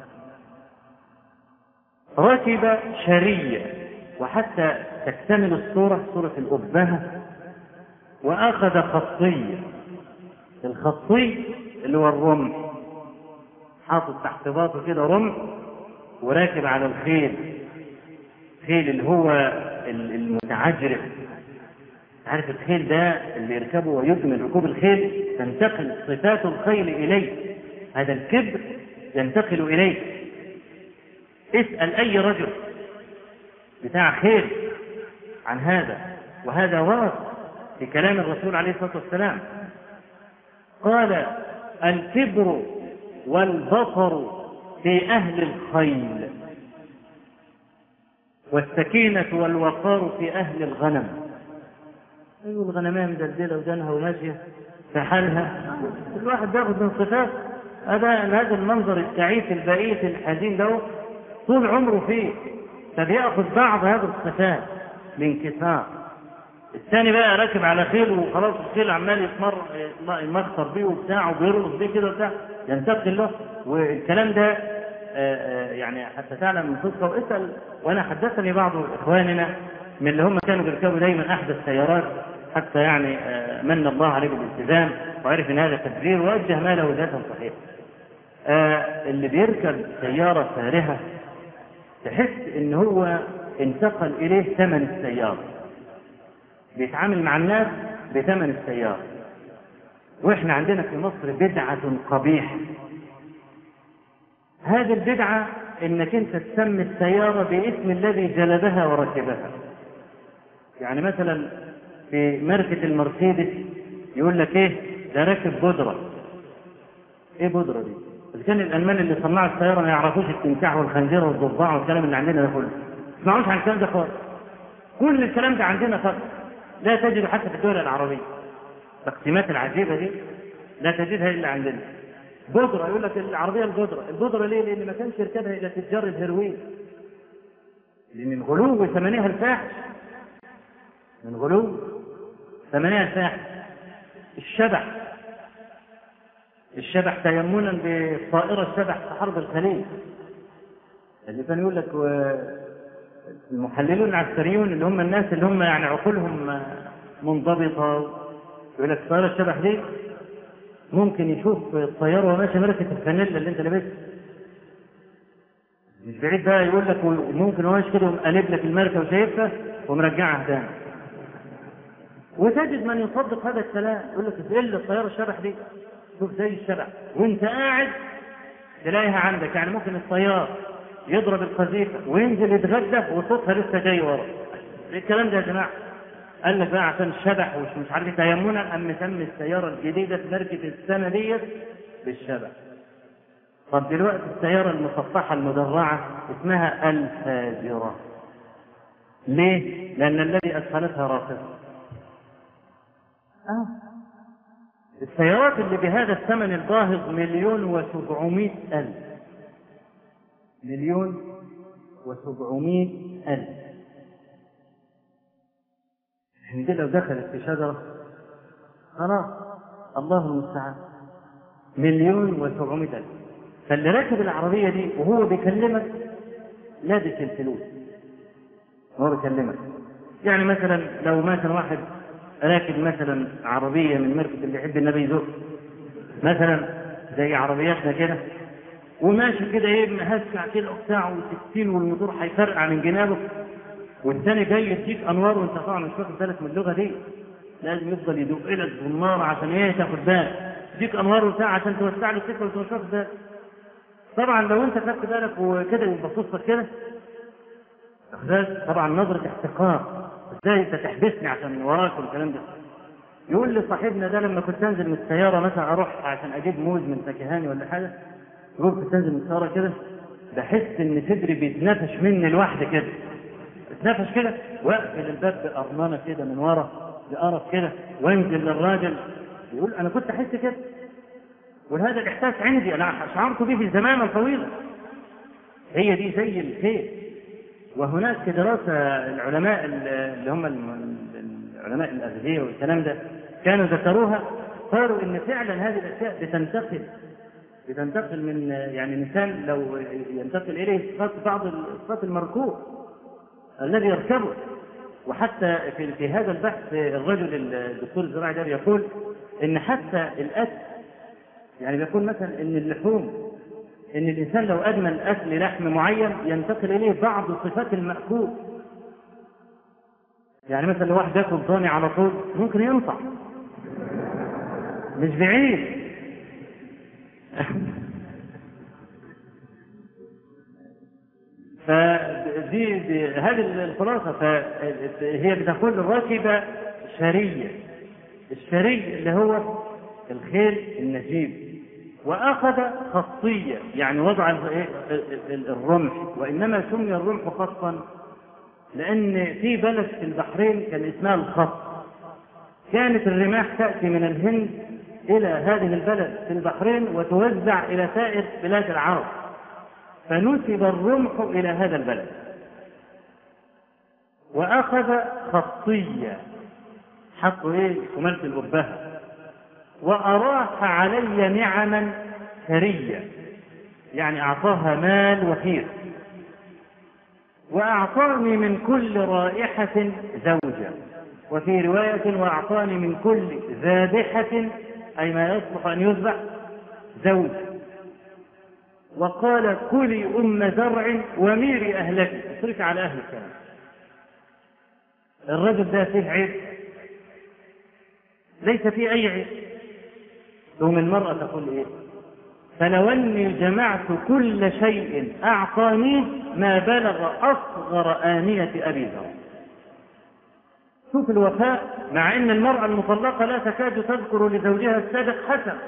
ركب شريا، وحتى تكتمل الصورة صورة الأبهة، وأخذ خطية. الخطي اللي هو الرمح، حاطط تحت باطه كده رمح وراكب على الخيل، خيل اللي هو المتعجرف. عارف الخيل ده اللي يركبه ويكمل ركوب الخيل تنتقل صفات الخيل إليه، هذا الكبر ينتقل إليه. اسأل أي رجل بتاع خيل عن هذا، وهذا ورد في كلام الرسول عليه الصلاة والسلام. قال الكبر والبطر في أهل الخيل، والسكينة والوقار في أهل الغنم. أيوة الغنمية مدلدلة ودانها وماشية في حالها، كل واحد بياخد من صفات. هذا المنظر التعيس البئيس الحزين ده طول عمره فيه، فبيأخذ بعض هذه الصفات لانكسار. الثاني بقى راكب على خيل وخلاص الخيل عمال يمخطر بيه وبتاع وبيرقص بيه كده وبتاع، ينتقل له. والكلام ده يعني حتى تعلم من قصة. واسأل، وأنا حدثني بعض إخواننا من اللي هم كانوا بيركبوا دايما أحدث السيارات، حتى يعني من الله عليه بالالتزام وعرف ان هذا تبذير ووجه ماله ذاتا صحيح. اللي بيركب سيارة فارهة تحس ان هو انتقل اليه ثمن السيارة، بيتعامل مع الناس بثمن السيارة. واحنا عندنا في مصر بدعة قبيحة. هذه البدعة انك انت تسمي السيارة باسم الذي جلبها وركبها. يعني مثلا في ماركة المرسيدس يقول لك ايه ده راكب بودرة. ايه بودرة دي؟ اذا كان الالمان اللي صنعوا السيارة ما يعرفوش التمساح والخنزير والضفدع والكلام اللي عندنا ده كله، ما تسمعوش عن الكلام ده خالص. كل الكلام ده عندنا فقط، لا تجد حتى في الدول العربية. التقسيمات العجيبة دي لا تجدها الا عندنا. بودرة، يقول لك العربية البودرة ليه؟ لان ما كانش يركبها الا تجار الهيروين، لان الغلو ثمنها الفاحش، من غلو ثمنها الفاحش. الشبح تيمنا بطائرة الشبح في حرب الخليج، اللي كان يقول لك المحللون العسكريون اللي هم الناس اللي هم يعني عقولهم منضبطة، يقول لك طائرة الشبح دي ممكن يشوف الطيارة وماشي ملكة الفانيلا اللي انت لابسها. مش بعيد بقى يقول لك ممكن هو ماشي كده يقوم قالب لك الماركة وشايفها ومرجعها تاني. وتجد من يصدق هذا الكلام يقول لك ايه اللي الطيارة الشبح دي؟ شوف زي الشبح وانت قاعد تلاقيها عندك. يعني ممكن الطيار يضرب القذيفة وينزل يتغدى وصوتها لسه جاي ورا. ايه الكلام ده يا جماعة؟ قال لك بقى عشان الشبح ومش عارف تيمنا أم مسمي السيارة الجديدة ماركة السنة ديت بالشبح. طب دلوقتي السيارة المسطحة المدرعة اسمها الفاجرة. ليه؟ لأن الذي أدخلتها راقصة. السيارات اللي بهذا الثمن الباهظ 1,700,000. 1,700,000. دي لو دخلت في شجرة خلاص الله المستعان. 1,700,000. فاللي راكب العربية دي وهو بيكلمك لابس الفلوس وهو بيكلمك. يعني مثلا لو مثلا واحد راكب مثلا عربية من ماركة اللي يحب النبي يزق مثلا زي عربياتنا كده وماشي كده ايه مهسع كده وبتاع و60 والموتور هيفرقع من جنابه والثاني جاي يديك انوار وانت طبعا مش واخد بالك من اللغه دي. لازم يفضل يدق لك بالنار عشان ايه تاخد بالك. يديك انوار وبتاع عشان توسع له السكه وانت مش واخد بالك. طبعا لو انت خدت بالك وكده وبصص لك كده طبعا نظره احتقار. ازاي انت تحبسني عشان وراك والكلام ده؟ يقول لي صاحبنا ده لما كنت انزل من السياره مثلا اروح عشان اجيب موز من فكهاني ولا حاجه يقول كنت انزل من السياره كده بحس ان صدري بيتنفش مني لوحدي كده. اتنفش كده واقفل الباب بأرمانة كده من ورا لقرف كده وانزل للراجل يقول انا كنت احس كده. وهذا الاحساس عندي انا شعرت به زمانا طويلا. هي دي زي الخير. وهناك دراسة العلماء اللي هم العلماء الأغذية والكلام ده كانوا ذكروها قالوا ان فعلا هذه الاشياء بتنتقل من يعني الانسان لو ينتقل اليه بعض الصفات المركوب الذي يركبه. وحتى في هذا البحث الرجل الدكتور الزراعي ده يقول ان حتى الاكل يعني بيقول مثلا ان اللحوم ان الانسان لو ادمن اكل لحم معين ينتقل اليه بعض صفات المأكول. يعني مثلا لو واحد ياكل ضاني على طول ممكن ينصح مش بعيد. هذه الخلاصة. فهي بتقول الراكبة شرية. الشري اللي هو الخيل النجيب. وأخذ خصية يعني وضع الرمح. وإنما سمي الرمح خصا لأن في بلد في البحرين كان اسمها الخص. كانت الرماح تأتي من الهند إلى هذه البلد في البحرين وتوزع إلى سائر بلاد العرب. فنسب الرمح إلى هذا البلد. وأخذ خصية حطوا كمالة الأبهة. وأراح علي نعما ثرية يعني أعطاها مال وفير. وأعطاني من كل رائحة زوجة. وفي رواية وأعطاني من كل ذابحة أي ما يصلح أن يذبح زوج. وقال كلي أم زرع وميري أهلك. اصرفي على أهلك كمان. الرجل ده فيه عيب؟ ليس فيه أي عيب. ثم المرأة تقول إيه؟ فلو أني جمعت كل شيء أعطانيه ما بلغ أصغر آنية أبي ذر. شوف الوفاء مع أن المرأة المطلقة لا تكاد تذكر لزوجها السابق حسن.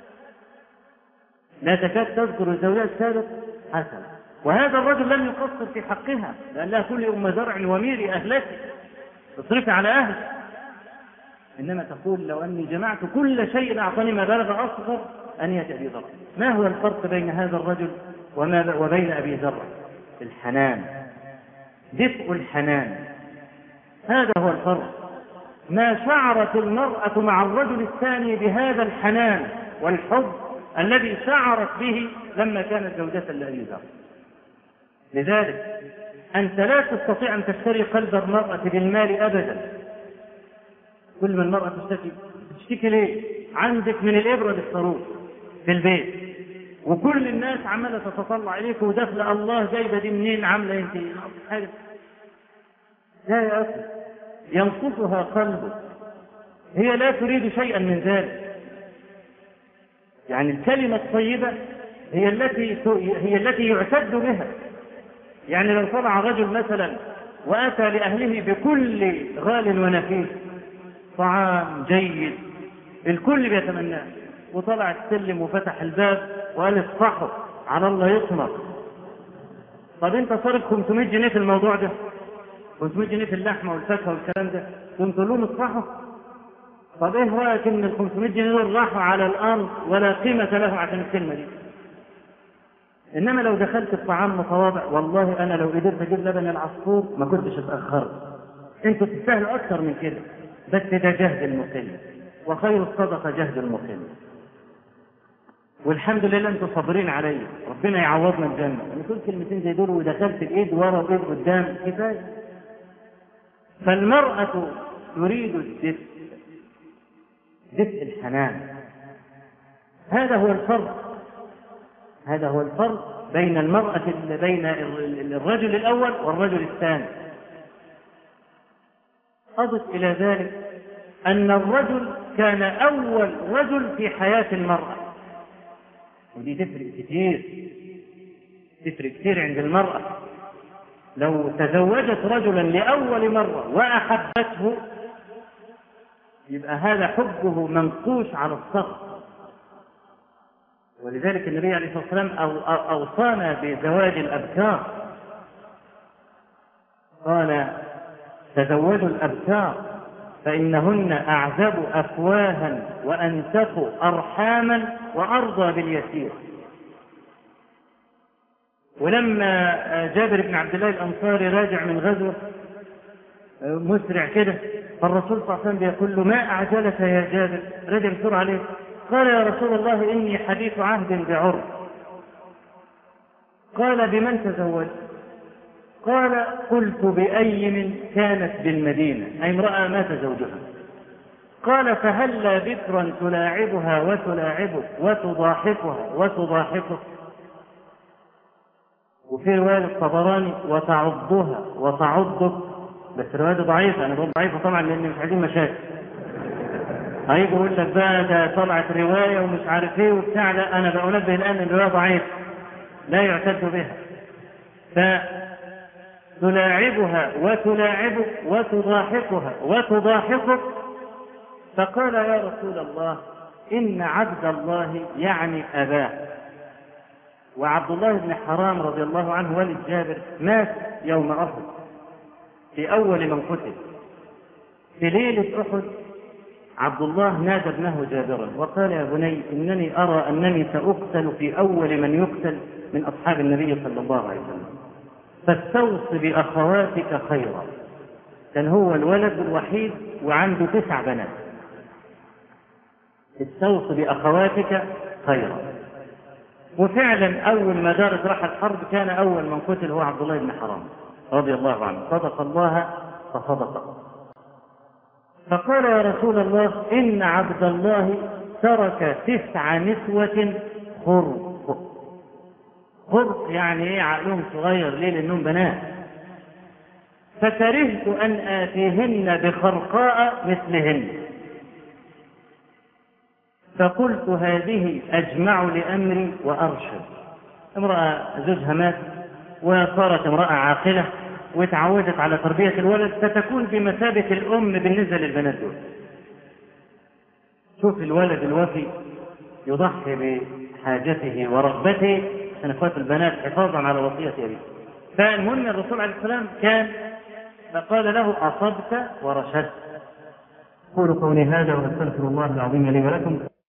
لا تكاد تذكر لزوجها السابق حسن. وهذا الرجل لم يقصر في حقها لأن لها كل أم زرع وميري أهلك تصرفي على أهلك. إنما تقول لو أني جمعت كل شيء أعطاني ما بلغ أصغر آنية أبي ذر. ما هو الفرق بين هذا الرجل وبين أبي ذر؟ الحنان. دفء الحنان. هذا هو الفرق. ما شعرت المرأة مع الرجل الثاني بهذا الحنان والحب الذي شعرت به لما كانت زوجة لأبي ذر. لذلك أنت لا تستطيع أن تشتري قلب المرأة بالمال أبدا. كل ما المرأة تشتكي ليه؟ عندك من الإبرة للصاروخ في البيت، وكل الناس عمالة تتطلع إليك وداخلة الله جايبة دي منين، عاملة أنت حاجة. لا يا أخي، ينقصها قلبك، هي لا تريد شيئا من ذلك. يعني الكلمة الطيبة هي التي يعتد بها. يعني لو طلع رجل مثلا وأتى لأهله بكل غال ونفيس، طعام جيد الكل بيتمناه، وطلع السلم وفتح الباب وقال اصفحوا على الله يطمر. طب انت صارت 500 جنيه في الموضوع ده، 500 جنيه في اللحمه والفاكهه والكلام ده، كنت تقول لهم اصفحوا؟ طب ايه رايك ان ال 500 جنيه دول راحوا على الارض ولا قيمه له عشان الكلمه دي؟ انما لو دخلت الطعام متواضع، والله انا لو قدرت اجيب لبن العصفور ما كنتش اتاخرت. انتوا تستاهلوا اكثر من كده، بس ده جهد المقل، وخير الصدقه جهد المقل. والحمد لله انتوا صابرين عليا، ربنا يعوضنا الجنه. انا قلت كلمتين زي دول ودخلت الايد ورا والايد قدام، كفايه. فالمراه تريد الدفء، دفء الحنان. هذا هو الفرق بين المرأة، بين الرجل الأول والرجل الثاني. أضف إلى ذلك أن الرجل كان أول رجل في حياة المرأة، ودي تفرق كثير عند المرأة. لو تزوجت رجلا لأول مرة وأحبته، يبقى هذا حبه منقوش على الصغر. ولذلك النبي عليه الصلاة والسلام أوصانا بزواج الأبكار، قال تزوجوا الأبكار فإنهن أعذب أفواها وأنتق أرحاما وأرضى باليسير. ولما جابر بن عبد الله الأنصاري راجع من غزوة مسرع كده، فالرسول صلى الله عليه وسلم بيقول له ما أعجلك يا جابر، رجع بسرعة عليه. قال يا رسول الله إني حديث عهد بعرف. قال بمن تزوجت؟ قال قلت بأيم كانت بالمدينة، أي امرأة مات زوجها. قال فهلا بكرا تلاعبها وتلاعبك وتضاحكها وتضاحكك. وفي رواية الطبراني وتعضها وتعضك، بس رواية ضعيفة. أنا بقول ضعيفة طبعا لأن مش عايزين مشاكل. هيجي يقول لك بقى ده طلعت رواية ومش عارف ايه وبتاع. لا، أنا بنبه الآن إن الرواية ضعيفة لا يعتد بها. فتلاعبها وتلاعبك وتضاحكها وتضاحكك. فقال يا رسول الله إن عبد الله يعني أباه. وعبد الله بن حرام رضي الله عنه والد جابر مات يوم أحد في أول من قتل. في ليلة أحد عبد الله نادى ابنه جابرا وقال يا بني إنني أرى أنني سأقتل في أول من يقتل من أصحاب النبي صلى الله عليه وسلم، فاستوص بأخواتك خيرا. كان هو الولد الوحيد وعنده 9 بنات. استوص بأخواتك خيرا. وفعلا أول ما دارت راح الحرب كان أول من قتل هو عبد الله بن حرام رضي الله عنه. صدق الله فصدق. فقال يا رسول الله إن عبد الله ترك 9 نسوة خرق يعني ايه؟ عقلهم صغير، ليه؟ لأنهم بنات. فكرهت أن آتيهن بخرقاء مثلهن، فقلت هذه أجمع لأمري وأرشد. امرأة زوجها مات وصارت امرأة عاقلة وتعودت على تربية الولد، فتكون بمثابة الأم بالنسبة للبنات دول. شوف الولد الوفي يضحي بحاجته ورغبته عشان اخوات البنات حفاظا على وصية أبيه. فالمهم الرسول عليه السلام كان فقال له أصبت ورشدت. قولوا قولي هذا وأستغفر الله العظيم لي ولكم.